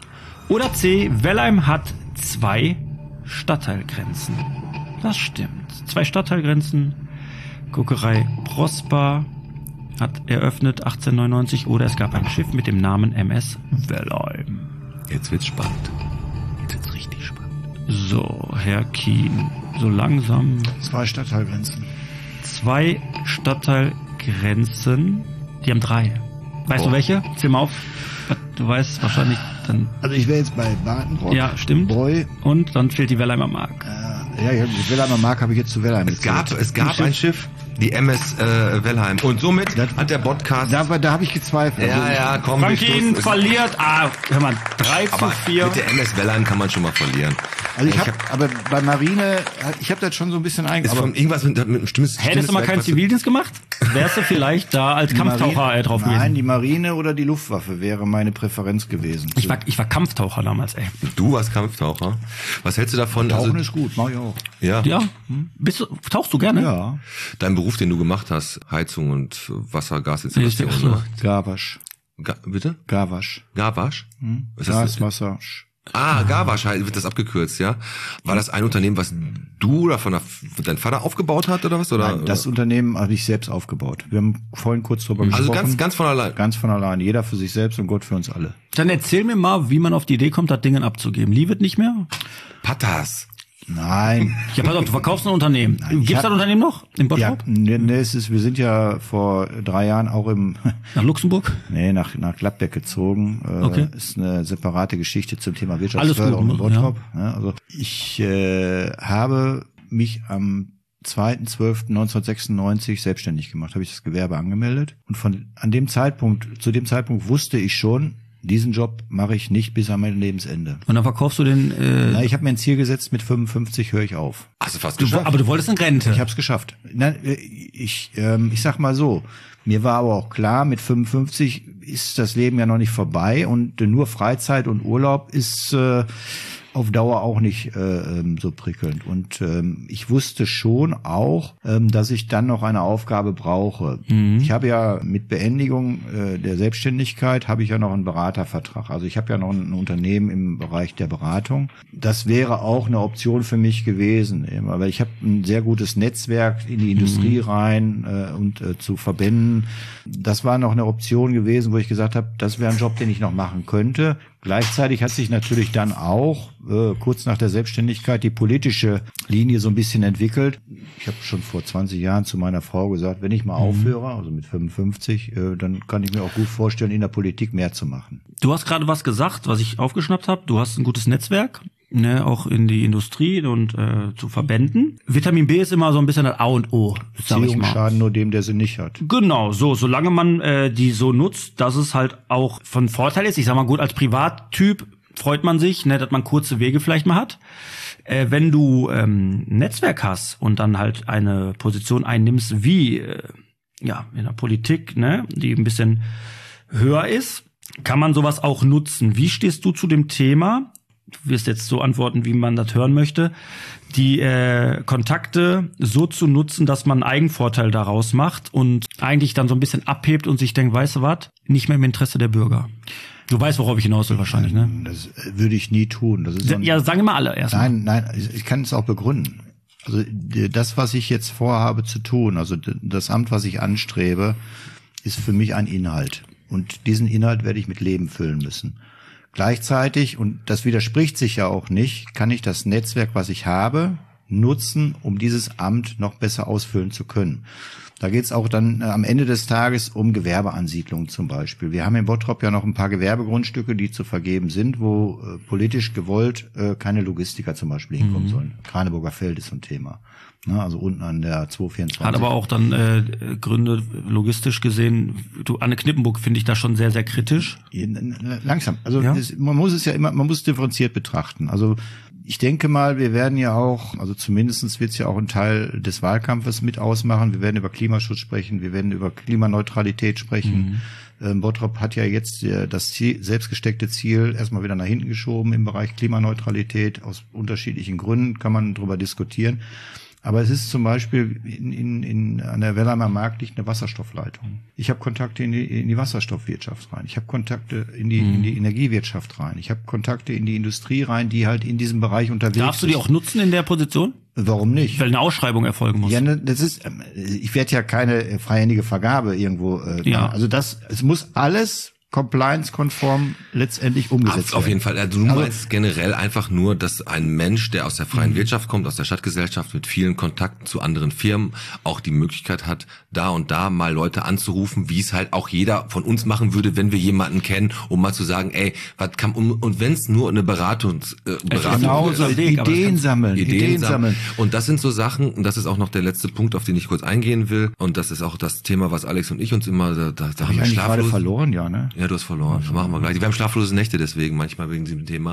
Speaker 3: Oder C. Wellheim hat zwei Stadtteilgrenzen. Das stimmt. Zwei Stadtteilgrenzen. Kokerei Prosper hat eröffnet achtzehnhundertneunundneunzig. Oder es gab ein Schiff mit dem Namen M S Wellheim.
Speaker 2: Jetzt wird's spannend. Jetzt wird's richtig spannend.
Speaker 3: So, Herr Kien, so langsam
Speaker 5: Zwei Stadtteilgrenzen.
Speaker 3: zwei Stadtteilgrenzen. Die haben drei. Weißt
Speaker 2: Oh.
Speaker 3: du welche? Zähl mal auf. Du weißt wahrscheinlich dann.
Speaker 5: Also ich wäre jetzt bei Badenbrock,
Speaker 3: Ja, stimmt.
Speaker 5: Breu.
Speaker 3: Und dann fehlt die Wellheimer Mark.
Speaker 5: Äh, ja, ja, die Wellheimer Mark habe ich jetzt zu Wellheim
Speaker 2: Es gab,
Speaker 5: gezählt.
Speaker 2: es gab ein Schiff, die M S äh, Wellheim. Und somit
Speaker 5: Das-
Speaker 2: hat der Podcast...
Speaker 5: Da, da habe ich gezweifelt.
Speaker 2: ja,
Speaker 5: Also,
Speaker 2: ja, komm, wir
Speaker 3: Frankin
Speaker 2: stoßen-
Speaker 3: verliert. Ah, hör mal, drei zu
Speaker 2: Aber
Speaker 3: vier.
Speaker 2: mit der M S Wellheim kann man schon mal verlieren.
Speaker 5: Also ich habe, aber bei Marine, ich habe das schon so ein bisschen
Speaker 2: Ist
Speaker 5: eingebaut.
Speaker 2: von irgendwas mit, mit einem stimmes...
Speaker 3: Hättest du mal keinen Zivildienst gemacht? Wärst du vielleicht da als Kampftaucher äh, drauf
Speaker 5: Nein,
Speaker 3: gewesen?
Speaker 5: die Marine oder die Luftwaffe wäre meine Präferenz gewesen.
Speaker 3: Ich war, ich war Kampftaucher damals, ey.
Speaker 2: Du warst Kampftaucher. Was hältst du davon?
Speaker 5: Tauchen
Speaker 2: Also,
Speaker 5: ist gut, mach ich auch.
Speaker 2: ja,
Speaker 3: Ja. Bist du, tauchst du gerne?
Speaker 5: Ja,
Speaker 2: dein Beruf, den du gemacht hast, Heizung und Wasser, Gasinstallation.
Speaker 3: Ach so.
Speaker 2: Ne?
Speaker 5: Gawasch.
Speaker 2: Ga, bitte?
Speaker 5: Gawasch.
Speaker 2: Garwasch? Was ist
Speaker 5: Gas,
Speaker 2: das?
Speaker 5: Wasser.
Speaker 2: Ah, Garwasch halt, wird das abgekürzt, ja? War das ein Unternehmen, was du oder von der, dein Vater aufgebaut hat oder was? Oder?
Speaker 5: Nein, das Unternehmen habe ich selbst aufgebaut. Wir haben vorhin kurz drüber
Speaker 2: also
Speaker 5: gesprochen.
Speaker 2: ganz, ganz von allein.
Speaker 5: Ganz von allein. Jeder für sich selbst und Gott für uns alle.
Speaker 3: Dann erzähl mir mal, wie man auf die Idee kommt, das Ding abzugeben. Liebet nicht mehr?
Speaker 2: Patas.
Speaker 5: Nein.
Speaker 3: Ja, pass auf, du verkaufst ein Unternehmen.
Speaker 5: ich
Speaker 3: Gibt's
Speaker 5: hab-
Speaker 3: das Unternehmen noch? In
Speaker 5: Ja,
Speaker 3: Bottrop?
Speaker 5: nee, nee, es ist, wir sind ja vor drei Jahren auch im,
Speaker 3: Nach Luxemburg?
Speaker 5: nee, nach, nach Gladbeck gezogen. Äh,
Speaker 3: Okay.
Speaker 5: Ist eine separate Geschichte zum Thema
Speaker 3: Alles
Speaker 5: Wirtschaftsförderung
Speaker 3: gut,
Speaker 5: in
Speaker 3: ja.
Speaker 5: Bottrop. Ja, also ich äh, habe mich am zweiten zwölften neunzehnhundertsechsundneunzig selbstständig gemacht, habe ich das Gewerbe angemeldet. Und von an dem Zeitpunkt, zu dem Zeitpunkt wusste ich schon, diesen Job mache ich nicht bis an mein Lebensende.
Speaker 3: Und dann verkaufst du den, äh,
Speaker 5: Na, ich habe mir ein Ziel gesetzt, mit fünfundfünfzig höre ich auf.
Speaker 2: Hast du fast
Speaker 3: du,
Speaker 2: geschafft.
Speaker 3: aber du wolltest in Rente.
Speaker 5: Ich habe es geschafft. Nein, äh, ich, ähm, ich sag mal so, mir war aber auch klar, mit fünfundfünfzig ist das Leben ja noch nicht vorbei und äh, nur Freizeit und Urlaub ist äh, auf Dauer auch nicht äh, ähm, so prickelnd. Und ähm, ich wusste schon auch, ähm, dass ich dann noch eine Aufgabe brauche. Ich habe ja mit Beendigung äh, der Selbstständigkeit habe ich ja noch einen Beratervertrag. Also ich habe ja noch ein Unternehmen im Bereich der Beratung. Das wäre auch eine Option für mich gewesen. eben. Aber ich habe ein sehr gutes Netzwerk in die Industrie rein äh, und äh, zu Verbänden. Das war noch eine Option gewesen, wo ich gesagt habe, das wäre ein Job, den ich noch machen könnte. Gleichzeitig hat sich natürlich dann auch äh, kurz nach der Selbstständigkeit die politische Linie so ein bisschen entwickelt. Ich habe schon vor zwanzig Jahren zu meiner Frau gesagt, wenn ich mal aufhöre, also mit fünfundfünfzig, äh, dann kann ich mir auch gut vorstellen, in der Politik mehr zu machen.
Speaker 3: Du hast gerade was gesagt, was ich aufgeschnappt habe. Du hast ein gutes Netzwerk, ne, auch in die Industrie und äh, zu Verbänden. Vitamin B ist immer so ein bisschen das A und O, sag ich
Speaker 5: Beziehungen
Speaker 3: mal.
Speaker 5: schaden nur dem, der sie nicht hat.
Speaker 3: Genau, so, solange man äh, die so nutzt, dass es halt auch von Vorteil ist. Ich sag mal gut, als Privattyp freut man sich, ne, dass man kurze Wege vielleicht mal hat. Äh, wenn du ähm, ein Netzwerk hast und dann halt eine Position einnimmst wie äh, ja in der Politik, ne, die ein bisschen höher ist, kann man sowas auch nutzen. Wie stehst du zu dem Thema? Du wirst jetzt so antworten, wie man das hören möchte, die äh, Kontakte so zu nutzen, dass man einen Eigenvorteil daraus macht und eigentlich dann so ein bisschen abhebt und sich denkt, weißt du was, nicht mehr im Interesse der Bürger. Du weißt, worauf ich hinaus will wahrscheinlich, ne?
Speaker 5: Das würde ich nie tun. Das ist so ein,
Speaker 3: Ja, sagen wir alle erstmal.
Speaker 5: Nein, nein, ich ich kann es auch begründen. Also die- das, was ich jetzt vorhabe zu tun, also d- das Amt, was ich anstrebe, ist für mich ein Inhalt. Und diesen Inhalt werde ich mit Leben füllen müssen. Gleichzeitig, und das widerspricht sich ja auch nicht, kann ich das Netzwerk, was ich habe, nutzen, um dieses Amt noch besser ausfüllen zu können. Da geht's auch dann äh, am Ende des Tages um Gewerbeansiedlungen zum Beispiel. Wir haben in Bottrop ja noch ein paar Gewerbegrundstücke, die zu vergeben sind, wo äh, politisch gewollt äh, keine Logistiker zum Beispiel hinkommen mhm. sollen. Kraneburger Feld ist so ein Thema. Ne, also unten an der zweihundertvierundzwanzig.
Speaker 3: Hat aber auch dann äh, Gründe logistisch gesehen. Du, Anne Knippenburg finde ich da schon sehr, sehr kritisch.
Speaker 5: Langsam. Also
Speaker 3: ja?
Speaker 5: es, man muss es ja immer, man muss es differenziert betrachten. Also ich denke mal, wir werden ja auch, also zumindestens wird es ja auch ein Teil des Wahlkampfes mit ausmachen. Wir werden über Klimaschutz sprechen, wir werden über Klimaneutralität sprechen. Mhm. Ähm, Bottrop hat ja jetzt äh, das Ziel, selbstgesteckte Ziel erstmal wieder nach hinten geschoben im Bereich Klimaneutralität. Aus unterschiedlichen Gründen kann man darüber diskutieren. Aber es ist zum Beispiel in, in, in an der Wellheimer Markt liegt eine Wasserstoffleitung. Ich habe Kontakte in die, in die Wasserstoffwirtschaft rein. Ich habe Kontakte in die, mhm. in die Energiewirtschaft rein. Ich habe Kontakte in die Industrie rein, die halt in diesem Bereich unterwegs ist.
Speaker 3: Darfst du die auch nutzen in der Position?
Speaker 5: Warum nicht?
Speaker 3: Weil eine Ausschreibung erfolgen muss.
Speaker 5: Ja, ne, das ist, ich werde ja keine freihändige Vergabe irgendwo. Äh,
Speaker 3: ja.
Speaker 5: Also das, es muss alles compliance-konform letztendlich umgesetzt
Speaker 2: Auf
Speaker 5: werden.
Speaker 2: jeden Fall. Also du
Speaker 5: also,
Speaker 2: meinst generell einfach nur, dass ein Mensch, der aus der freien Wirtschaft kommt, aus der Stadtgesellschaft mit vielen Kontakten zu anderen Firmen, auch die Möglichkeit hat, da und da mal Leute anzurufen, wie es halt auch jeder von uns machen würde, wenn wir jemanden kennen, um mal zu sagen, ey, was kann, um, und wenn es nur eine Beratungs, äh, Beratung
Speaker 5: genau,
Speaker 2: ist.
Speaker 5: so Ideen, Ideen sammeln,
Speaker 2: Ideen,
Speaker 5: Ideen sammeln.
Speaker 2: Und das sind so Sachen, und das ist auch noch der letzte Punkt, auf den ich kurz eingehen will, und das ist auch das Thema, was Alex und ich uns immer, da, da, da
Speaker 5: haben wir schlaflos. Gerade verloren, ja, ne?
Speaker 2: Ja, du hast verloren. Das machen wir gleich. Wir haben schlaflose Nächte deswegen, manchmal wegen diesem Thema.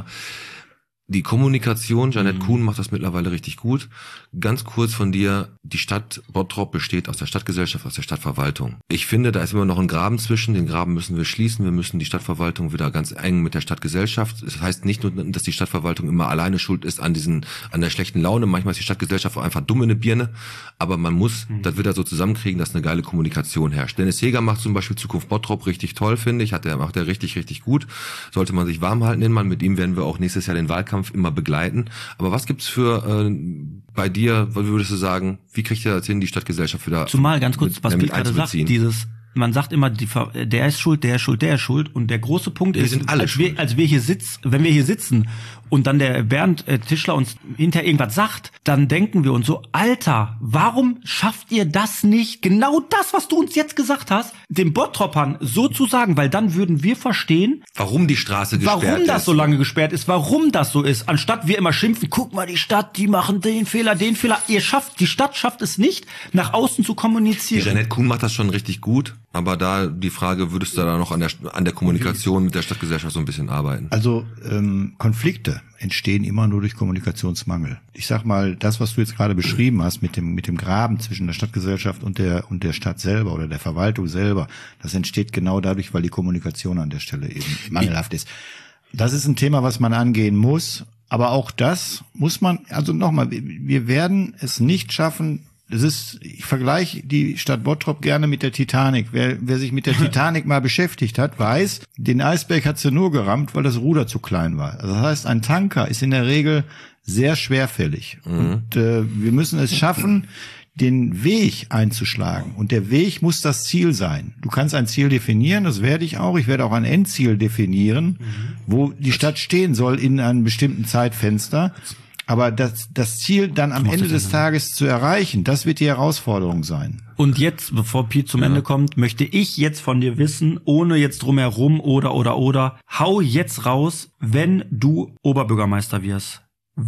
Speaker 2: Die Kommunikation, Jeanette mhm. Kuhn macht das mittlerweile richtig gut. Ganz kurz von dir, die Stadt Bottrop besteht aus der Stadtgesellschaft, aus der Stadtverwaltung. Ich finde, da ist immer noch ein Graben zwischen, den Graben müssen wir schließen, wir müssen die Stadtverwaltung wieder ganz eng mit der Stadtgesellschaft. Das heißt nicht nur, dass die Stadtverwaltung immer alleine schuld ist an diesen, an der schlechten Laune, manchmal ist die Stadtgesellschaft auch einfach dumm in der Birne, aber man muss mhm. das wieder so zusammenkriegen, dass eine geile Kommunikation herrscht. Dennis Heger macht zum Beispiel Zukunft Bottrop richtig toll, finde ich, hat er, macht er richtig, richtig gut. Sollte man sich warm halten, den Mann, mit ihm werden wir auch nächstes Jahr den Wahlkampf immer begleiten. Aber was gibt's für äh, bei dir, was würdest du sagen, wie kriegt ihr das hin, die Stadtgesellschaft wieder
Speaker 3: Zumal ganz kurz,
Speaker 2: mit,
Speaker 3: was
Speaker 2: äh,
Speaker 3: Piet gerade sagt, dieses, man sagt immer, die, der ist schuld, der ist schuld, der ist schuld. Und der große Punkt
Speaker 2: wir
Speaker 3: ist,
Speaker 2: sind alle
Speaker 3: als, wir, als wir hier sitzen, wenn wir hier sitzen und dann der Bernd äh, Tischler uns hinterher irgendwas sagt, dann denken wir uns so, Alter, warum schafft ihr das nicht? Genau das, was du uns jetzt gesagt hast, den Bottropern so zu sagen, weil dann würden wir verstehen,
Speaker 2: warum die Straße gesperrt ist.
Speaker 3: Warum das so lange gesperrt ist, warum das so ist. Anstatt wir immer schimpfen, guck mal, die Stadt, die machen den Fehler, den Fehler. Ihr schafft, die Stadt schafft es nicht, nach außen zu kommunizieren.
Speaker 2: Die Jeanette Kuhn macht das schon richtig gut, aber da die Frage, würdest du da noch an der an der Kommunikation mit der Stadtgesellschaft so ein bisschen arbeiten?
Speaker 5: Also ähm, Konflikte entstehen immer nur durch Kommunikationsmangel. Ich sag mal, das, was du jetzt gerade beschrieben hast mit dem mit dem Graben zwischen der Stadtgesellschaft und der und der Stadt selber oder der Verwaltung selber, das entsteht genau dadurch, weil die Kommunikation an der Stelle eben mangelhaft ist. Das ist ein Thema, was man angehen muss, aber auch das muss man, also nochmal, wir werden es nicht schaffen. Das ist, ich vergleiche die Stadt Bottrop gerne mit der Titanic. Wer, wer sich mit der Titanic mal beschäftigt hat, weiß, den Eisberg hat sie nur gerammt, weil das Ruder zu klein war. Also das heißt, ein Tanker ist in der Regel sehr schwerfällig. Mhm. Und äh, wir müssen es schaffen, den Weg einzuschlagen. Und der Weg muss das Ziel sein. Du kannst ein Ziel definieren, das werde ich auch. Ich werde auch ein Endziel definieren, mhm. wo die Stadt stehen soll in einem bestimmten Zeitfenster. Aber das, das Ziel dann am Ende des Tages zu erreichen, das wird die Herausforderung sein.
Speaker 3: Und jetzt, bevor Piet zum ja. Ende kommt, möchte ich jetzt von dir wissen, ohne jetzt drumherum oder, oder, oder, hau jetzt raus, wenn du Oberbürgermeister wirst.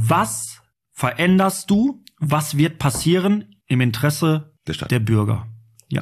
Speaker 3: Was veränderst du? Was wird passieren im Interesse der, Stadt. der Bürger? Ja.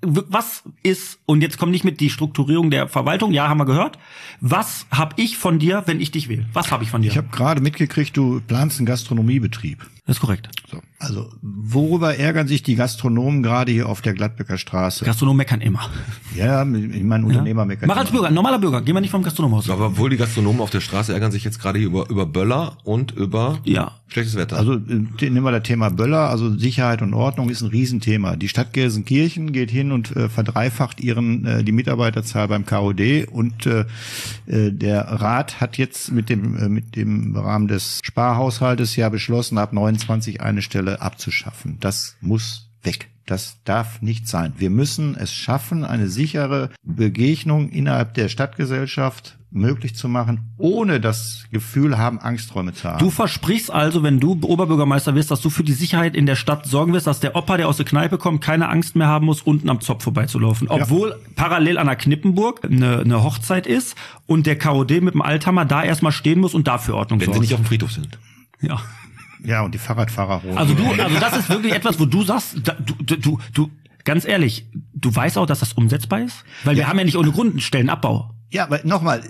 Speaker 3: Was ist, und jetzt kommt nicht mit die Strukturierung der Verwaltung, ja, haben wir gehört. Was habe ich von dir, wenn ich dich wähle? Was habe ich von dir?
Speaker 5: Ich habe gerade mitgekriegt, du planst einen Gastronomiebetrieb.
Speaker 3: Das ist korrekt.
Speaker 5: So, also worüber ärgern sich die Gastronomen gerade hier auf der Gladbecker Straße?
Speaker 3: Gastronomen meckern immer.
Speaker 5: Ja, ich meine, Unternehmer ja. meckern
Speaker 3: Mach als Bürger, ein normaler Bürger, geh mal nicht vom Gastronomhaus.
Speaker 2: Aber wohl die Gastronomen auf der Straße ärgern sich jetzt gerade hier über, über Böller und über
Speaker 3: ja.
Speaker 2: schlechtes Wetter.
Speaker 5: Also nehmen wir das Thema Böller, also Sicherheit und Ordnung ist ein Riesenthema. Die Stadt Gelsenkirchen geht hin und äh, verdreifacht ihren äh, die Mitarbeiterzahl beim K O D und äh, der Rat hat jetzt mit dem äh, mit dem Rahmen des Sparhaushaltes ja beschlossen, ab neunundzwanzig eine Stelle abzuschaffen. Das muss weg. Das darf nicht sein. Wir müssen es schaffen, eine sichere Begegnung innerhalb der Stadtgesellschaft möglich zu machen, ohne das Gefühl haben, Angsträume zu haben.
Speaker 3: Du versprichst also, wenn du Oberbürgermeister wirst, dass du für die Sicherheit in der Stadt sorgen wirst, dass der Opa, der aus der Kneipe kommt, keine Angst mehr haben muss, unten am Zopf vorbeizulaufen. Obwohl ja. parallel an der Knippenburg eine, eine Hochzeit ist und der K O D mit dem Althammer da erstmal stehen muss und dafür Ordnung sorgt.
Speaker 2: Wenn sie nicht auf dem Friedhof sind.
Speaker 3: Ja.
Speaker 5: Ja, und die Fahrradfahrer.
Speaker 3: Also du, also das ist wirklich etwas, wo du sagst, du, du, du, ganz ehrlich, du weißt auch, dass das umsetzbar ist? Weil ja. wir haben ja nicht ohne Grund einen Stellenabbau.
Speaker 5: Ja, aber nochmal,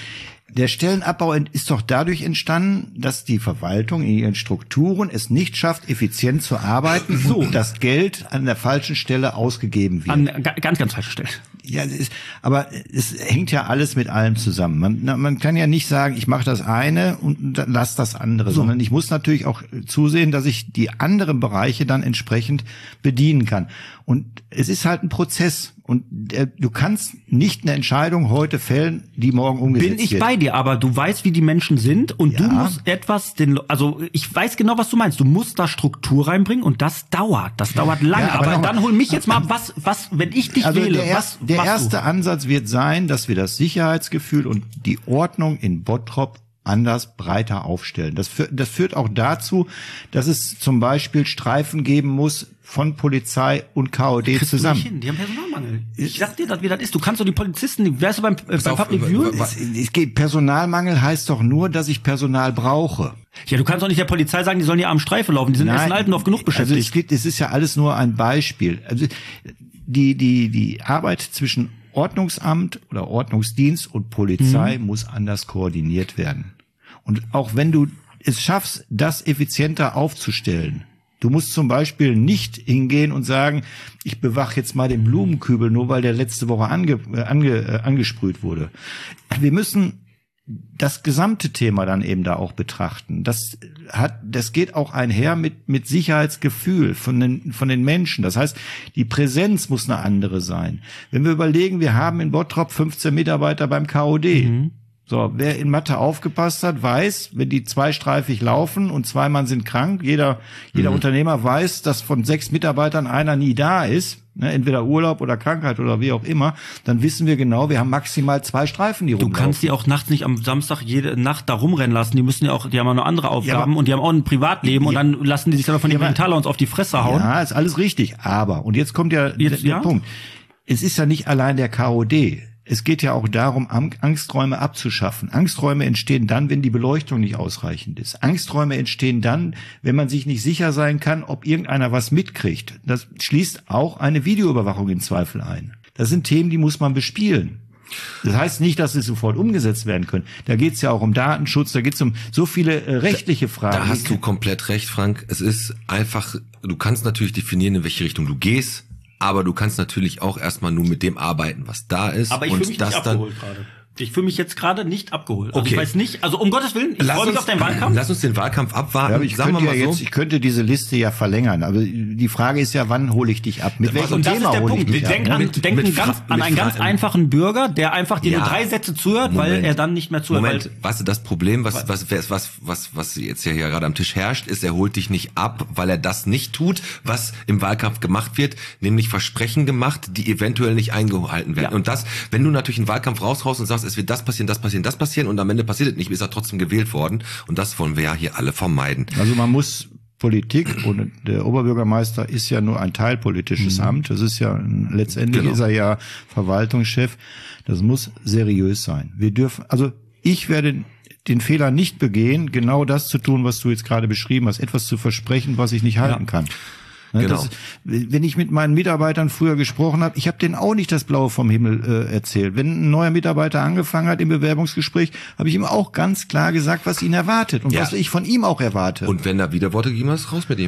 Speaker 5: der Stellenabbau ist doch dadurch entstanden, dass die Verwaltung in ihren Strukturen es nicht schafft, effizient zu arbeiten, so das Geld an der falschen Stelle ausgegeben wird.
Speaker 3: An ganz, ganz falscher Stelle.
Speaker 5: Ja, es ist, aber es hängt ja alles mit allem zusammen. Man, man kann ja nicht sagen, ich mache das eine und lass das andere, so. sondern ich muss natürlich auch zusehen, dass ich die anderen Bereiche dann entsprechend bedienen kann. Und es ist halt ein Prozess. Und äh, du kannst nicht eine Entscheidung heute fällen, die morgen umgesetzt wird.
Speaker 3: Bin ich wird. bei dir, aber du weißt, wie die Menschen sind und ja. du musst etwas, den, also ich weiß genau, was du meinst. Du musst da Struktur reinbringen und das dauert, das dauert lange. Ja, aber aber dann hol mich jetzt mal ab, was, was, wenn ich dich
Speaker 5: also
Speaker 3: wähle,
Speaker 5: der erst,
Speaker 3: was
Speaker 5: Der
Speaker 3: machst
Speaker 5: erste
Speaker 3: du?
Speaker 5: Ansatz wird sein, dass wir das Sicherheitsgefühl und die Ordnung in Bottrop anders, breiter aufstellen. Das, führt, das führt auch dazu, dass es zum Beispiel Streifen geben muss von Polizei und K O D zusammen.
Speaker 3: Du nicht hin. Die haben Personalmangel. Ich sag dir, dass wie das ist. Du kannst doch die Polizisten, wärst du beim, äh, beim Public View?
Speaker 5: Es, es geht, Personalmangel heißt doch nur, dass ich Personal brauche.
Speaker 3: Ja, du kannst doch nicht der Polizei sagen, die sollen hier am Streife laufen. Die sind erst in Altendorf genug beschäftigt.
Speaker 5: Also es geht, es ist ja alles nur ein Beispiel. Also die, die, die Arbeit zwischen Ordnungsamt oder Ordnungsdienst und Polizei mhm. muss anders koordiniert werden. Und auch wenn du es schaffst, das effizienter aufzustellen, du musst zum Beispiel nicht hingehen und sagen, ich bewache jetzt mal den Blumenkübel, nur weil der letzte Woche ange, ange, äh, angesprüht wurde. Wir müssen das gesamte Thema dann eben da auch betrachten. Das hat, das geht auch einher mit, mit Sicherheitsgefühl von den, von den Menschen. Das heißt, die Präsenz muss eine andere sein. Wenn wir überlegen, wir haben in Bottrop fünfzehn Mitarbeiter beim K O D. Mhm. So, wer in Mathe aufgepasst hat, weiß, wenn die zweistreifig laufen und zwei Mann sind krank, jeder, jeder mhm. Unternehmer weiß, dass von sechs Mitarbeitern einer nie da ist, ne, entweder Urlaub oder Krankheit oder wie auch immer, dann wissen wir genau, wir haben maximal zwei Streifen, die rumlaufen.
Speaker 3: Du kannst die auch nachts nicht am Samstag jede Nacht da rumrennen lassen, die müssen ja auch, die haben ja noch andere Aufgaben ja, und die haben auch ein Privatleben ja, und dann lassen die sich dann von den Digitaler uns auf die Fresse hauen.
Speaker 5: Ja, ist alles richtig, aber, und jetzt kommt ja
Speaker 3: jetzt,
Speaker 5: der,
Speaker 3: ja?
Speaker 5: der Punkt, es ist ja nicht allein der K O D. Es geht ja auch darum, Angsträume abzuschaffen. Angsträume entstehen dann, wenn die Beleuchtung nicht ausreichend ist. Angsträume entstehen dann, wenn man sich nicht sicher sein kann, ob irgendeiner was mitkriegt. Das schließt auch eine Videoüberwachung im Zweifel ein. Das sind Themen, die muss man bespielen. Das heißt nicht, dass sie sofort umgesetzt werden können. Da geht es ja auch um Datenschutz, da geht es um so viele äh, rechtliche Fragen.
Speaker 2: Da hast du komplett recht, Frank. Es ist einfach, du kannst natürlich definieren, in welche Richtung du gehst. Aber du kannst natürlich auch erstmal nur mit dem arbeiten, was da ist.
Speaker 3: Aber ich fühle mich nicht abgeholt gerade. Ich fühle mich jetzt gerade nicht abgeholt. Also
Speaker 2: okay.
Speaker 3: Ich weiß nicht, also um Gottes Willen, ich freue mich auf den Wahlkampf.
Speaker 2: Lass uns den Wahlkampf abwarten.
Speaker 5: Ja, aber ich,
Speaker 2: Sagen
Speaker 5: könnte
Speaker 2: wir mal
Speaker 5: ja
Speaker 2: so.
Speaker 5: jetzt, ich könnte diese Liste ja verlängern. Aber die Frage ist ja, wann hole ich dich ab? Mit welchem
Speaker 3: und das
Speaker 5: Thema
Speaker 3: ist der
Speaker 5: hole ich
Speaker 3: Punkt.
Speaker 5: dich
Speaker 3: Denk
Speaker 5: ab?
Speaker 3: an,
Speaker 2: Mit,
Speaker 3: denk
Speaker 2: mit
Speaker 3: ganz,
Speaker 2: Fra-
Speaker 3: an einen ganz einfachen Bürger, der einfach dir
Speaker 2: ja.
Speaker 3: nur drei Sätze zuhört,
Speaker 2: Moment.
Speaker 3: weil er dann nicht mehr zuhört.
Speaker 2: Moment, weißt du, das Problem, was, was, was, was, was, was jetzt ja hier gerade am Tisch herrscht, ist, er holt dich nicht ab, weil er das nicht tut, was im Wahlkampf gemacht wird, nämlich Versprechen gemacht, die eventuell nicht eingehalten werden.
Speaker 3: Ja.
Speaker 2: Und das, wenn du natürlich einen Wahlkampf raushaust und sagst, es wird das passieren, das passieren, das passieren und am Ende passiert es nicht, ist er trotzdem gewählt worden. Und das wollen wir ja hier alle vermeiden.
Speaker 5: Also man muss Politik, und der Oberbürgermeister ist ja nur ein teilpolitisches mhm. Amt. Das ist ja, letztendlich genau. ist er ja Verwaltungschef. Das muss seriös sein. Wir dürfen, also ich werde den Fehler nicht begehen, genau das zu tun, was du jetzt gerade beschrieben hast, etwas zu versprechen, was ich nicht halten ja. kann. Genau. Das, wenn ich mit meinen Mitarbeitern früher gesprochen habe, ich habe denen auch nicht das Blaue vom Himmel äh, erzählt. Wenn ein neuer Mitarbeiter angefangen hat im Bewerbungsgespräch, habe ich ihm auch ganz klar gesagt, was ihn erwartet und ja. was ich von ihm auch erwarte.
Speaker 2: Und wenn da wieder Worte gegeben hast, raus mit ihm.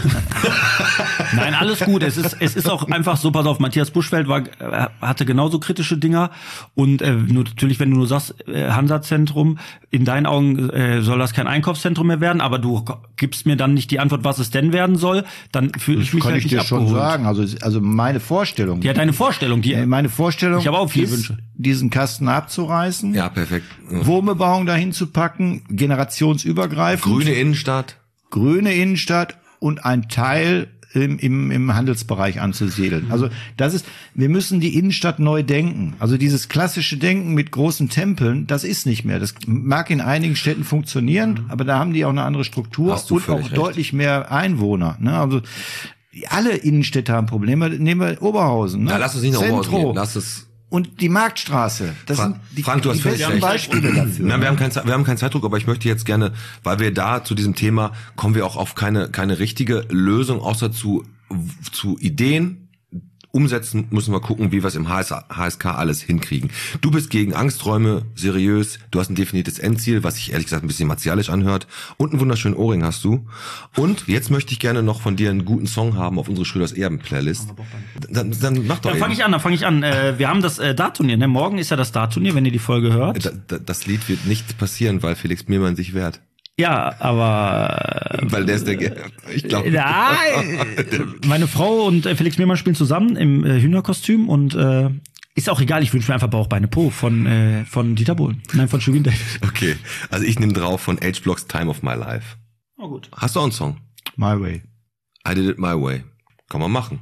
Speaker 3: Nein, alles gut. Es ist es ist auch einfach so, pass auf, Matthias Buschfeld war hatte genauso kritische Dinger und äh, nur, natürlich, wenn du nur sagst, äh, Hansa-Zentrum, in deinen Augen äh, soll das kein Einkaufszentrum mehr werden, aber du gibst mir dann nicht die Antwort, was es denn werden soll, dann fühle ich mich
Speaker 5: kann
Speaker 3: halt
Speaker 5: ich
Speaker 3: nicht
Speaker 5: dir schon sagen. Also, also meine Vorstellung.
Speaker 3: Ja, deine Vorstellung. Die,
Speaker 5: meine Vorstellung
Speaker 3: ich habe auch viele
Speaker 5: ist,
Speaker 3: Wünsche.
Speaker 5: Diesen Kasten abzureißen.
Speaker 2: Ja, perfekt. Ja.
Speaker 5: Wohnbebauung dahin zu packen, generationsübergreifend.
Speaker 2: Grüne Innenstadt.
Speaker 5: Grüne Innenstadt und ein Teil im, im, im Handelsbereich anzusiedeln. Also das ist, wir müssen die Innenstadt neu denken. Also dieses klassische Denken mit großen Tempeln, das ist nicht mehr. Das mag in einigen Städten funktionieren, aber da haben die auch eine andere Struktur und auch recht. Deutlich mehr Einwohner. Ne? Also alle Innenstädte haben Probleme. Nehmen wir Oberhausen. Ne?
Speaker 2: Ja, lass uns nicht nach
Speaker 5: Zentro.
Speaker 2: Oberhausen gehen. Lass es.
Speaker 5: Und die Marktstraße. Das
Speaker 2: Fra-
Speaker 5: sind die,
Speaker 2: Frank, du hast
Speaker 5: die
Speaker 2: völlig
Speaker 5: besten
Speaker 2: recht.
Speaker 5: Beispiele dafür.
Speaker 2: Nein, wir haben keinen, wir haben keinen Zeitdruck, aber ich möchte jetzt gerne, weil wir da zu diesem Thema kommen wir auch auf keine, keine richtige Lösung, außer zu, zu Ideen. Umsetzen müssen wir gucken, wie wir es im H S K alles hinkriegen. Du bist gegen Angsträume, seriös, du hast ein definiertes Endziel, was sich ehrlich gesagt ein bisschen martialisch anhört, und einen wunderschönen Ohrring hast du. Und jetzt möchte ich gerne noch von dir einen guten Song haben auf unsere Schröders Erben-Playlist. Dann, dann mach doch
Speaker 3: Dann fange ich an, dann fange ich an. Äh, wir haben das äh, Dart-Turnier, ne? Morgen ist ja das Dart-Turnier, wenn ihr die Folge hört.
Speaker 2: Da, da, das Lied wird nicht passieren, weil Felix Mielmann sich wehrt.
Speaker 3: Ja, aber
Speaker 2: Weil der ist der Ge- ich glaube.
Speaker 3: Nein, meine Frau und äh, Felix Mielmann spielen zusammen im äh, Hühnerkostüm und äh, ist auch egal, ich wünsche mir einfach Bauch, Beine, Po von äh, von Dieter Bohlen. Nein, von Shugin David.
Speaker 2: Okay, also ich nehme drauf von H-Blocks Time of My Life.
Speaker 3: Oh gut.
Speaker 2: Hast du auch einen Song?
Speaker 5: My Way.
Speaker 2: I Did It My Way. Kann man machen.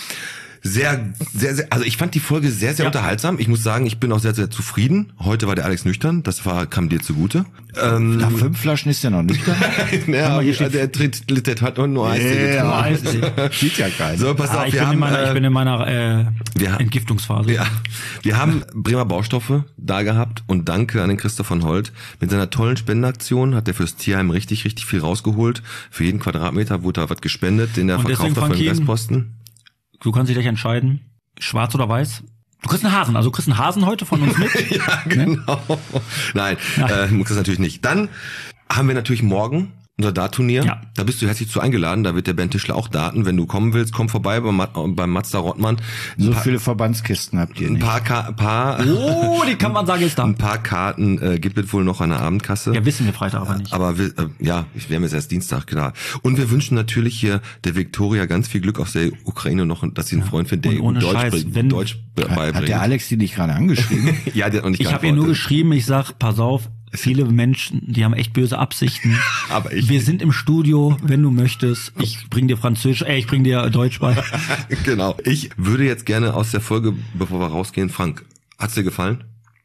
Speaker 2: Sehr, sehr, sehr, also ich fand die Folge sehr, sehr
Speaker 3: Ja.
Speaker 2: unterhaltsam. Ich muss sagen, ich bin auch sehr, sehr zufrieden. Heute war der Alex nüchtern, das war, kam dir zugute. Ähm,
Speaker 5: Nach fünf Flaschen ist der noch nüchtern.
Speaker 2: ja, der tritt, der hat nur Eistee
Speaker 5: Ja,
Speaker 2: getrunken.
Speaker 5: sieht ja keiner.
Speaker 2: So, pass
Speaker 3: Ah,
Speaker 2: auf,
Speaker 3: ich,
Speaker 2: wir
Speaker 3: bin
Speaker 2: haben,
Speaker 3: in meiner, ich bin
Speaker 2: äh,
Speaker 3: in meiner äh,
Speaker 2: wir-
Speaker 3: Entgiftungsphase.
Speaker 2: ja, wir haben Bremer Baustoffe da gehabt und danke an den Christoph von Holt. Mit seiner tollen Spendenaktion hat er fürs Tierheim richtig, richtig viel rausgeholt. Für jeden Quadratmeter wurde da was gespendet, den er
Speaker 3: Und
Speaker 2: verkauft
Speaker 3: deswegen,
Speaker 2: hat für den
Speaker 3: Frankie,
Speaker 2: Restposten.
Speaker 3: Du kannst dich gleich entscheiden, schwarz oder weiß. Du kriegst einen Hasen, also du kriegst einen Hasen heute von uns mit.
Speaker 2: Ja, genau. Nein, äh, muss das natürlich nicht. Dann haben wir natürlich morgen unser Dart-Turnier.
Speaker 3: Ja.
Speaker 2: Da bist du herzlich zu eingeladen. Da wird der Ben Tischler auch daten. Wenn du kommen willst, komm vorbei beim, Ma- beim Mazda Rottmann. Ein
Speaker 5: So
Speaker 2: paar,
Speaker 5: viele Verbandskisten habt ihr
Speaker 2: ein
Speaker 5: nicht.
Speaker 2: paar, Ka- paar,
Speaker 3: Oh, die kann man sagen, ist da.
Speaker 2: ein paar Karten äh, gibt es wohl noch an der Abendkasse.
Speaker 3: Ja, wissen wir Freitag aber nicht.
Speaker 2: Aber wir, äh, ja, ich wäre mir erst Dienstag, klar. Und wir wünschen natürlich hier der Viktoria ganz viel Glück aus der Ukraine noch, dass sie einen Freund findet, der
Speaker 3: Und
Speaker 2: ihr
Speaker 3: ohne
Speaker 2: Deutsch,
Speaker 3: Scheiß,
Speaker 2: bringt-
Speaker 3: wenn-
Speaker 2: Deutsch be- beibringt.
Speaker 5: Hat der Alex die nicht gerade angeschrieben?
Speaker 2: ja, der hat noch nicht
Speaker 3: Ich habe ihr nur
Speaker 2: geantwortet.
Speaker 3: geschrieben, ich sag, pass auf, viele Menschen, die haben echt böse Absichten.
Speaker 2: Aber ich
Speaker 3: Wir sind im Studio, wenn du möchtest. Ich bring dir Französisch, äh, ich bring dir Deutsch bei.
Speaker 2: Genau. Ich würde jetzt gerne aus der Folge, bevor wir rausgehen, Frank, hat's dir gefallen?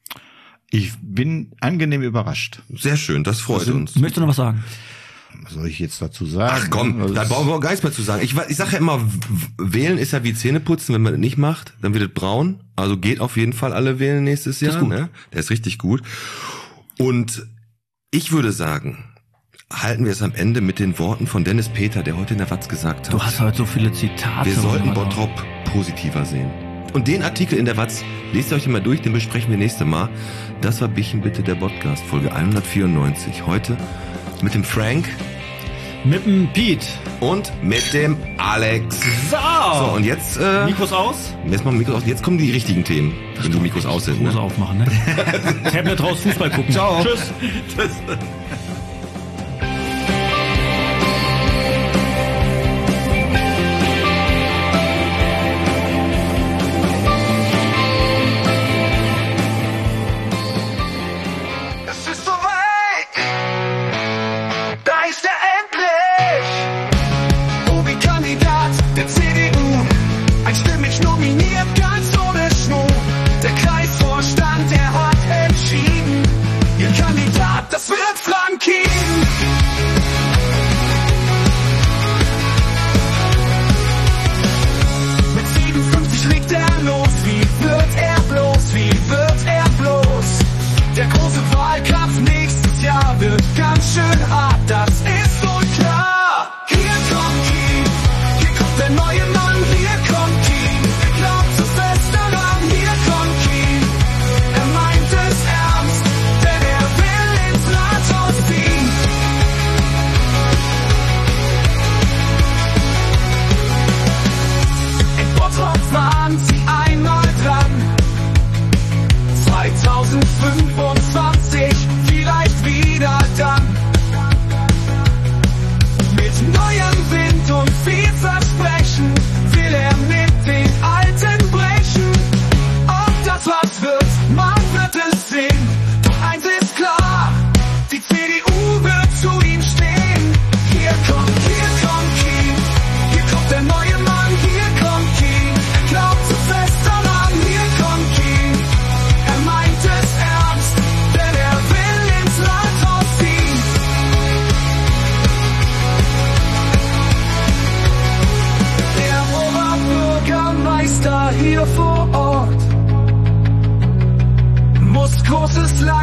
Speaker 5: Ich bin angenehm überrascht.
Speaker 2: Sehr schön, das freut
Speaker 5: Also,
Speaker 2: uns.
Speaker 3: Möchtest du noch was sagen?
Speaker 5: Was soll ich jetzt dazu sagen?
Speaker 2: Ach komm,
Speaker 5: Also,
Speaker 2: da brauchen wir auch gar nichts mehr zu sagen. Ich, wa- ich sage ja immer, w- wählen ist ja wie Zähneputzen. Wenn man das nicht macht, dann wird es braun. Also geht auf jeden Fall alle wählen nächstes Jahr.
Speaker 3: ist gut.
Speaker 2: Ne? Der ist richtig gut. Und ich würde sagen, halten wir es am Ende mit den Worten von Dennis Peter, der heute in der Watz gesagt hat.
Speaker 3: Du hast heute so viele Zitate.
Speaker 2: Wir sollten
Speaker 3: Mann.
Speaker 2: Bottrop positiver sehen. Und den Artikel in der Watz, lest euch immer durch, den besprechen wir nächste Mal. Das war Bichen bitte der Podcast, Folge hundertvierundneunzig. Heute mit dem Frank
Speaker 3: Mit dem Pete.
Speaker 2: und mit dem Alex.
Speaker 3: So.
Speaker 2: So, und jetzt, äh,
Speaker 3: Mikros aus.
Speaker 2: jetzt machen wir Mikros aus. Jetzt kommen die richtigen Themen, wenn die Mikros aus sind.
Speaker 3: Hose
Speaker 2: Ne?
Speaker 3: aufmachen, ne? Tablet raus, Fußball gucken.
Speaker 2: Ciao.
Speaker 3: Tschüss.
Speaker 2: Tschüss.
Speaker 4: Es ist soweit, da ist er endlich. Obi-Kandidat der C D U, einstimmig nominiert, ganz ohne Schmuck. Der Kreisvorstand, der hat entschieden, ihr Kandidat, das wird Frank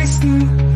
Speaker 4: meisten